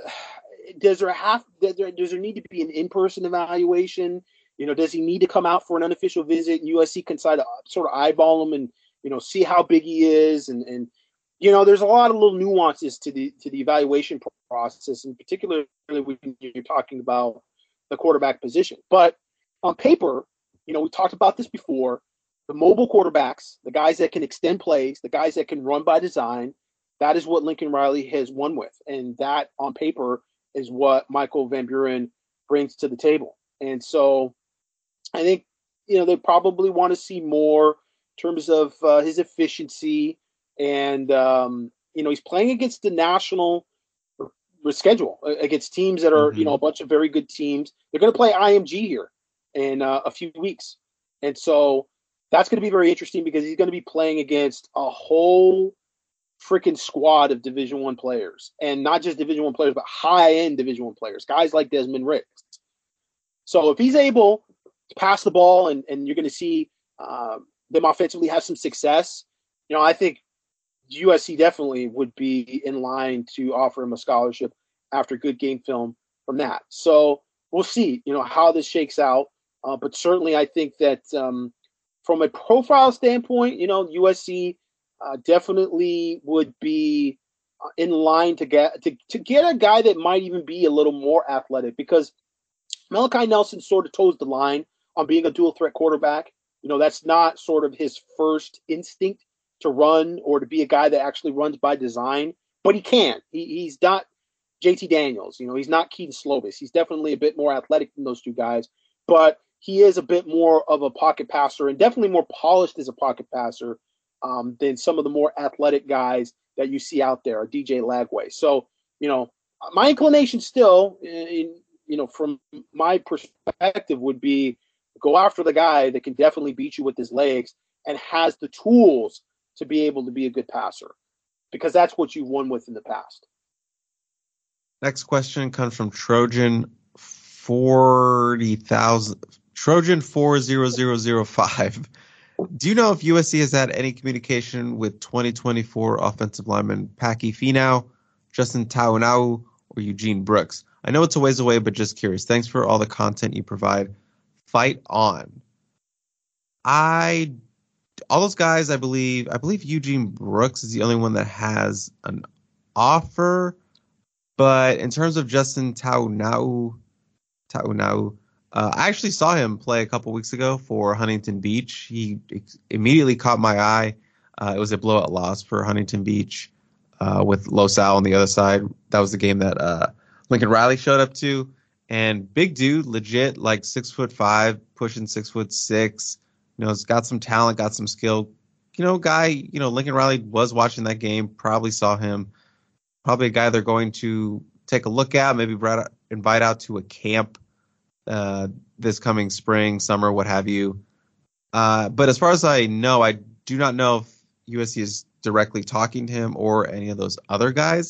does there need to be an in-person evaluation? Does he need to come out for an unofficial visit and USC can sort of eyeball him and, see how big he is? And there's a lot of little nuances to the evaluation process, and particularly when you're talking about the quarterback position. But on paper, we talked about this before, the mobile quarterbacks, the guys that can extend plays, the guys that can run by design, that is what Lincoln Riley has won with. And that on paper is what Michael Van Buren brings to the table. And so I think, they probably want to see more in terms of his efficiency. And, he's playing against the national schedule, against teams that are, a bunch of very good teams. They're going to play IMG here in a few weeks. And so that's going to be very interesting because he's going to be playing against a whole freaking squad of Division I players, and not just Division I players, but high-end Division I players, guys like Desmond Riggs. So if he's able to pass the ball and you're going to see them offensively have some success, I think USC definitely would be in line to offer him a scholarship after good game film from that. So we'll see, how this shakes out. But certainly I think that from a profile standpoint, USC definitely would be in line to get a guy that might even be a little more athletic, because Malachi Nelson sort of toes the line on being a dual threat quarterback. That's not sort of his first instinct to run or to be a guy that actually runs by design, but he can. He's not JT Daniels. He's not Keaton Slovis. He's definitely a bit more athletic than those two guys, but he is a bit more of a pocket passer and definitely more polished as a pocket passer than some of the more athletic guys that you see out there, DJ Lagway. So, my inclination still, from my perspective, would be go after the guy that can definitely beat you with his legs and has the tools to be able to be a good passer, because that's what you've won with in the past. Next question comes from Trojan 40,000. Trojan 40005. Do you know if USC has had any communication with 2024 offensive lineman Paki Finau, Justin Taunau, or Eugene Brooks? I know it's a ways away, but just curious. Thanks for all the content you provide. Fight on. All those guys, I believe Eugene Brooks is the only one that has an offer. But in terms of Justin Taunau, I actually saw him play a couple weeks ago for Huntington Beach. He immediately caught my eye. It was a blowout loss for Huntington Beach with Los Al on the other side. That was the game that Lincoln Riley showed up to. And big dude, legit, like 6'5", pushing 6'6". He's got some talent, got some skill. Lincoln Riley was watching that game, probably saw him. Probably a guy they're going to take a look at, maybe invite out to a camp this coming spring, summer, what have you. But as far as I know, I do not know if USC is directly talking to him or any of those other guys.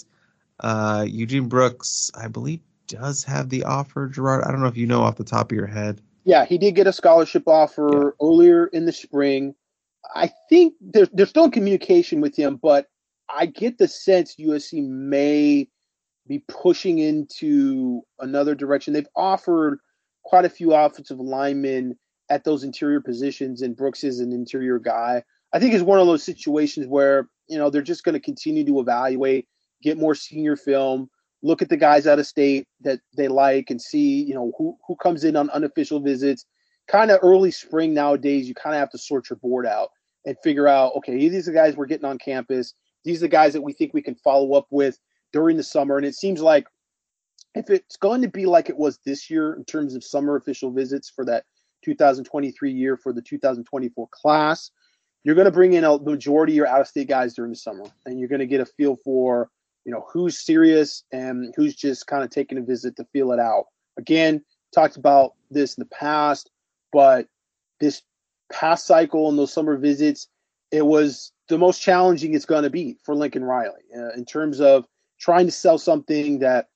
Eugene Brooks, I believe, does have the offer, Gerard. I don't know if you know off the top of your head. Yeah, he did get a scholarship offer earlier in the spring. I think there's still communication with him, but I get the sense USC may be pushing into another direction. They've offered quite a few offensive linemen at those interior positions, and Brooks is an interior guy. I think it's one of those situations where, they're just going to continue to evaluate, get more senior film, look at the guys out of state that they like and see, who comes in on unofficial visits. Kind of early spring nowadays, you kind of have to sort your board out and figure out, okay, these are the guys we're getting on campus. These are the guys that we think we can follow up with during the summer. And it seems like if it's going to be like it was this year in terms of summer official visits for that 2023 year for the 2024 class, you're going to bring in a majority of your out-of-state guys during the summer. And you're going to get a feel for, who's serious and who's just kind of taking a visit to feel it out. Again, talked about this in the past, but this past cycle and those summer visits, it was the most challenging it's going to be for Lincoln Riley in terms of trying to sell something that,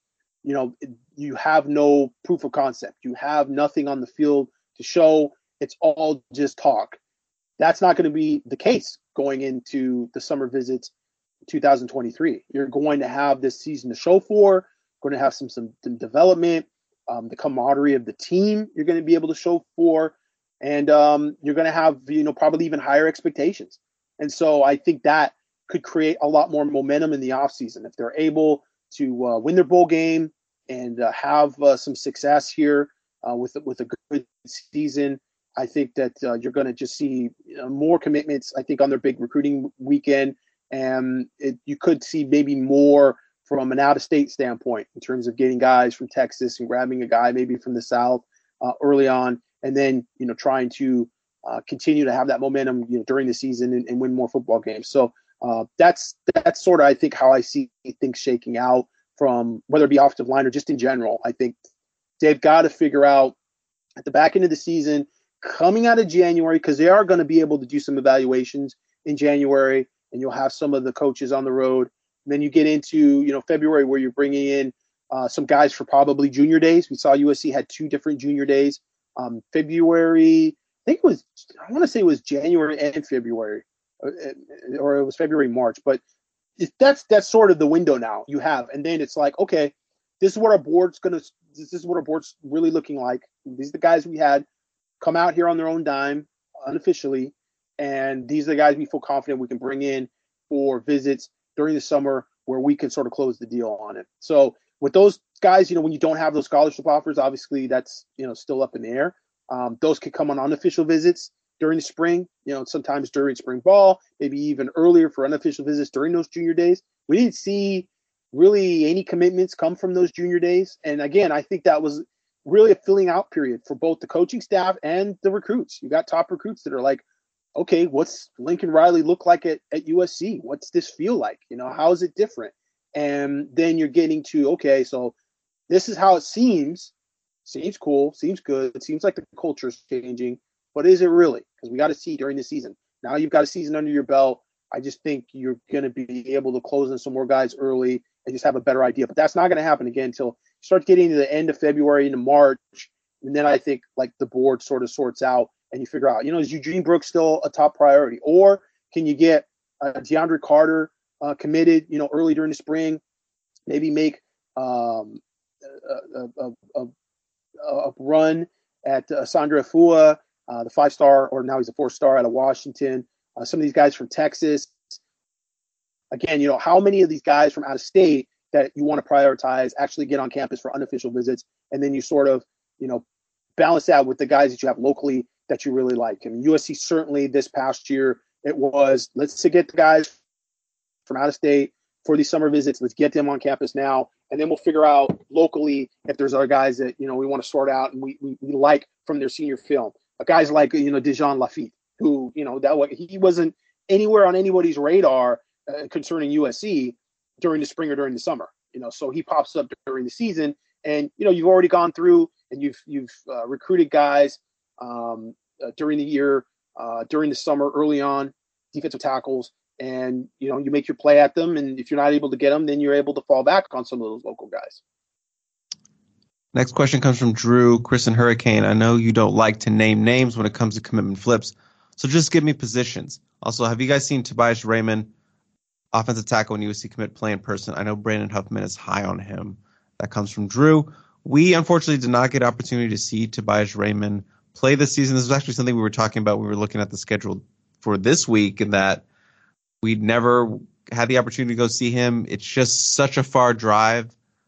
you have no proof of concept. You have nothing on the field to show. It's all just talk. That's not going to be the case going into the summer visits 2023. You're going to have this season to show for, going to have some development, the camaraderie of the team you're going to be able to show for, and you're going to have, probably even higher expectations. And so I think that could create a lot more momentum in the offseason. If they're able to win their bowl game and have some success here with a good season, I think that you're going to just see more commitments, I think, on their big recruiting weekend. And you could see maybe more from an out-of-state standpoint in terms of getting guys from Texas and grabbing a guy maybe from the South early on, and then, trying to continue to have that momentum, during the season and win more football games. So that's sort of, I think, how I see things shaking out from whether it be offensive line or just in general. I think they've got to figure out at the back end of the season, coming out of January, because they are going to be able to do some evaluations in January, and you'll have some of the coaches on the road. And then you get into, February, where you're bringing in some guys for probably junior days. We saw USC had 2 different junior days. February, I want to say it was January and February, or it was February, March. But that's sort of the window now you have. And then it's like, okay, this is what our board's really looking like. These are the guys we had come out here on their own dime, unofficially. And these are the guys we feel confident we can bring in for visits during the summer where we can sort of close the deal on it. So with those guys, when you don't have those scholarship offers, obviously that's, still up in the air. Those could come on unofficial visits during the spring, sometimes during spring ball, maybe even earlier for unofficial visits during those junior days. We didn't see really any commitments come from those junior days. And again, I think that was really a filling out period for both the coaching staff and the recruits. You got top recruits that are like, okay, what's Lincoln Riley look like at USC? What's this feel like? How is it different? And then you're getting to, okay, so this is how it seems. Seems cool. Seems good. It seems like the culture is changing. But is it really? Because we got to see during the season. Now you've got a season under your belt. I just think you're going to be able to close in some more guys early and just have a better idea. But that's not going to happen again until you start getting to the end of February into March. And then I think like the board sort of sorts out and you figure out, is Eugene Brooks still a top priority? Or can you get DeAndre Carter committed, early during the spring, maybe make a run at Sandra Afua, the 5-star, or now he's a 4-star out of Washington. Some of these guys from Texas. Again, how many of these guys from out of state that you want to prioritize actually get on campus for unofficial visits, and then you sort of, balance that with the guys that you have locally that you really like. And USC certainly this past year, it was, let's get the guys from out of state for these summer visits. Let's get them on campus now, and then we'll figure out locally if there's other guys that, we want to sort out and we like from their senior film. Guys like, Dejan Lafitte, who, he wasn't anywhere on anybody's radar concerning USC during the spring or during the summer, so he pops up during the season, and, you've already gone through and you've recruited guys during the year, during the summer, early on, defensive tackles, and, you make your play at them. And if you're not able to get them, then you're able to fall back on some of those local guys. Next question comes from Drew, Chris, and Hurricane. I know you don't like to name names when it comes to commitment flips, so just give me positions. Also, have you guys seen Tobias Raymond, offensive tackle when USC commit, play in person? I know Brandon Huffman is high on him. That comes from Drew. We unfortunately did not get opportunity to see Tobias Raymond play this season. This was actually something we were talking about. We were looking at the schedule for this week, and that we'd never had the opportunity to go see him. It's just such a far drive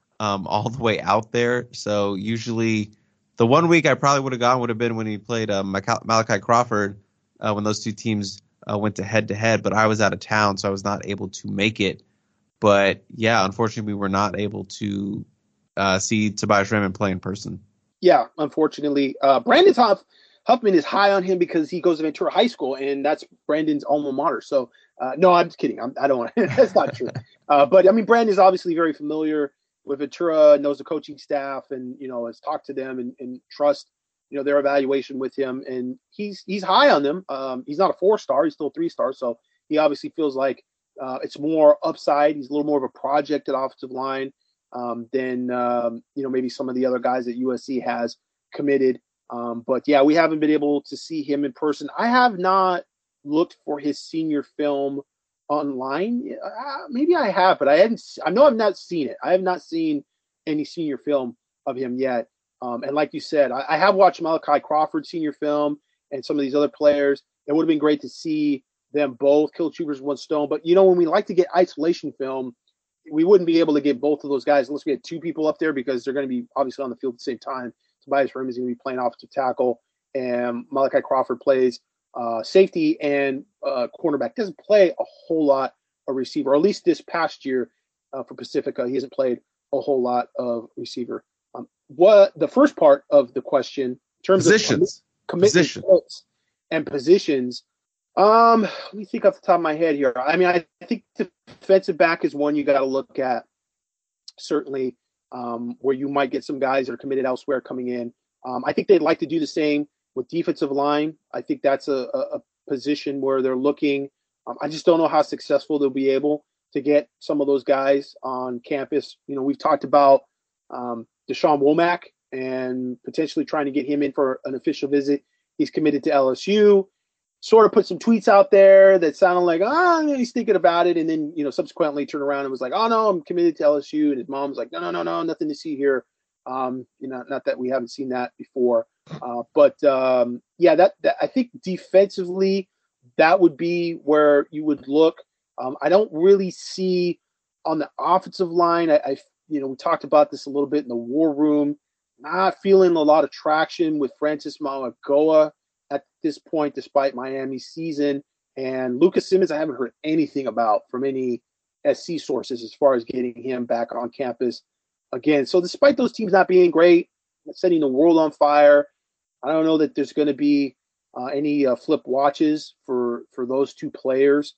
all the way out there. So usually the one week I probably would have gone would have been when he played Malachi Crawford when those two teams went to head-to-head, but I was out of town, so I was not able to make it. But, yeah, unfortunately, we were not able to see Tobias Raymond play in person. Yeah, unfortunately. Brandon Huffman is high on him because he goes to Ventura High School, and that's Brandon's alma mater. So, no, I'm just kidding. I don't want to. That's not true. But, I mean, Brandon's obviously very familiar with Ventura, knows the coaching staff, and, has talked to them and trust their evaluation with him, and he's high on them. He's not a 4-star; he's still a 3-star. So he obviously feels like it's more upside. He's a little more of a project at offensive line than maybe some of the other guys that USC has committed. But yeah, we haven't been able to see him in person. I have not looked for his senior film online. Maybe I have, but I know I've not seen it. I have not seen any senior film of him yet. And like you said, I have watched Malachi Crawford senior film and some of these other players. It would have been great to see them both kill two birds with one stone. But, when we like to get isolation film, we wouldn't be able to get both of those guys unless we had two people up there because they're going to be obviously on the field at the same time. Tobias Raymond is going to be playing offensive tackle, and Malachi Crawford plays safety and cornerback. Doesn't play a whole lot of receiver, or at least this past year for Pacifica, he hasn't played a whole lot of receiver. What the first part of the question in terms positions. of commitment and positions, let me think off the top of my head here. I mean, I think defensive back is one you got to look at, certainly, where you might get some guys that are committed elsewhere coming in. I think they'd like to do the same with defensive line. I think that's a position where they're looking. I just don't know how successful they'll be able to get some of those guys on campus. We've talked about Deshaun Womack and potentially trying to get him in for an official visit. He's committed to LSU. Sort of put some tweets out there that sounded like, he's thinking about it. And then, subsequently turned around and was like, oh, no, I'm committed to LSU. And his mom was like, no, nothing to see here. Not that we haven't seen that before. But that I think defensively, that would be where you would look. I don't really see on the offensive line. We talked about this a little bit in the war room. Not feeling a lot of traction with Francis Mauigoa at this point, despite Miami's season. And Lucas Simmons, I haven't heard anything about from any SC sources as far as getting him back on campus again. So despite those teams not being great, setting the world on fire, I don't know that there's going to be any flip watches for those two players.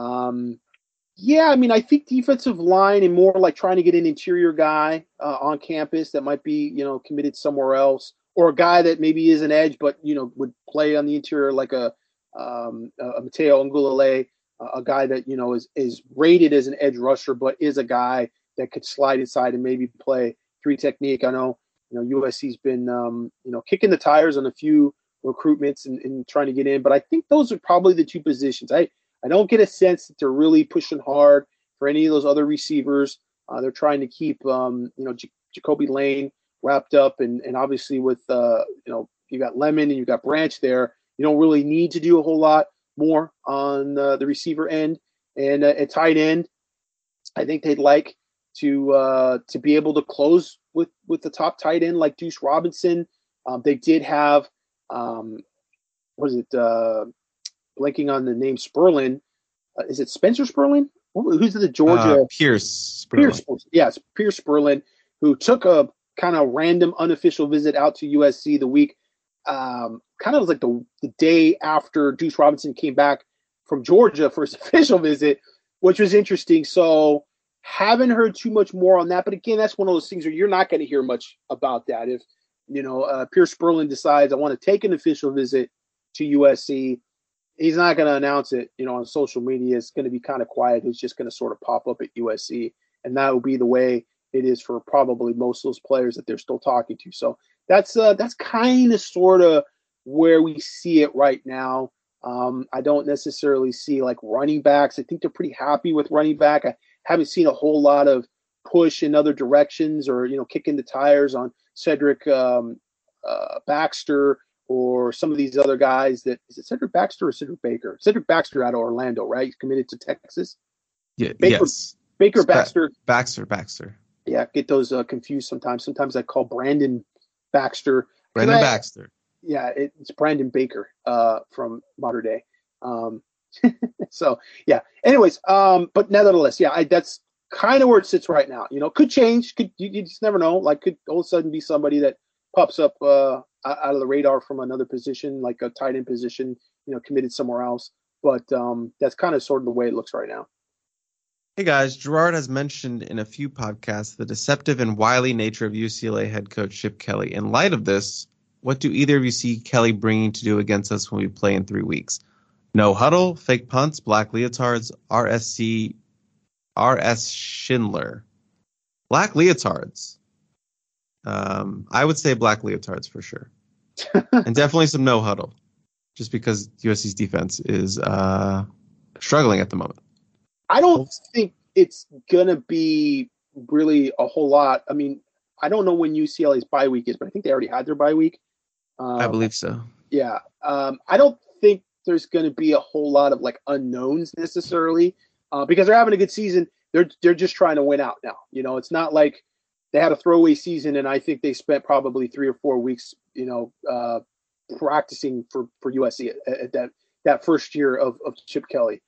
I think defensive line and more like trying to get an interior guy on campus that might be, committed somewhere else, or a guy that maybe is an edge, but, would play on the interior like a Mateo Ngulale, a guy that, is rated as an edge rusher, but is a guy that could slide inside and maybe play three technique. I know, USC's been, kicking the tires on a few recruitments and trying to get in. But I think those are probably the two positions. I don't get a sense that they're really pushing hard for any of those other receivers. They're trying to keep, Jacoby Lane wrapped up. And obviously with, you got Lemon and you got Branch there. You don't really need to do a whole lot more on the receiver end. And at tight end, I think they'd like to be able to close with the top tight end like Deuce Robinson. They did have, blanking on the name Spurlin. Is it Spencer Spurlin? Who's the Georgia? Pierce Spurlin. Yes, Pierce Spurlin, who took a kind of random unofficial visit out to USC the week, kind of like the day after Deuce Robinson came back from Georgia for his official visit, which was interesting. So haven't heard too much more on that. But again, that's one of those things where you're not going to hear much about that. If, Pierce Spurlin decides I want to take an official visit to USC, he's not going to announce it, on social media. It's going to be kind of quiet. It's just going to sort of pop up at USC. And that will be the way it is for probably most of those players that they're still talking to. So that's kind of sort of where we see it right now. I don't necessarily see like running backs. I think they're pretty happy with running back. I haven't seen a whole lot of push in other directions or, kicking the tires on Cedric Baxter or some of these other guys. Is it Cedric Baxter or Cedric Baker? Cedric Baxter out of Orlando, right? He's committed to Texas. Yeah, yes. Baker Baxter. Baxter. Yeah, get those confused sometimes. Sometimes I call Brandon Baxter. Baxter. Yeah, it's Brandon Baker from Modern Day. So, yeah. Anyways, but nevertheless, yeah, that's kind of where it sits right now. Could change. You just never know. Like, could all of a sudden be somebody that pops up out of the radar from another position, like a tight end position, committed somewhere else. But that's kind of sort of the way it looks right now. Hey guys, Gerard has mentioned in a few podcasts the deceptive and wily nature of UCLA head coach Chip Kelly. In light of this, what do either of you see Kelly bringing to do against us when we play in 3 weeks? No huddle, fake punts, black leotards, RS Schindler. Black leotards. I would say black leotards for sure. And definitely some no huddle, just because USC's defense is struggling at the moment. I don't think it's going to be really a whole lot. I mean, I don't know when UCLA's bye week is, but I think they already had their bye week. I believe so. Yeah. I don't think there's going to be a whole lot of like unknowns necessarily because they're having a good season. They're just trying to win out now. It's not like they had a throwaway season and I think they spent probably 3 or 4 weeks, practicing for USC at that first year of Chip Kelly.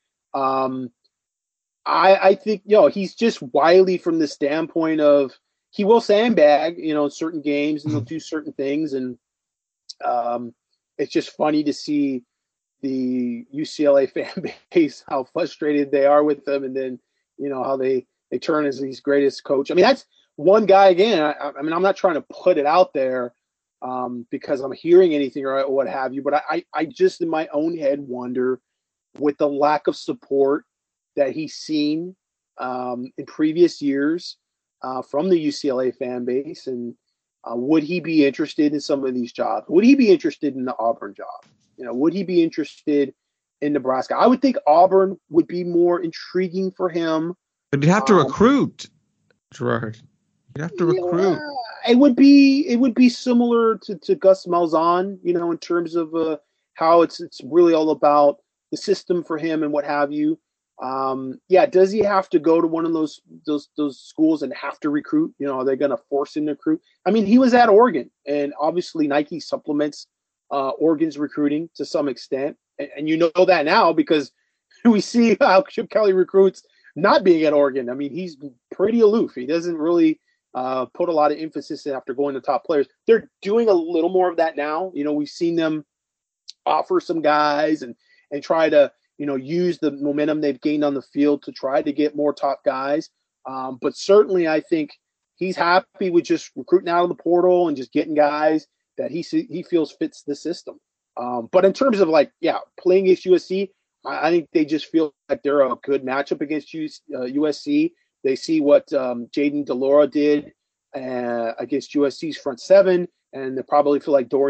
I think, he's just wily from the standpoint of he will sandbag, certain games and he'll do certain things. And it's just funny to see the UCLA fan base, how frustrated they are with them. And then, how they turn as his greatest coach. I mean, that's one guy again. I mean, I'm not trying to put it out there because I'm hearing anything or what have you, but I just in my own head wonder with the lack of support that he's seen in previous years from the UCLA fan base. And would he be interested in some of these jobs? Would he be interested in the Auburn job? Would he be interested in Nebraska? I would think Auburn would be more intriguing for him. But you'd have to recruit, Gerard. You'd have to recruit. It would be similar to Gus Malzahn, in terms of how it's really all about the system for him and what have you. Does he have to go to one of those schools and have to recruit? Are they going to force him to recruit? I mean, he was at Oregon, and obviously Nike supplements Oregon's recruiting to some extent, and you know that now because we see how Chip Kelly recruits not being at Oregon. I mean, he's pretty aloof. He doesn't really put a lot of emphasis after going to top players. They're doing a little more of that now. We've seen them offer some guys and try to use the momentum they've gained on the field to try to get more top guys. But certainly I think he's happy with just recruiting out of the portal and just getting guys that he feels fits the system. But in terms of playing against USC, I think they just feel like they're a good matchup against USC. They see what Jaden DeLaura did against USC's front seven, and they probably feel like Dorian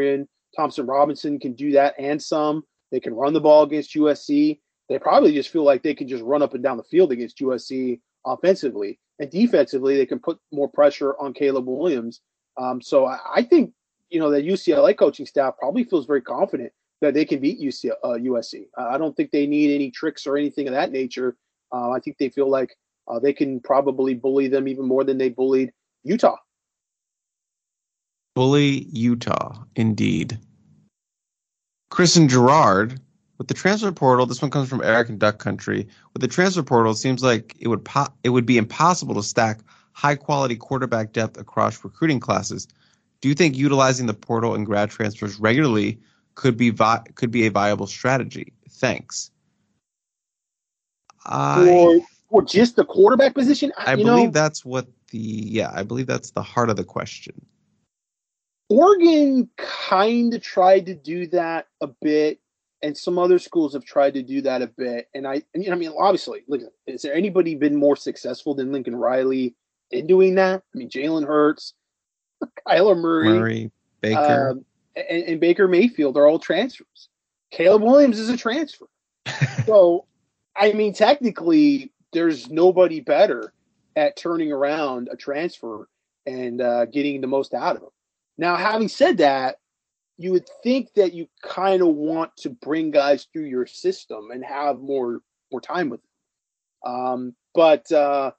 Thompson Robinson can do that and some. They can run the ball against USC. They probably just feel like they can just run up and down the field against USC offensively. And defensively, they can put more pressure on Caleb Williams. So I think, the UCLA coaching staff probably feels very confident that they can beat USC. I don't think they need any tricks or anything of that nature. I think they feel like they can probably bully them even more than they bullied Utah. Bully Utah, indeed. Kristen Gerard, with the transfer portal, this one comes from Eric in Duck Country. With the transfer portal, it seems like it would be impossible to stack high-quality quarterback depth across recruiting classes. Do you think utilizing the portal and grad transfers regularly could be a viable strategy? Thanks. For just the quarterback position? I believe that's the heart of the question. Oregon kind of tried to do that a bit, and some other schools have tried to do that a bit. And obviously, look, is there anybody been more successful than Lincoln Riley in doing that? I mean, Jalen Hurts, Kyler Murray, Baker, and Baker Mayfield are all transfers. Caleb Williams is a transfer. So, I mean, technically, there's nobody better at turning around a transfer and getting the most out of them. Now, having said that, you would think that you kind of want to bring guys through your system and have more time with them. But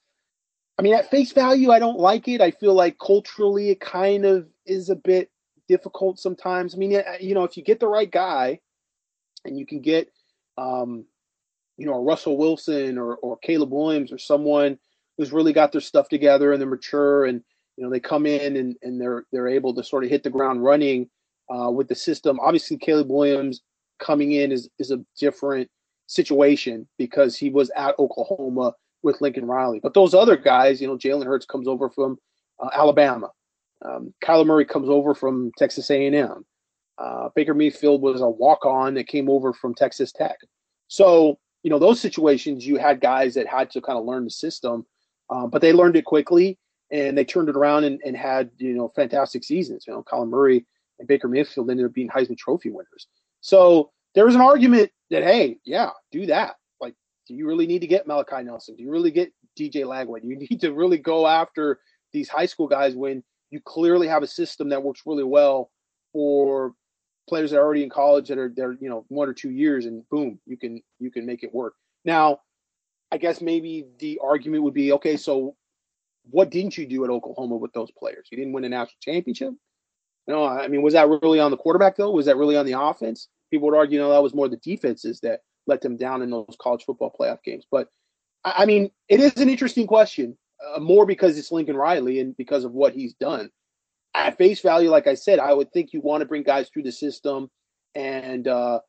at face value, I don't like it. I feel like culturally it kind of is a bit difficult sometimes. I mean, if you get the right guy and you can get, a Russell Wilson or Caleb Williams or someone who's really got their stuff together and they're mature and, they come in and they're able to sort of hit the ground running with the system. Obviously, Caleb Williams coming in is a different situation because he was at Oklahoma with Lincoln Riley. But those other guys, Jalen Hurts comes over from Alabama. Kyler Murray comes over from Texas A&M. Baker Mayfield was a walk-on that came over from Texas Tech. So, those situations, you had guys that had to kind of learn the system, but they learned it quickly. And they turned it around and had, fantastic seasons. Kyler Murray and Baker Mayfield ended up being Heisman Trophy winners. So there was an argument that, hey, yeah, do that. Like, do you really need to get Malachi Nelson? Do you really get DJ Lagway? Do you need to really go after these high school guys when you clearly have a system that works really well for players that are already in college that are 1 or 2 years, and boom, you can make it work. Now, I guess maybe the argument would be, okay, so what didn't you do at Oklahoma with those players? You didn't win a national championship? Was that really on the quarterback, though? Was that really on the offense? People would argue, that was more the defenses that let them down in those college football playoff games. But, it is an interesting question, more because it's Lincoln Riley and because of what he's done. At face value, like I said, I would think you want to bring guys through the system and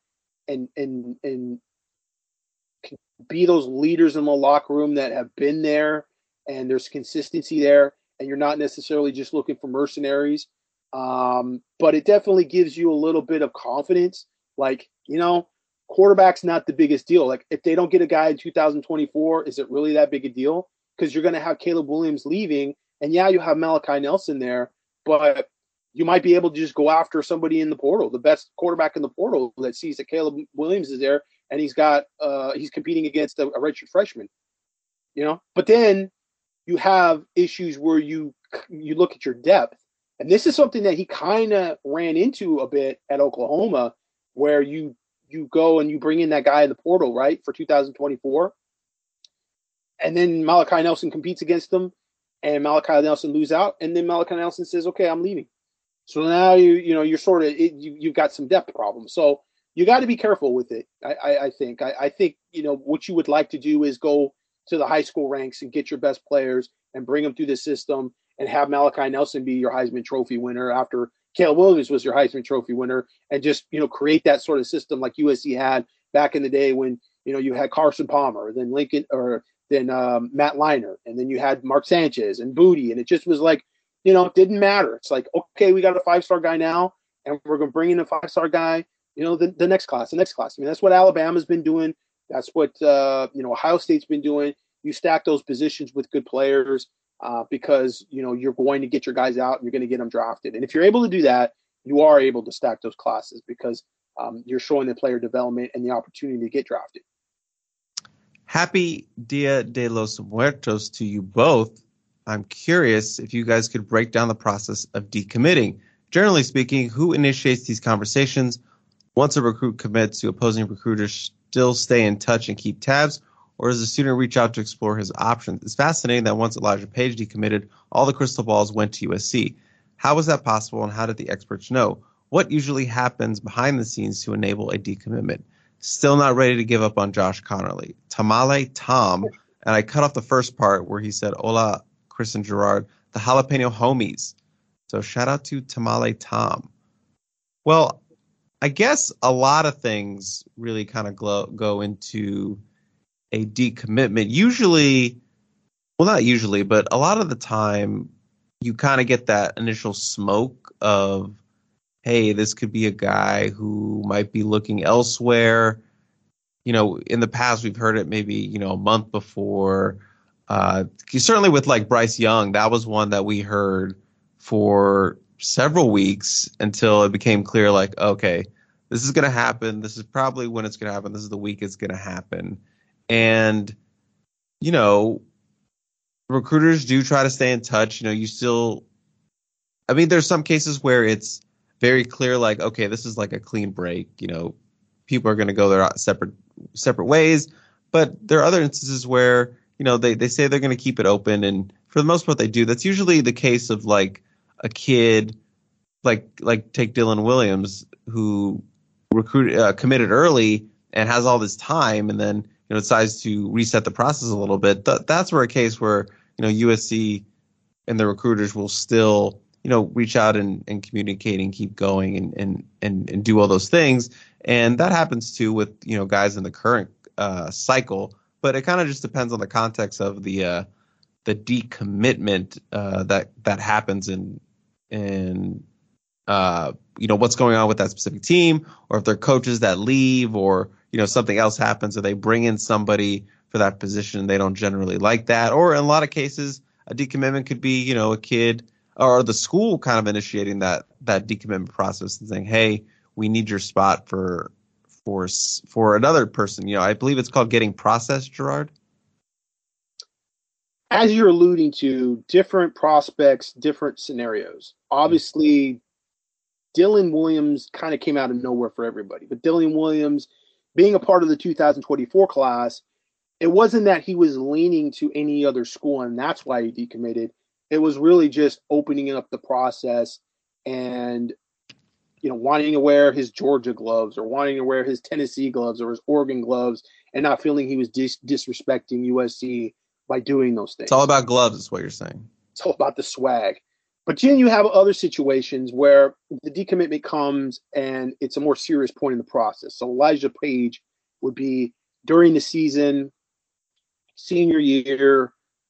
be those leaders in the locker room that have been there, and there's consistency there, and you're not necessarily just looking for mercenaries. But it definitely gives you a little bit of confidence. Like, quarterback's not the biggest deal. Like, if they don't get a guy in 2024, is it really that big a deal? Because you're going to have Caleb Williams leaving, and yeah, you have Malachi Nelson there, but you might be able to just go after somebody in the portal, the best quarterback in the portal that sees that Caleb Williams is there, and he's competing against a redshirt freshman, But then you have issues where you look at your depth. And this is something that he kind of ran into a bit at Oklahoma, where you go and you bring in that guy in the portal, right, for 2024. And then Malachi Nelson competes against him, and Malachi Nelson loses out. And then Malachi Nelson says, okay, I'm leaving. So now you're sort of you've got some depth problems. So you got to be careful with it. I think what you would like to do is go to the high school ranks and get your best players and bring them through the system and have Malachi Nelson be your Heisman Trophy winner after Caleb Williams was your Heisman Trophy winner, and just, create that sort of system like USC had back in the day when, you had Carson Palmer, then Matt Leinart, and then you had Mark Sanchez and Booty. And it just was like, it didn't matter. It's like, okay, we got a 5-star guy now, and we're going to bring in a 5-star guy, the next class. That's what Alabama's been doing. That's what Ohio State's been doing. You stack those positions with good players because you're going to get your guys out and you're going to get them drafted. And if you're able to do that, you are able to stack those classes because you're showing the player development and the opportunity to get drafted. Happy Dia de los Muertos to you both. I'm curious if you guys could break down the process of decommitting. Generally speaking, who initiates these conversations? Once a recruit commits, do opposing recruiters still stay in touch and keep tabs, or does the student reach out to explore his options? It's fascinating that once Elijah Page decommitted, all the crystal balls went to USC. How was that possible, and how did the experts know? What usually happens behind the scenes to enable a decommitment? Still not ready to give up on Josh Connerly. Tamale Tom, and I cut off the first part where he said, "Hola, Chris and Gerard, the jalapeno homies." So shout out to Tamale Tom. Well, I guess a lot of things really kind of go into a decommitment. Usually, well, not usually, but a lot of the time, you kind of get that initial smoke of, hey, this could be a guy who might be looking elsewhere. You know, in the past, we've heard it maybe, you know, a month before. Certainly with like Bryce Young, that was one that we heard for several weeks until it became clear, like, okay, this is going to happen. This is probably when it's going to happen. This is the week it's going to happen. And, you know, recruiters do try to stay in touch. You know, you still, I mean, there's some cases where it's very clear, like, okay, this is like a clean break. You know, people are going to go their separate ways. But there are other instances where, you know, they say they're going to keep it open. And for the most part, they do. That's usually the case of like a kid, like take Dylan Williams, who committed early and has all this time, and then, you know, decides to reset the process a little bit. That's where a case where, you know, USC and the recruiters will still, you know, reach out and communicate and keep going and do all those things. And that happens too with, you know, guys in the current cycle. But it kind of just depends on the context of the decommitment that happens in you know, what's going on with that specific team, or if they're coaches that leave, or, you know, something else happens, or they bring in somebody for that position. They don't generally like that. Or in a lot of cases, a decommitment could be, you know, a kid or the school kind of initiating that decommitment process and saying, hey, we need your spot for another person. You know, I believe it's called getting processed, Gerard. As you're alluding to, different prospects, different scenarios. Obviously, Dylan Williams kind of came out of nowhere for everybody. But Dylan Williams, being a part of the 2024 class, it wasn't that he was leaning to any other school and that's why he decommitted. It was really just opening up the process and, you know, wanting to wear his Georgia gloves or wanting to wear his Tennessee gloves or his Oregon gloves and not feeling he was disrespecting USC by doing those things. It's all about gloves, is what you're saying. It's all about the swag. But then you have other situations where the decommitment comes and it's a more serious point in the process. So Elijah Page would be during the season, senior year.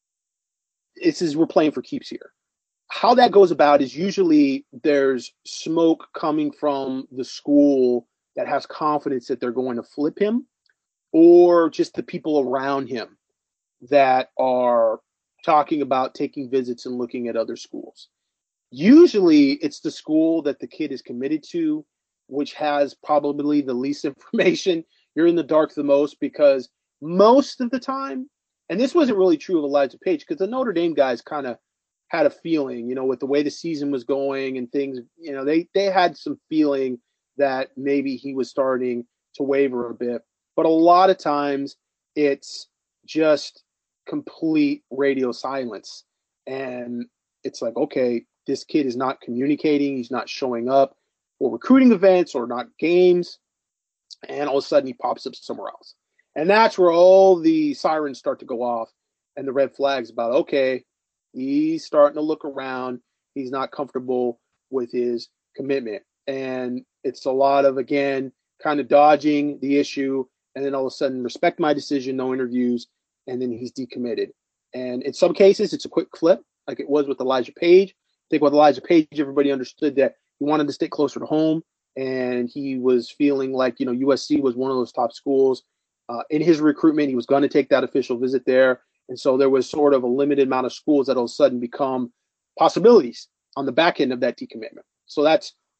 We're playing for keeps here. How that goes about is usually there's smoke coming from the school that has confidence that they're going to flip him, or just the people around him that are talking about taking visits and looking at other schools. Usually it's the school that the kid is committed to, which has probably the least information. You're in the dark the most, because most of the time, and this wasn't really true of Elijah Page, because the Notre Dame guys kind of had a feeling, you know, with the way the season was going and things, you know, they had some feeling that maybe he was starting to waver a bit. But a lot of times it's just complete radio silence. And it's like, okay, this kid is not communicating. He's not showing up for recruiting events or not games. And all of a sudden he pops up somewhere else. And that's where all the sirens start to go off and the red flags about, okay, he's starting to look around. He's not comfortable with his commitment. And it's a lot of, again, kind of dodging the issue. And then all of a sudden, respect my decision, no interviews. And then he's decommitted. And in some cases, it's a quick flip, like it was with Elijah Page. I think with Elijah Page, everybody understood that he wanted to stay closer to home. And he was feeling like, you know, USC was one of those top schools. In his recruitment, he was going to take that official visit there. And so there was sort of a limited amount of schools that all of a sudden become possibilities on the back end of that decommitment. So that's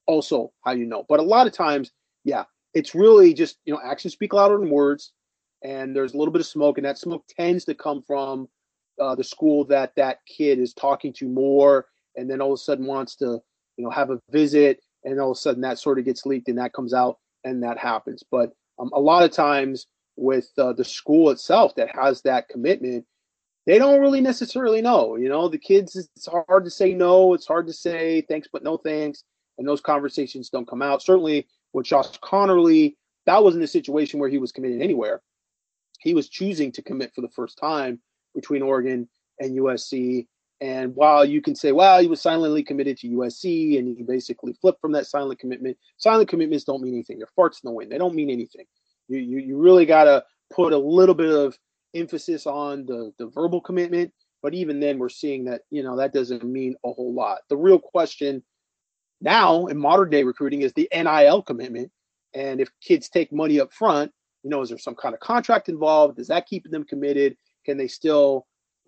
also how you know. But a lot of times, yeah, it's really just, actions speak louder than words. And there's a little bit of smoke, and that smoke tends to come from the school that kid is talking to more, and then all of a sudden wants to, have a visit, and all of a sudden that sort of gets leaked and that comes out and that happens. But a lot of times with the school itself that has that commitment, they don't really necessarily know. The kids, it's hard to say no. It's hard to say thanks, but no thanks. And those conversations don't come out. Certainly with Josh Conerly, that wasn't a situation where he was committed anywhere. He was choosing to commit for the first time between Oregon and USC. And while you can say, well, he was silently committed to USC and he basically flipped from that silent commitments don't mean anything. They're farts in the wind. They don't mean anything. You really got to put a little bit of emphasis on the verbal commitment. But even then, we're seeing that, that doesn't mean a whole lot. The real question now in modern day recruiting is the NIL commitment. And if kids take money up front, is there some kind of contract involved? Does that keep them committed? Can they still,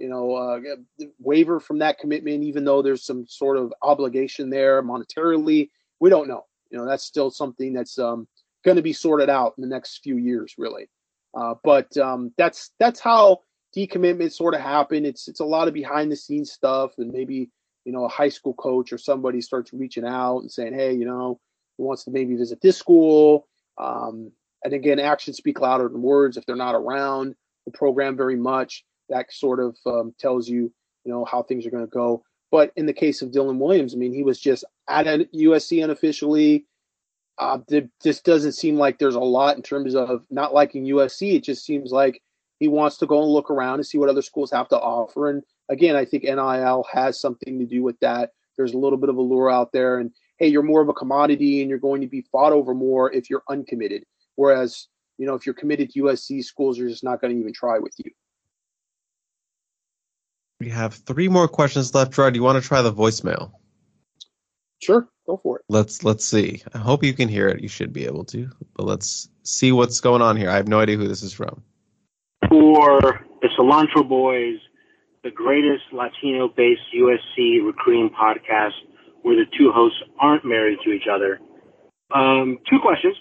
waiver from that commitment, even though there's some sort of obligation there monetarily? We don't know. That's still something that's going to be sorted out in the next few years, really. But that's how decommitment sort of happen. It's a lot of behind the scenes stuff, and maybe, a high school coach or somebody starts reaching out and saying, hey, who wants to maybe visit this school? And again, actions speak louder than words. If they're not around the program very much, that sort of tells you, how things are going to go. But in the case of Dylan Williams, I mean, he was just at USC unofficially. This doesn't seem like there's a lot in terms of not liking USC. It just seems like he wants to go and look around and see what other schools have to offer. And again, I think NIL has something to do with that. There's a little bit of a lure out there. And, hey, you're more of a commodity and you're going to be fought over more if you're uncommitted. Whereas, if you're committed to USC, schools are just not going to even try with you. We have 3 more questions left. Gerard, do you want to try the voicemail? Sure, go for it. Let's see. I hope you can hear it. You should be able to. But let's see what's going on here. I have no idea who this is from. For the Cilantro Boys, the greatest Latino-based USC recruiting podcast where the 2 hosts aren't married to each other. 2 questions.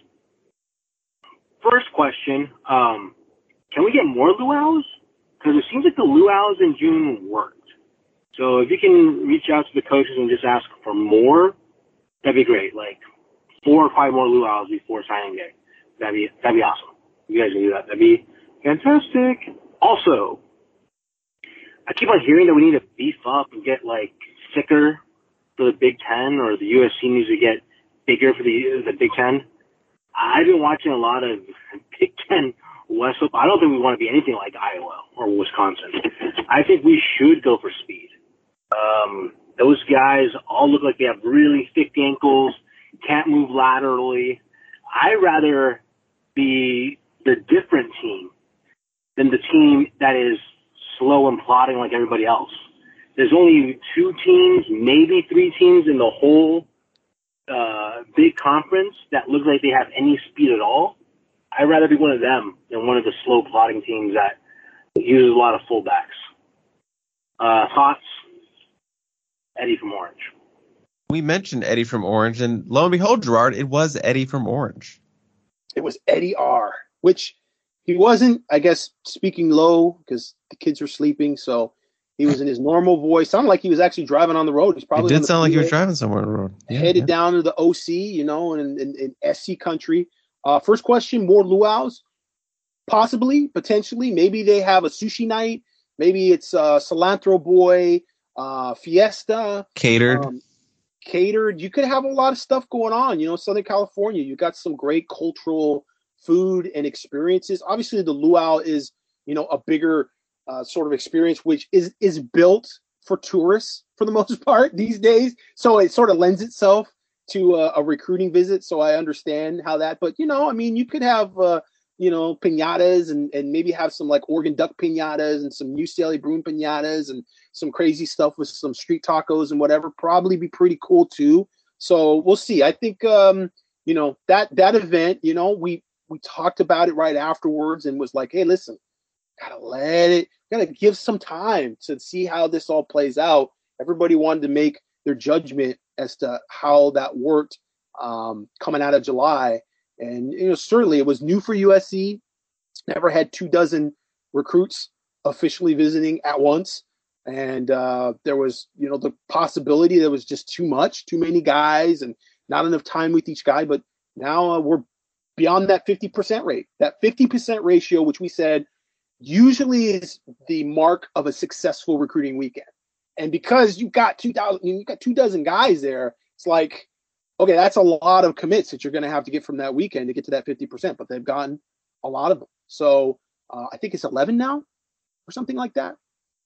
First question, can we get more luau's? Because it seems like the luau's in June worked. So if you can reach out to the coaches and just ask for more, that'd be great. Like 4 or 5 more luau's before signing day. That'd be awesome. You guys can do that. That'd be fantastic. Also, I keep on hearing that we need to beef up and get thicker for the Big Ten, or the USC needs to get bigger for the Big Ten. I've been watching a lot of Big Ten West. I don't think we want to be anything like Iowa or Wisconsin. I think we should go for speed. Those guys all look like they have really thick ankles, can't move laterally. I'd rather be the different team than the team that is slow and plodding like everybody else. There's only 2 teams, maybe 3 teams in the whole big conference that look like they have any speed at all. I'd rather be one of them than one of the slow plodding teams that use a lot of fullbacks. Thoughts? Eddie from Orange. We mentioned Eddie from Orange, and lo and behold, Gerard, it was Eddie from Orange. It was Eddie R., which he wasn't, I guess, speaking low because the kids were sleeping, so he was in his normal voice. Sounded like he was actually driving on the road. He's probably It did sound like he was driving somewhere on the road. Headed down to the OC, in SC country. First question, more luau's? Possibly, potentially. Maybe they have a sushi night. Maybe it's Cilantro Boy, Fiesta. Catered. You could have a lot of stuff going on. Southern California, you got some great cultural food and experiences. Obviously, the luau is, a bigger sort of experience, which is built for tourists for the most part these days. So it sort of lends itself to a recruiting visit. So I understand how that, but you could have, piñatas and maybe have some Oregon Duck piñatas and some UCLA Bruin piñatas and some crazy stuff with some street tacos and whatever. Probably be pretty cool too. So we'll see. I think, that event, we talked about it right afterwards and was like, hey, listen, gotta give some time to see how this all plays out. Everybody wanted to make their judgment as to how that worked coming out of July. And, certainly it was new for USC. Never had 24 recruits officially visiting at once. And there was, the possibility there was just too many guys and not enough time with each guy. But now we're beyond that 50% rate. That 50% ratio, which we said usually is the mark of a successful recruiting weekend. And because you got 24 guys there, it's like, okay, that's a lot of commits that you're going to have to get from that weekend to get to that 50%, but they've gotten a lot of them. So I think it's 11 now or something like that.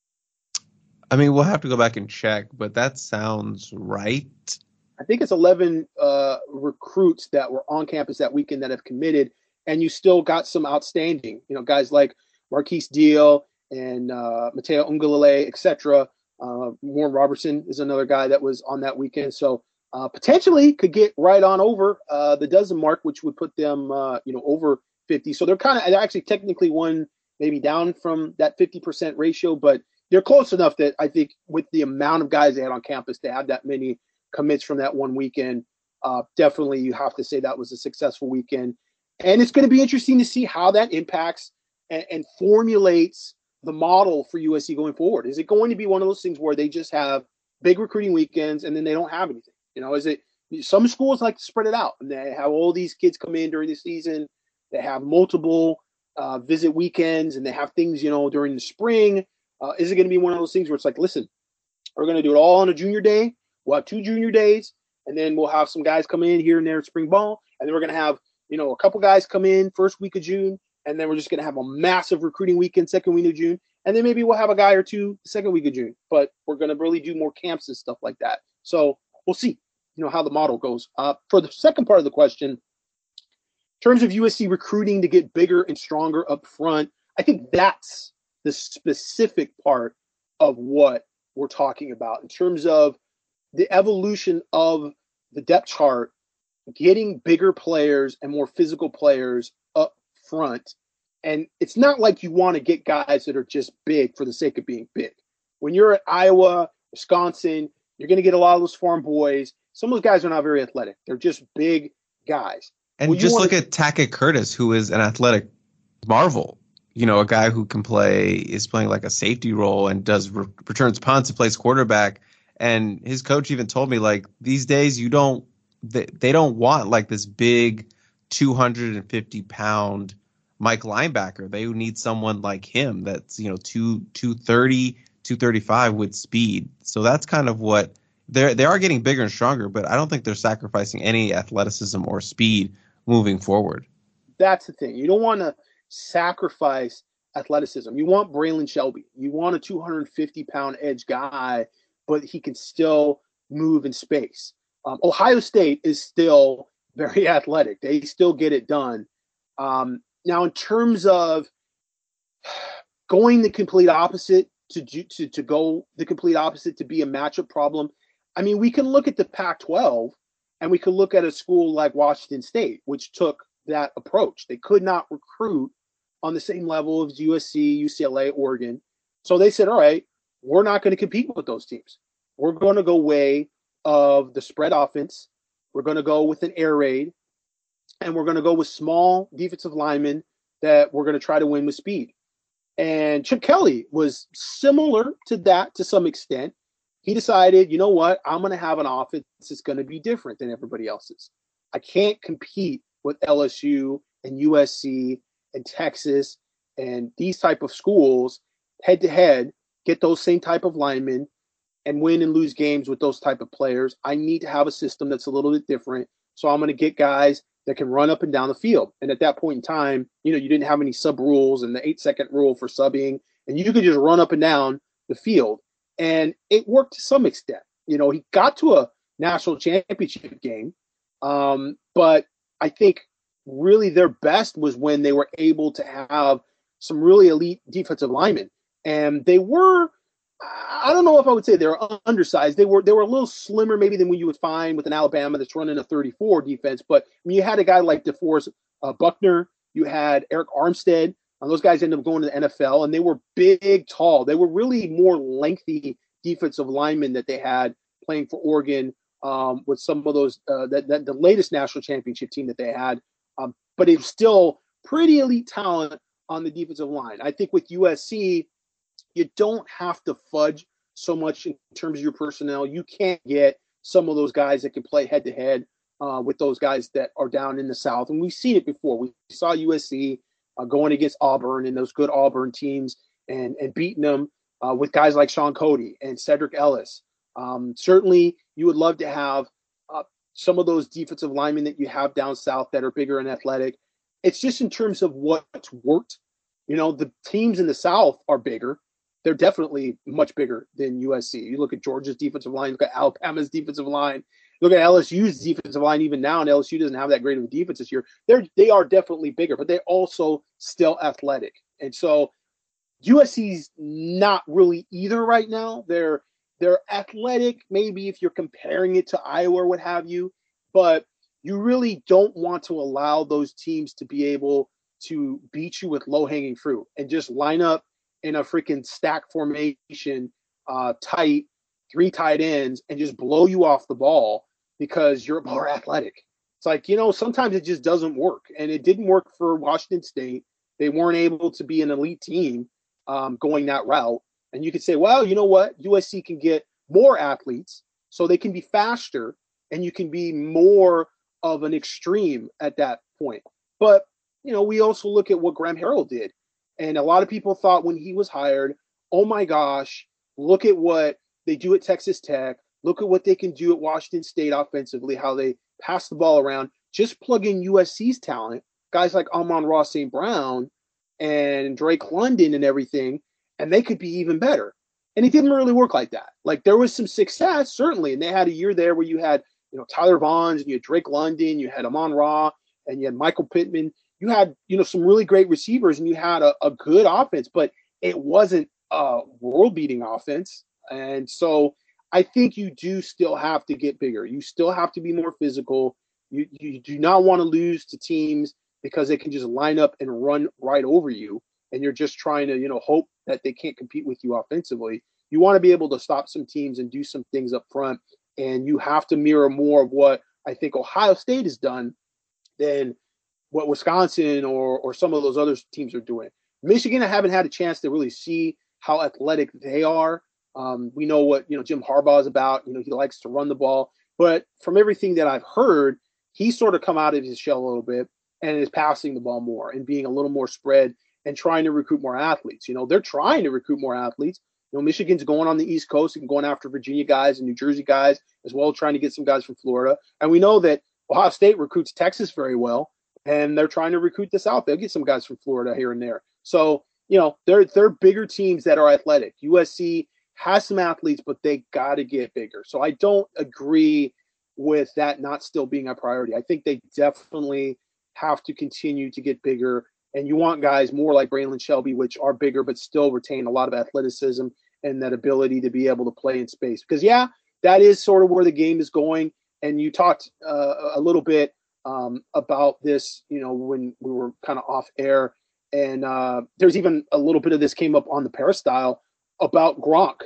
I mean, we'll have to go back and check, but that sounds right. I think it's 11 recruits that were on campus that weekend that have committed, and you still got some outstanding, guys like Marquise Deal and Mateo Ungalale, et cetera. Warren Robertson is another guy that was on that weekend. So potentially could get right on over the dozen mark, which would put them, over 50. So they're actually technically one maybe down from that 50% ratio, but they're close enough that I think with the amount of guys they had on campus to have that many commits from that one weekend, definitely you have to say that was a successful weekend. And it's going to be interesting to see how that impacts and formulates the model for USC going forward. Is it going to be one of those things where they just have big recruiting weekends and then they don't have anything? Is it some schools like to spread it out and they have all these kids come in during the season. They have multiple visit weekends and they have things, during the spring. Is it going to be one of those things where it's like, listen, we're going to do it all on a junior day. We'll have 2 junior days and then we'll have some guys come in here and there at spring ball. And then we're going to have, a couple guys come in first week of June. And then we're just going to have a massive recruiting weekend, second week of June. And then maybe we'll have a guy or two second week of June. But we're going to really do more camps and stuff like that. So we'll see, how the model goes. For the second part of the question, in terms of USC recruiting to get bigger and stronger up front, I think that's the specific part of what we're talking about in terms of the evolution of the depth chart, getting bigger players and more physical players up front. And it's not like you want to get guys that are just big for the sake of being big. When you're at Iowa, Wisconsin, you're going to get a lot of those farm boys. Some of those guys are not very athletic. They're just big guys. And just look at Tackett Curtis, who is an athletic marvel. A guy who is playing like a safety role and does returns punts and plays quarterback. And his coach even told me, like, these days they don't want like this big 250-pound Mike linebacker. They need someone like him that's 230, 235 with speed. So that's kind of what they are getting bigger and stronger, but I don't think they're sacrificing any athleticism or speed moving forward. That's the thing. You don't want to sacrifice athleticism. You want Braylon Shelby. You want a 250-pound edge guy, but he can still move in space. Ohio State is still very athletic. They still get it done. Now, in terms of going the complete opposite to go the complete opposite to be a matchup problem, I mean, we can look at the Pac-12 and we could look at a school like Washington State, which took that approach. They could not recruit on the same level as USC, UCLA, Oregon. So they said, all right, we're not going to compete with those teams. We're going to go way of the spread offense. We're going to go with an air raid. And we're going to go with small defensive linemen that we're going to try to win with speed. And Chip Kelly was similar to that to some extent. He decided, you know what, I'm going to have an offense that's going to be different than everybody else's. I can't compete with LSU and USC and Texas and these type of schools head to head, get those same type of linemen and win and lose games with those type of players. I need to have a system that's a little bit different. So I'm going to get guys that can run up and down the field. And at that point in time, you didn't have any sub rules and the 8-second rule for subbing, and you could just run up and down the field. And it worked to some extent. He got to a national championship game. But I think really their best was when they were able to have some really elite defensive linemen. And they were, I don't know if I would say they were undersized. They were a little slimmer maybe than what you would find with an Alabama that's running a 34 defense. But you had a guy like DeForest Buckner, you had Eric Armstead, and those guys ended up going to the NFL, and they were big, tall. They were really more lengthy defensive linemen that they had playing for Oregon with some of those the latest national championship team that they had, but it's still pretty elite talent on the defensive line. I think with USC, you don't have to fudge so much in terms of your personnel. You can't get some of those guys that can play head to head with those guys that are down in the South, and we've seen it before. We saw USC going against Auburn and those good Auburn teams and beating them with guys like Sean Cody and Cedric Ellis. Certainly, you would love to have some of those defensive linemen that you have down south that are bigger and athletic. It's just in terms of what's worked. The teams in the South are bigger. They're definitely much bigger than USC. You look at Georgia's defensive line, look at Alabama's defensive line, look at LSU's defensive line even now, and LSU doesn't have that great of a defense this year. They are definitely bigger, but they're also still athletic. And so USC's not really either right now. They're athletic, maybe if you're comparing it to Iowa or what have you, but you really don't want to allow those teams to be able to beat you with low-hanging fruit and just line up in a freaking stack formation, tight, 3 tight ends, and just blow you off the ball because you're more athletic. It's like, sometimes it just doesn't work. And it didn't work for Washington State. They weren't able to be an elite team going that route. And you could say, well, you know what? USC can get more athletes, so they can be faster, and you can be more of an extreme at that point. But, we also look at what Graham Harrell did. And a lot of people thought when he was hired, oh my gosh, look at what they do at Texas Tech. Look at what they can do at Washington State offensively, how they pass the ball around. Just plug in USC's talent, guys like Amon-Ra St. Brown and Drake London and everything, and they could be even better. And it didn't really work like that. Like, there was some success, certainly, and they had a year there where you had, Tyler Vaughns, and you had Drake London, you had Amon-Ra, and you had Michael Pittman. You had, some really great receivers, and you had a good offense, but it wasn't a world-beating offense. And so I think you do still have to get bigger. You still have to be more physical. You do not want to lose to teams because they can just line up and run right over you, and you're just trying to, hope that they can't compete with you offensively. You want to be able to stop some teams and do some things up front, and you have to mirror more of what I think Ohio State has done than what Wisconsin or some of those other teams are doing. Michigan, I haven't had a chance to really see how athletic they are. We know what Jim Harbaugh is about. He likes to run the ball. But from everything that I've heard, he's sort of come out of his shell a little bit and is passing the ball more and being a little more spread and trying to recruit more athletes. They're trying to recruit more athletes. Michigan's going on the East Coast and going after Virginia guys and New Jersey guys, as well as trying to get some guys from Florida. And we know that Ohio State recruits Texas very well, and they're trying to recruit the South. They'll get some guys from Florida here and there. So, they're bigger teams that are athletic. USC has some athletes, but they got to get bigger. So I don't agree with that not still being a priority. I think they definitely have to continue to get bigger. And you want guys more like Braylon Shelby, which are bigger, but still retain a lot of athleticism and that ability to be able to play in space. Because, that is sort of where the game is going. And you talked a little bit about this, when we were kind of off air. And there's even a little bit of this came up on the Peristyle about Gronk.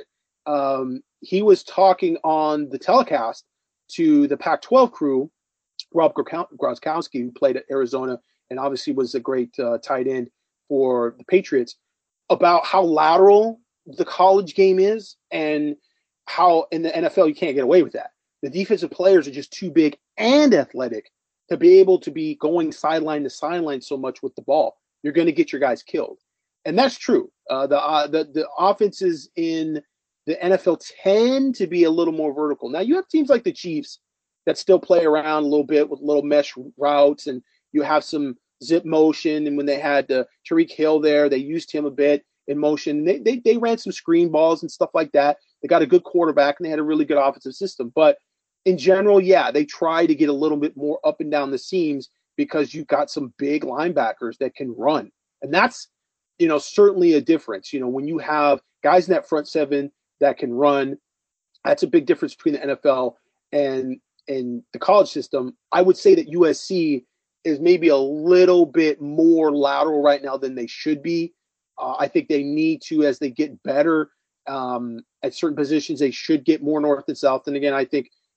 He was talking on the telecast to the Pac-12 crew, Rob Gronkowski, who played at Arizona and obviously was a great tight end for the Patriots, about how lateral the college game is and how in the NFL you can't get away with that. The defensive players are just too big and athletic to be able to be going sideline to sideline so much with the ball. You're going to get your guys killed. And that's true. The offenses in the NFL tend to be a little more vertical. Now, you have teams like the Chiefs that still play around a little bit with little mesh routes, and you have some zip motion. And when they had Tyreek Hill there, they used him a bit in motion. They ran some screen balls and stuff like that. They got a good quarterback, and they had a really good offensive system. But in general, they try to get a little bit more up and down the seams because you've got some big linebackers that can run. And that's, certainly a difference. When you have guys in that front seven that can run, that's a big difference between the NFL and the college system. I would say that USC is maybe a little bit more lateral right now than they should be. I think they need to, as they get better at certain positions, they should get more north and south. And again, I think,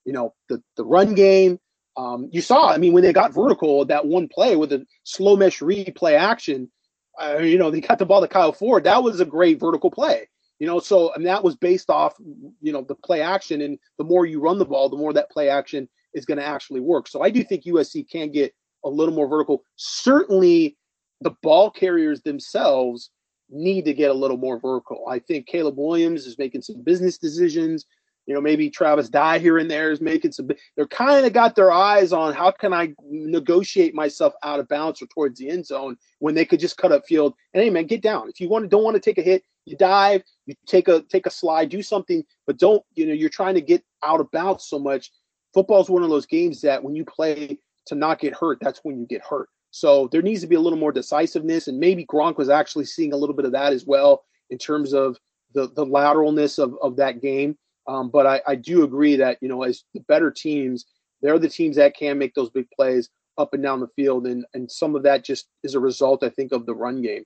the run game. You saw, I mean, when they got vertical, that one play with a slow mesh read play action, they got the ball to Kyle Ford. That was a great vertical play. So and that was based off, the play action. And the more you run the ball, the more that play action is going to actually work. So I do think USC can get a little more vertical. Certainly the ball carriers themselves need to get a little more vertical. I think Caleb Williams is making some business decisions. Maybe Travis Dye here and there is making some. They're kind of got their eyes on how can I negotiate myself out of bounds or towards the end zone when they could just cut up field. And hey, man, get down. If you don't want to take a hit, you dive, you take a slide, do something, but don't. You're trying to get out of bounds so much. Football is one of those games that when you play to not get hurt, that's when you get hurt. So there needs to be a little more decisiveness, and maybe Gronk was actually seeing a little bit of that as well in terms of the lateralness of that game. But I do agree that, as the better teams, they're the teams that can make those big plays up and down the field. And some of that just is a result, I think, of the run game.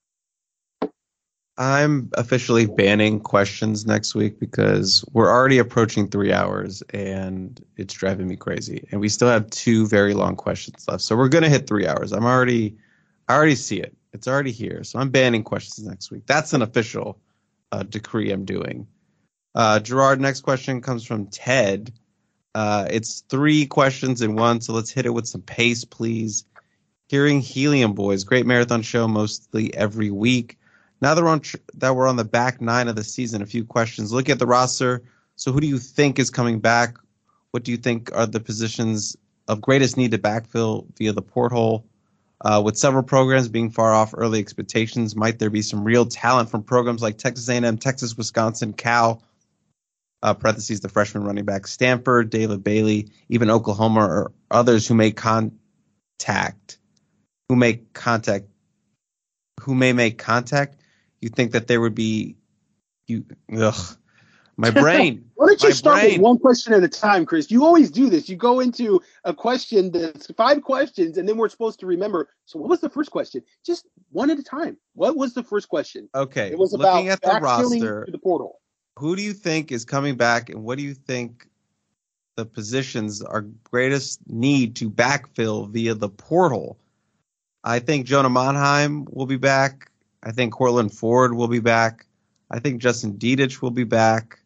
I'm officially banning questions next week because we're already approaching 3 hours and it's driving me crazy. And we still have 2 very long questions left. So we're going to hit 3 hours. I already see it. It's already here. So I'm banning questions next week. That's an official decree I'm doing. Gerard, next question comes from Ted. It's 3 questions in one, so let's hit it with some pace, please. Hearing Helium Boys, great marathon show mostly every week. Now that we're on the back 9 of the season, a few questions. Look at the roster. So who do you think is coming back? What do you think are the positions of greatest need to backfill via the porthole? With several programs being far off early expectations, might there be some real talent from programs like Texas A&M, Texas, Wisconsin, Cal, parentheses, the freshman running back, Stanford, David Bailey, even Oklahoma, or others who may make contact? You think that there would be my brain. Why don't you start with one question at a time, Chris? You always do this. You go into a question that's 5 questions, and then we're supposed to remember. So what was the first question? Just one at a time. What was the first question? Okay. It was looking about at the roster to the portal. Who do you think is coming back, and what do you think the positions are greatest need to backfill via the portal? I think Jonah Monheim will be back. I think Cortland Ford will be back. I think Justin Dedich will be back.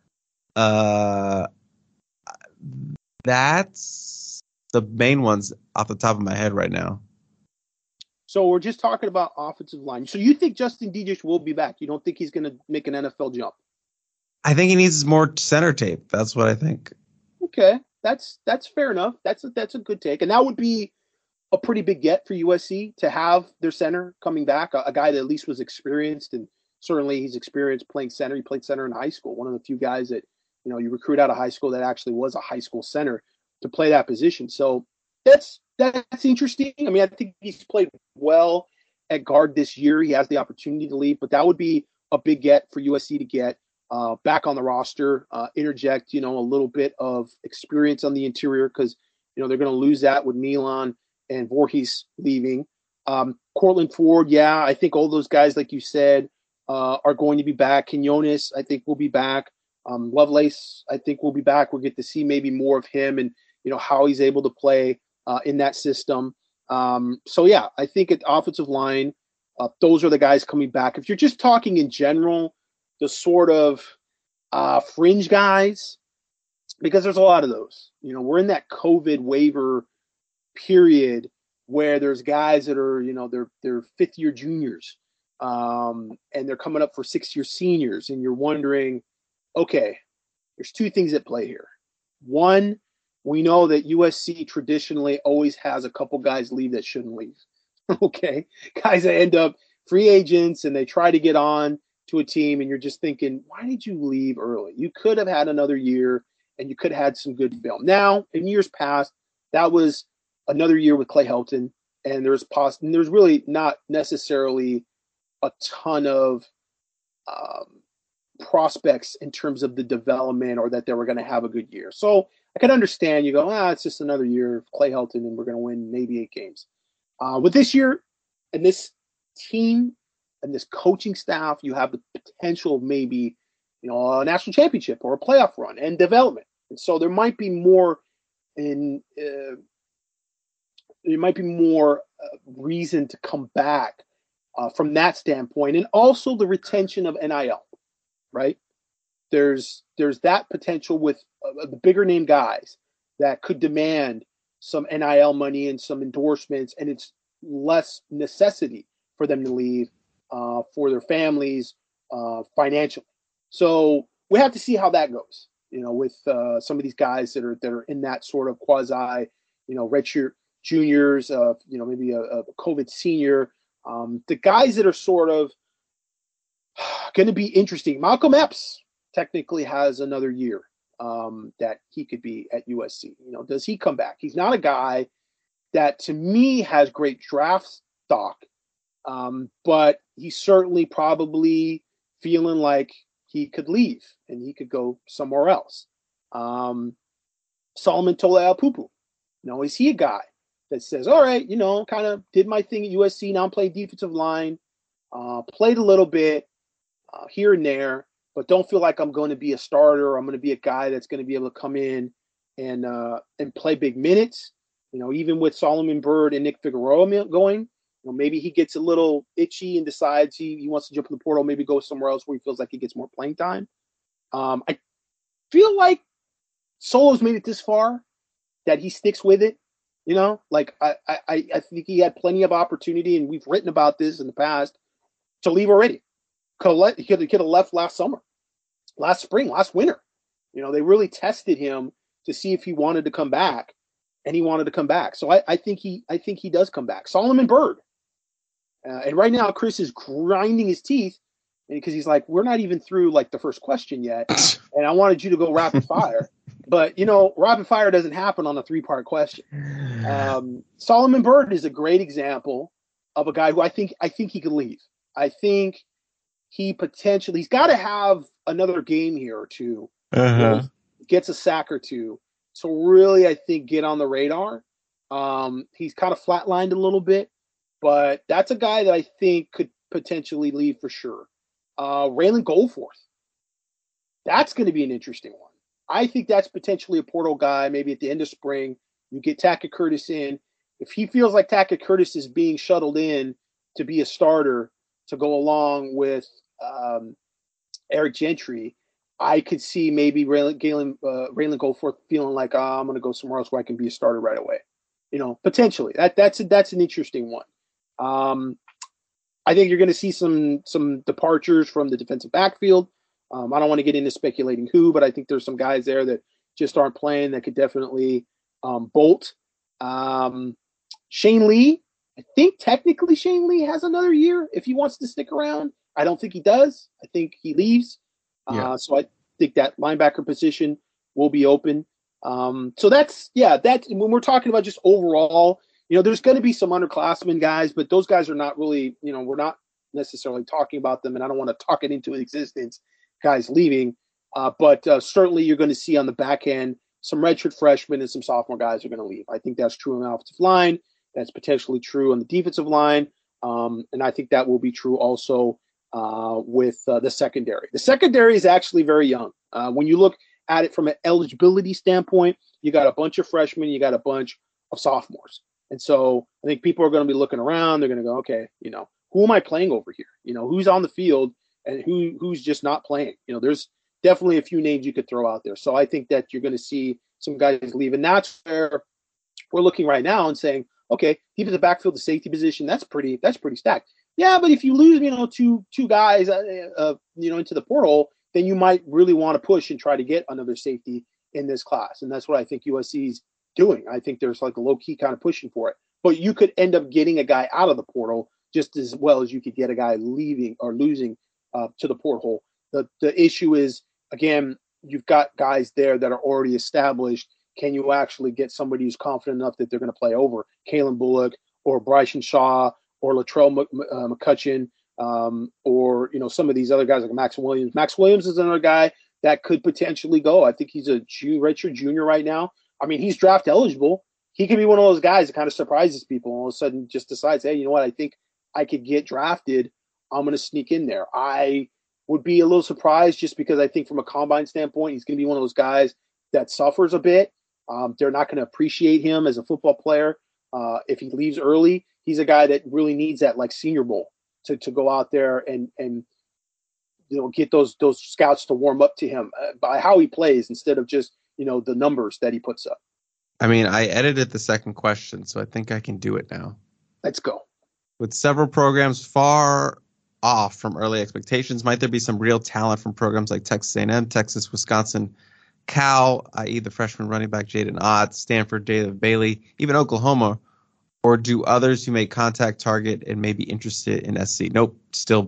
That's the main ones off the top of my head right now. So we're just talking about offensive line. So you think Justin Dedich will be back? You don't think he's going to make an NFL jump? I think he needs more center tape. That's what I think. Okay, that's fair enough. That's a good take, and that would be a pretty big get for USC to have their center coming back, a guy that at least was experienced, and certainly he's experienced playing center. He played center in high school. One of the few guys that you recruit out of high school that actually was a high school center to play that position. So that's interesting. I mean, I think he's played well at guard this year. He has the opportunity to leave, but that would be a big get for USC to get back on the roster, interject, a little bit of experience on the interior because, they're going to lose that with Milan and Voorhees leaving. Cortland Ford, yeah, I think all those guys, like you said, are going to be back. Quinones, I think, will be back. Lovelace, I think, will be back. We'll get to see maybe more of him and, how he's able to play in that system. So, yeah, I think at offensive line, those are the guys coming back. If you're just talking in general, the sort of fringe guys, because there's a lot of those. We're in that COVID waiver period where there's guys that are, they're 5th-year juniors, and they're coming up for 6th-year seniors, and you're wondering, okay, there's 2 things at play here. One, we know that USC traditionally always has a couple guys leave that shouldn't leave. Okay, guys that end up free agents and they try to get on to a team, and you're just thinking, why did you leave early? You could have had another year, and you could have had some good film. Now, in years past, that was another year with Clay Helton, and there's really not necessarily a ton of prospects in terms of the development or that they were going to have a good year. So I can understand you go, it's just another year of Clay Helton, and we're going to win maybe 8 games. With this year and this team and this coaching staff, you have the potential of maybe, a national championship or a playoff run and development. And so there might be more reason to come back from that standpoint, and also the retention of NIL, right? There's that potential with the bigger name guys that could demand some NIL money and some endorsements, and it's less necessity for them to leave for their families financially. So we have to see how that goes, with some of these guys that are in that sort of quasi, redshirt juniors, maybe a COVID senior, the guys that are sort of going to be interesting. Malcolm Epps technically has another year that he could be at USC. Does he come back? He's not a guy that to me has great draft stock, but he's certainly probably feeling like he could leave and he could go somewhere else. Solomon Tolea-Pupu, is he a guy that says, all right, kind of did my thing at USC, now I'm playing defensive line, played a little bit here and there, but don't feel like I'm going to be a starter. I'm going to be a guy that's going to be able to come in and play big minutes. Even with Solomon Byrd and Nick Figueroa going, maybe he gets a little itchy and decides he wants to jump in the portal, maybe go somewhere else where he feels like he gets more playing time. I feel like Solo's made it this far that he sticks with it. I think he had plenty of opportunity, and we've written about this in the past, to leave already. He could have left last summer, last spring, last winter. They really tested him to see if he wanted to come back, and he wanted to come back. So I think he does come back. Solomon Byrd. And right now, Chris is grinding his teeth because he's like, we're not even through like the first question yet, and I wanted you to go rapid fire. But, rapid fire doesn't happen on a 3-part question. Solomon Byrd is a great example of a guy who I think he could leave. I think he's got to have another game here or two, gets a sack or two to really, I think, get on the radar. He's kind of flatlined a little bit, but that's a guy that I think could potentially leave for sure. Raylan Goldforth, that's going to be an interesting one. I think that's potentially a portal guy. Maybe at the end of spring, you get Tackett Curtis in. If he feels like Tackett Curtis is being shuttled in to be a starter to go along with Eric Gentry, I could see maybe Raylan Goldforth feeling like, I'm going to go somewhere else where I can be a starter right away. Potentially. That's an interesting one. I think you're going to see some departures from the defensive backfield. I don't want to get into speculating who, but I think there's some guys there that just aren't playing that could definitely bolt. Shane Lee, I think technically Shane Lee has another year if he wants to stick around. I don't think he does. I think he leaves. So I think that linebacker position will be open. So that's when we're talking about just overall, there's going to be some underclassmen guys, but those guys are not really, we're not necessarily talking about them, and I don't want to talk it into existence, guys leaving. But certainly you're going to see on the back end some redshirt freshmen and some sophomore guys are going to leave. I think that's true on the offensive line. That's potentially true on the defensive line. And I think that will be true also with the secondary. The secondary is actually very young. When you look at it from an eligibility standpoint, you got a bunch of freshmen, you got a bunch of sophomores. And so I think people are going to be looking around. They're going to go, okay, who am I playing over here? Who's on the field and who's just not playing? There's definitely a few names you could throw out there. So I think that you're going to see some guys leave. And that's where we're looking right now and saying, okay, deep in the backfield, the safety position, that's pretty stacked. Yeah, but if you lose, two guys, into the portal, then you might really want to push and try to get another safety in this class. And that's what I think USC's doing. I think there's like a low key kind of pushing for it, but you could end up getting a guy out of the portal just as well as you could get a guy leaving or losing to the porthole. The issue is, again, you've got guys there that are already established. Can you actually get somebody who's confident enough that they're going to play over Kalen Bullock or Bryson Shaw or Latrell McCutcheon or some of these other guys like Max Williams? Max Williams is another guy that could potentially go. I think he's a redshirt junior right now. I mean, he's draft eligible. He can be one of those guys that kind of surprises people and all of a sudden just decides, hey, you know what? I think I could get drafted. I'm going to sneak in there. I would be a little surprised just because I think from a combine standpoint, he's going to be one of those guys that suffers a bit. They're not going to appreciate him as a football player if he leaves early. He's a guy that really needs that like Senior Bowl to go out there and get those scouts to warm up to him by how he plays instead of just the numbers that he puts up. I mean, I edited the second question, so I think I can do it now. Let's go. With several programs far off from early expectations, might there be some real talent from programs like Texas A&M, Texas, Wisconsin, Cal, i.e. the freshman running back Jaden Ott, Stanford, David Bailey, even Oklahoma, or do others who make contact target and may be interested in SC? Nope, still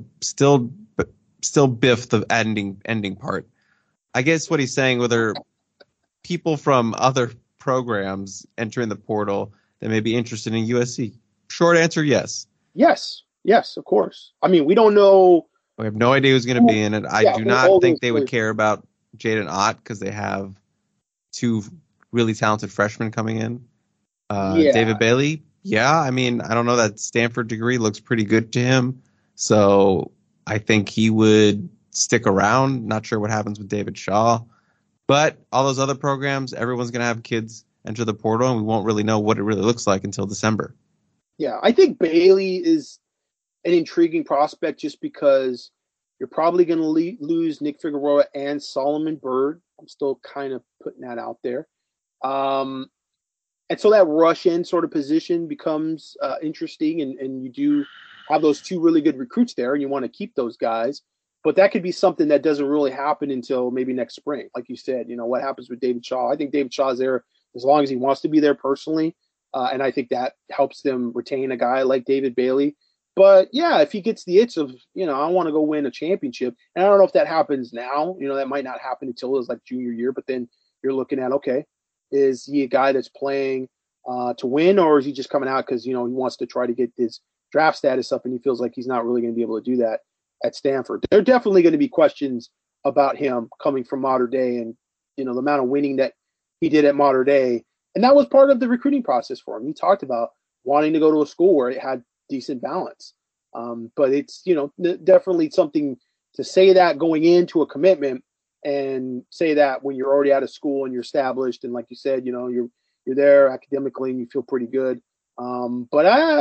biff the ending part. I guess what he's saying, whether people from other programs entering the portal that may be interested in USC. Short answer, yes. Yes, of course. I mean, we don't know. We have no idea who's going to be in it. I do not think they would care about Jaden Ott because they have two really talented freshmen coming in. David Bailey, I mean, I don't know, that Stanford degree looks pretty good to him. So I think he would stick around. Not sure what happens with David Shaw. But all those other programs, everyone's going to have kids enter the portal, and we won't really know what it really looks like until December. Yeah, I think Bailey is an intriguing prospect just because you're probably going to lose Nick Figueroa and Solomon Byrd. I'm still kind of putting that out there. And so that rush-in sort of position becomes interesting, and you do have those two really good recruits there, and you want to keep those guys. But that could be something that doesn't really happen until maybe next spring. Like you said, what happens with David Shaw? I think David Shaw's there as long as he wants to be there personally. And I think that helps them retain a guy like David Bailey. But, yeah, if he gets the itch of, I want to go win a championship. And I don't know if that happens now. That might not happen until his junior year. But then you're looking at, okay, is he a guy that's playing to win, or is he just coming out because, he wants to try to get his draft status up and he feels like he's not really going to be able to do that at Stanford? There are definitely going to be questions about him coming from Mater Dei and, the amount of winning that he did at Mater Dei. And that was part of the recruiting process for him. He talked about wanting to go to a school where it had decent balance. But it's, definitely something to say that going into a commitment and say that when you're already out of school and you're established. And like you said, you're there academically and you feel pretty good. But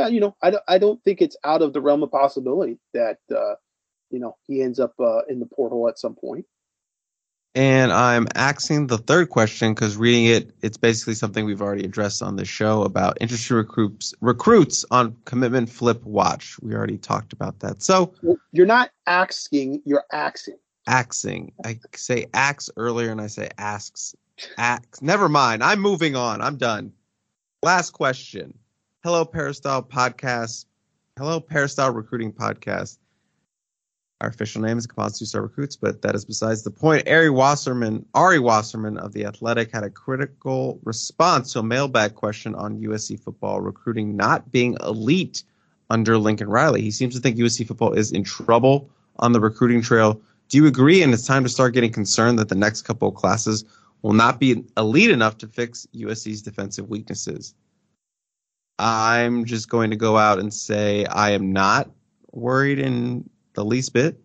I don't think it's out of the realm of possibility that, he ends up in the portal at some point. And I'm asking the third question because reading it, it's basically something we've already addressed on the show about interested recruits on commitment flip watch. We already talked about that. So you're not asking, you're axing. Axing. I say ax earlier and I say asks. Ax. Never mind. I'm moving on. I'm done. Last question. Hello, Peristyle Podcast. Hello, Peristyle Recruiting Podcast. Our official name is Composite Two-Star Recruits, but that is besides the point. Ari Wasserman of The Athletic had a critical response to a mailbag question on USC football recruiting not being elite under Lincoln Riley. He seems to think USC football is in trouble on the recruiting trail. Do you agree? And it's time to start getting concerned that the next couple of classes will not be elite enough to fix USC's defensive weaknesses. I'm just going to go out and say I am not worried in the least bit.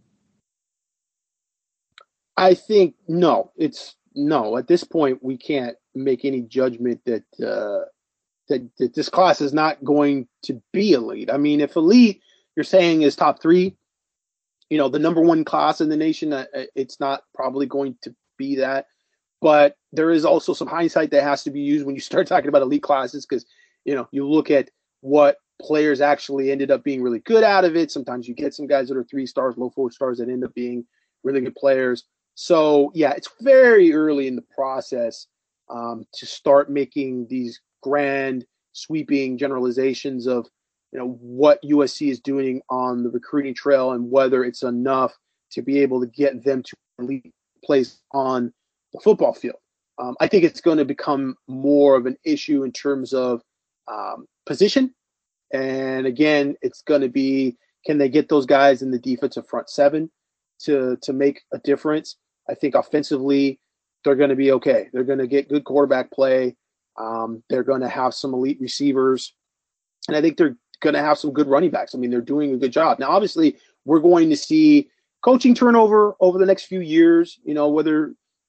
I think no. At this point, we can't make any judgment that that this class is not going to be elite. I mean, if elite, you're saying is top three, the number one class in the nation, it's not probably going to be that. But there is also some hindsight that has to be used when you start talking about elite classes because, you look at what players actually ended up being really good out of it. Sometimes you get some guys that are 3 stars, low 4 stars that end up being really good players. So, yeah, it's very early in the process to start making these grand sweeping generalizations of, what USC is doing on the recruiting trail and whether it's enough to be able to get them to elite place on the football field. I think it's going to become more of an issue in terms of position. And again, it's going to be, can they get those guys in the defensive front seven to make a difference? I think offensively, they're going to be okay. They're going to get good quarterback play. They're going to have some elite receivers. And I think they're going to have some good running backs. I mean, they're doing a good job. Now, obviously, we're going to see coaching turnover over the next few years, whether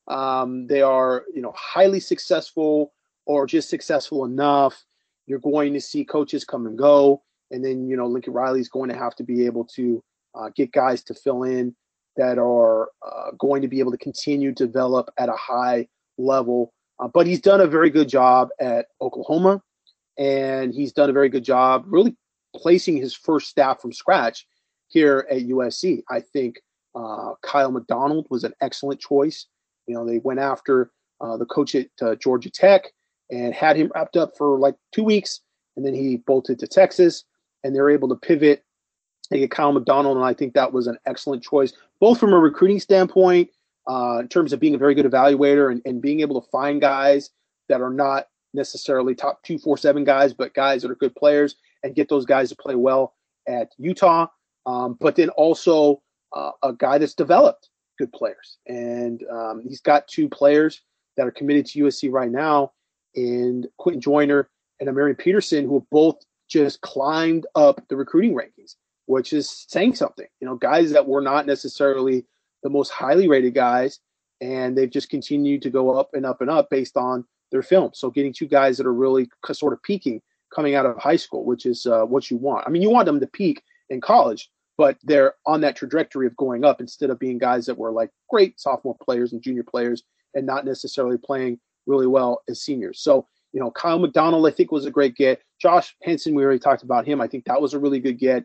They are, highly successful or just successful enough. You're going to see coaches come and go. And then, Lincoln Riley's going to have to be able to get guys to fill in that are going to be able to continue to develop at a high level. But he's done a very good job at Oklahoma, and he's done a very good job really placing his first staff from scratch here at USC. I think Kyle McDonald was an excellent choice. They went after the coach at Georgia Tech and had him wrapped up for like 2 weeks, and then he bolted to Texas, and they're able to pivot and get Kyle McDonald, and I think that was an excellent choice, both from a recruiting standpoint, in terms of being a very good evaluator and being able to find guys that are not necessarily top 247 guys, but guys that are good players, and get those guys to play well at Utah. But then also a guy that's developed good players. And he's got 2 players that are committed to USC right now, and Quentin Joyner and Amarian Peterson, who have both just climbed up the recruiting rankings, which is saying something. Guys that were not necessarily the most highly rated guys, and they've just continued to go up and up and up based on their film. So getting 2 guys that are really sort of peaking coming out of high school, which is what you want. I mean, you want them to peak in college, but they're on that trajectory of going up instead of being guys that were like great sophomore players and junior players and not necessarily playing really well as seniors. So, Kyle McDonald, I think, was a great get. Josh Henson, we already talked about him. I think that was a really good get.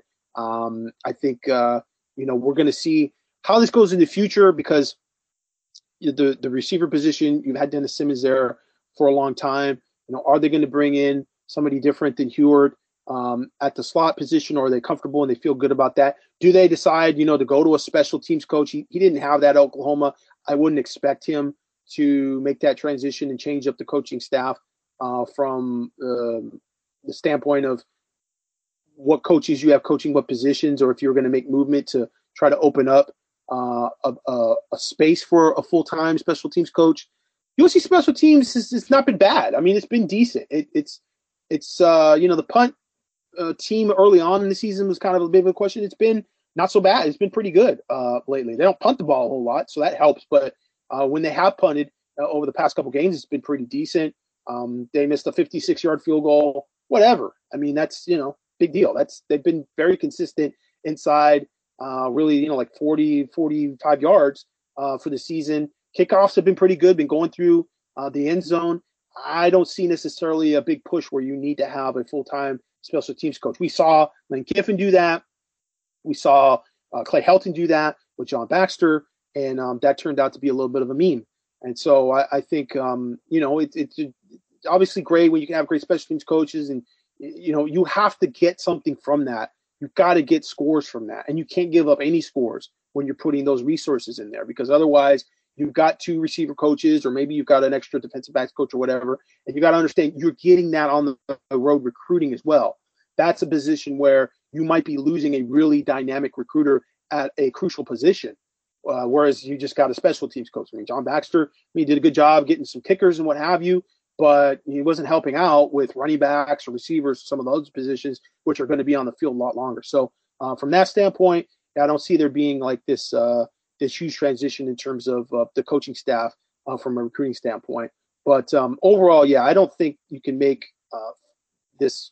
I think, we're going to see how this goes in the future, because the receiver position, you've had Dennis Simmons there for a long time. Are they going to bring in somebody different than Heward at the slot position, or are they comfortable and they feel good about that? Do they decide, to go to a special teams coach? He didn't have that at Oklahoma. I wouldn't expect him to make that transition and change up the coaching staff from the standpoint of what coaches you have coaching what positions, or if you're going to make movement to try to open up a space for a full-time special teams coach. USC special teams has not been bad. I mean, it's been decent. It's the punt team early on in the season was kind of a bit of a question. It's been not so bad. It's been pretty good lately. They don't punt the ball a whole lot, so that helps. But when they have punted over the past couple games, it's been pretty decent. They missed a 56-yard field goal, whatever. I mean, that's, big deal. They've been very consistent inside, really, like 40, 45 yards for the season. Kickoffs have been pretty good, been going through the end zone. I don't see necessarily a big push where you need to have a full-time special teams coach. We saw Lane Kiffin do that. We saw Clay Helton do that with John Baxter, and that turned out to be a little bit of a meme. And so I think, it's obviously great when you can have great special teams coaches, and, you have to get something from that. You've got to get scores from that, and you can't give up any scores when you're putting those resources in there, because otherwise you've got 2 receiver coaches, or maybe you've got an extra defensive backs coach or whatever, and you got to understand you're getting that on the road recruiting as well. That's a position where you might be losing a really dynamic recruiter at a crucial position, whereas you just got a special teams coach. I mean, John Baxter, he did a good job getting some kickers and what have you, but he wasn't helping out with running backs or receivers, some of those positions, which are going to be on the field a lot longer. So from that standpoint, I don't see there being like this huge transition in terms of the coaching staff from a recruiting standpoint. But overall, I don't think you can make this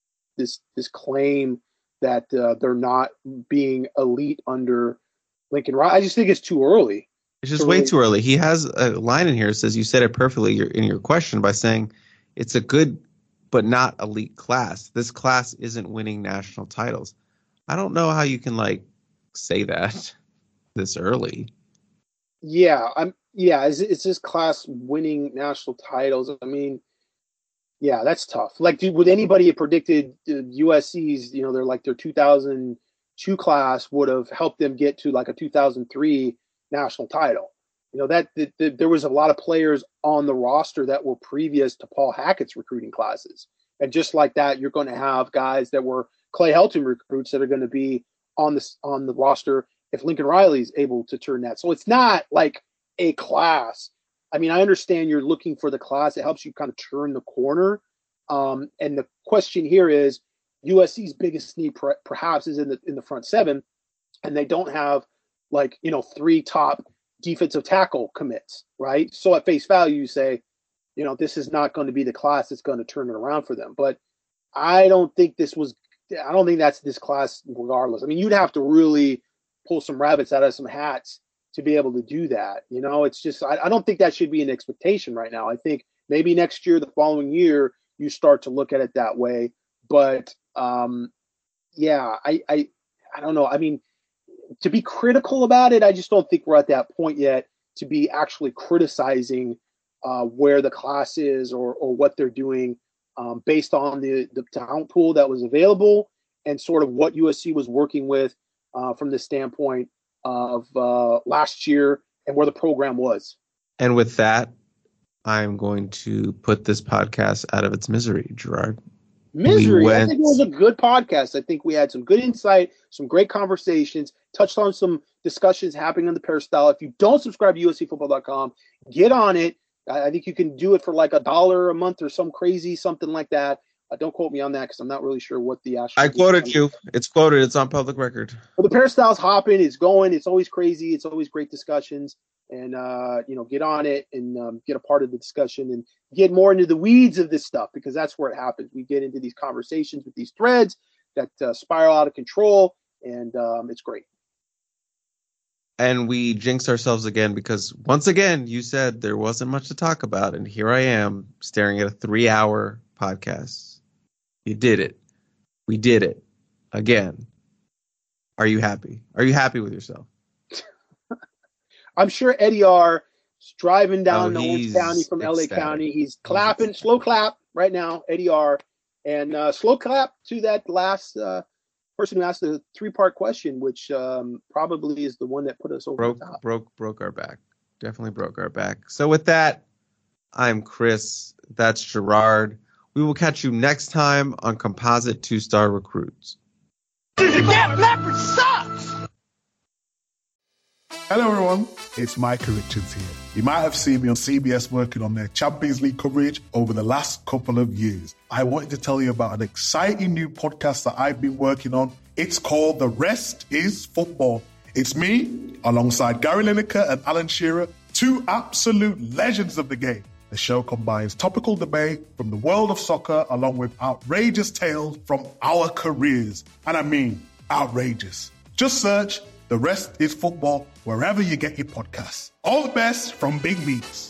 claim that they're not being elite under Lincoln Riley. I just think it's too early. It's just way too early. He has a line in here that says, you said it perfectly in your question by saying it's a good but not elite class. This class isn't winning national titles. I don't know how you can say that this early. Is this class winning national titles? I mean, that's tough. Would anybody have predicted USC's, their 2002 class would have helped them get to a 2003 national title? There was a lot of players on the roster that were previous to Paul Hackett's recruiting classes. And just like that, you're going to have guys that were Clay Helton recruits that are going to be on the roster if Lincoln Riley is able to turn that. So it's not like a class. I mean, I understand you're looking for the class that helps you kind of turn the corner. And the question here is USC's biggest need perhaps is in the front 7, and they don't have 3 top defensive tackle commits, right? So at face value, you say, this is not going to be the class that's going to turn it around for them. But I don't think that's this class regardless. I mean, you'd have to really pull some rabbits out of some hats to be able to do that. It's just, I don't think that should be an expectation right now. I think maybe next year, the following year, you start to look at it that way. But I don't know. I mean, to be critical about it, I just don't think we're at that point yet to be actually criticizing where the class is or what they're doing based on the talent pool that was available and sort of what USC was working with from the standpoint of last year and where the program was. And with that, I'm going to put this podcast out of its misery, Gerard. Misery. I think it was a good podcast. I think we had some good insight, some great conversations, touched on some discussions happening on the Peristyle. If you don't subscribe to USCfootball.com, get on it. I think you can do it for like $1 a month or something like that. Don't quote me on that because I'm not really sure what the actual. I quoted you. It's quoted. It's on public record. Well, the Peristyle's hopping. It's going. It's always crazy. It's always great discussions. And, get on it and get a part of the discussion and get more into the weeds of this stuff because that's where it happens. We get into these conversations with these threads that spiral out of control, and it's great. And we jinxed ourselves again because once again, you said there wasn't much to talk about. And here I am staring at a 3-hour podcast. You did it. We did it again. Are you happy? Are you happy with yourself? I'm sure Eddie R. is driving down to Orange County from LA County. He's clapping, slow clap right now, Eddie R. And slow clap to that last person who asked the 3-part question, which probably is the one that put us over the top. Broke our back. Definitely broke our back. So with that, I'm Chris. That's Gerard. We will catch you next time on Composite 2-Star Recruits. That leopard sucks! Hello everyone, it's Micah Richards here. You might have seen me on CBS working on their Champions League coverage over the last couple of years. I wanted to tell you about an exciting new podcast that I've been working on. It's called The Rest is Football. It's me, alongside Gary Lineker and Alan Shearer, 2 absolute legends of the game. The show combines topical debate from the world of soccer along with outrageous tales from our careers. And I mean outrageous. Just search The Rest is Football wherever you get your podcasts. All the best from Big Meats.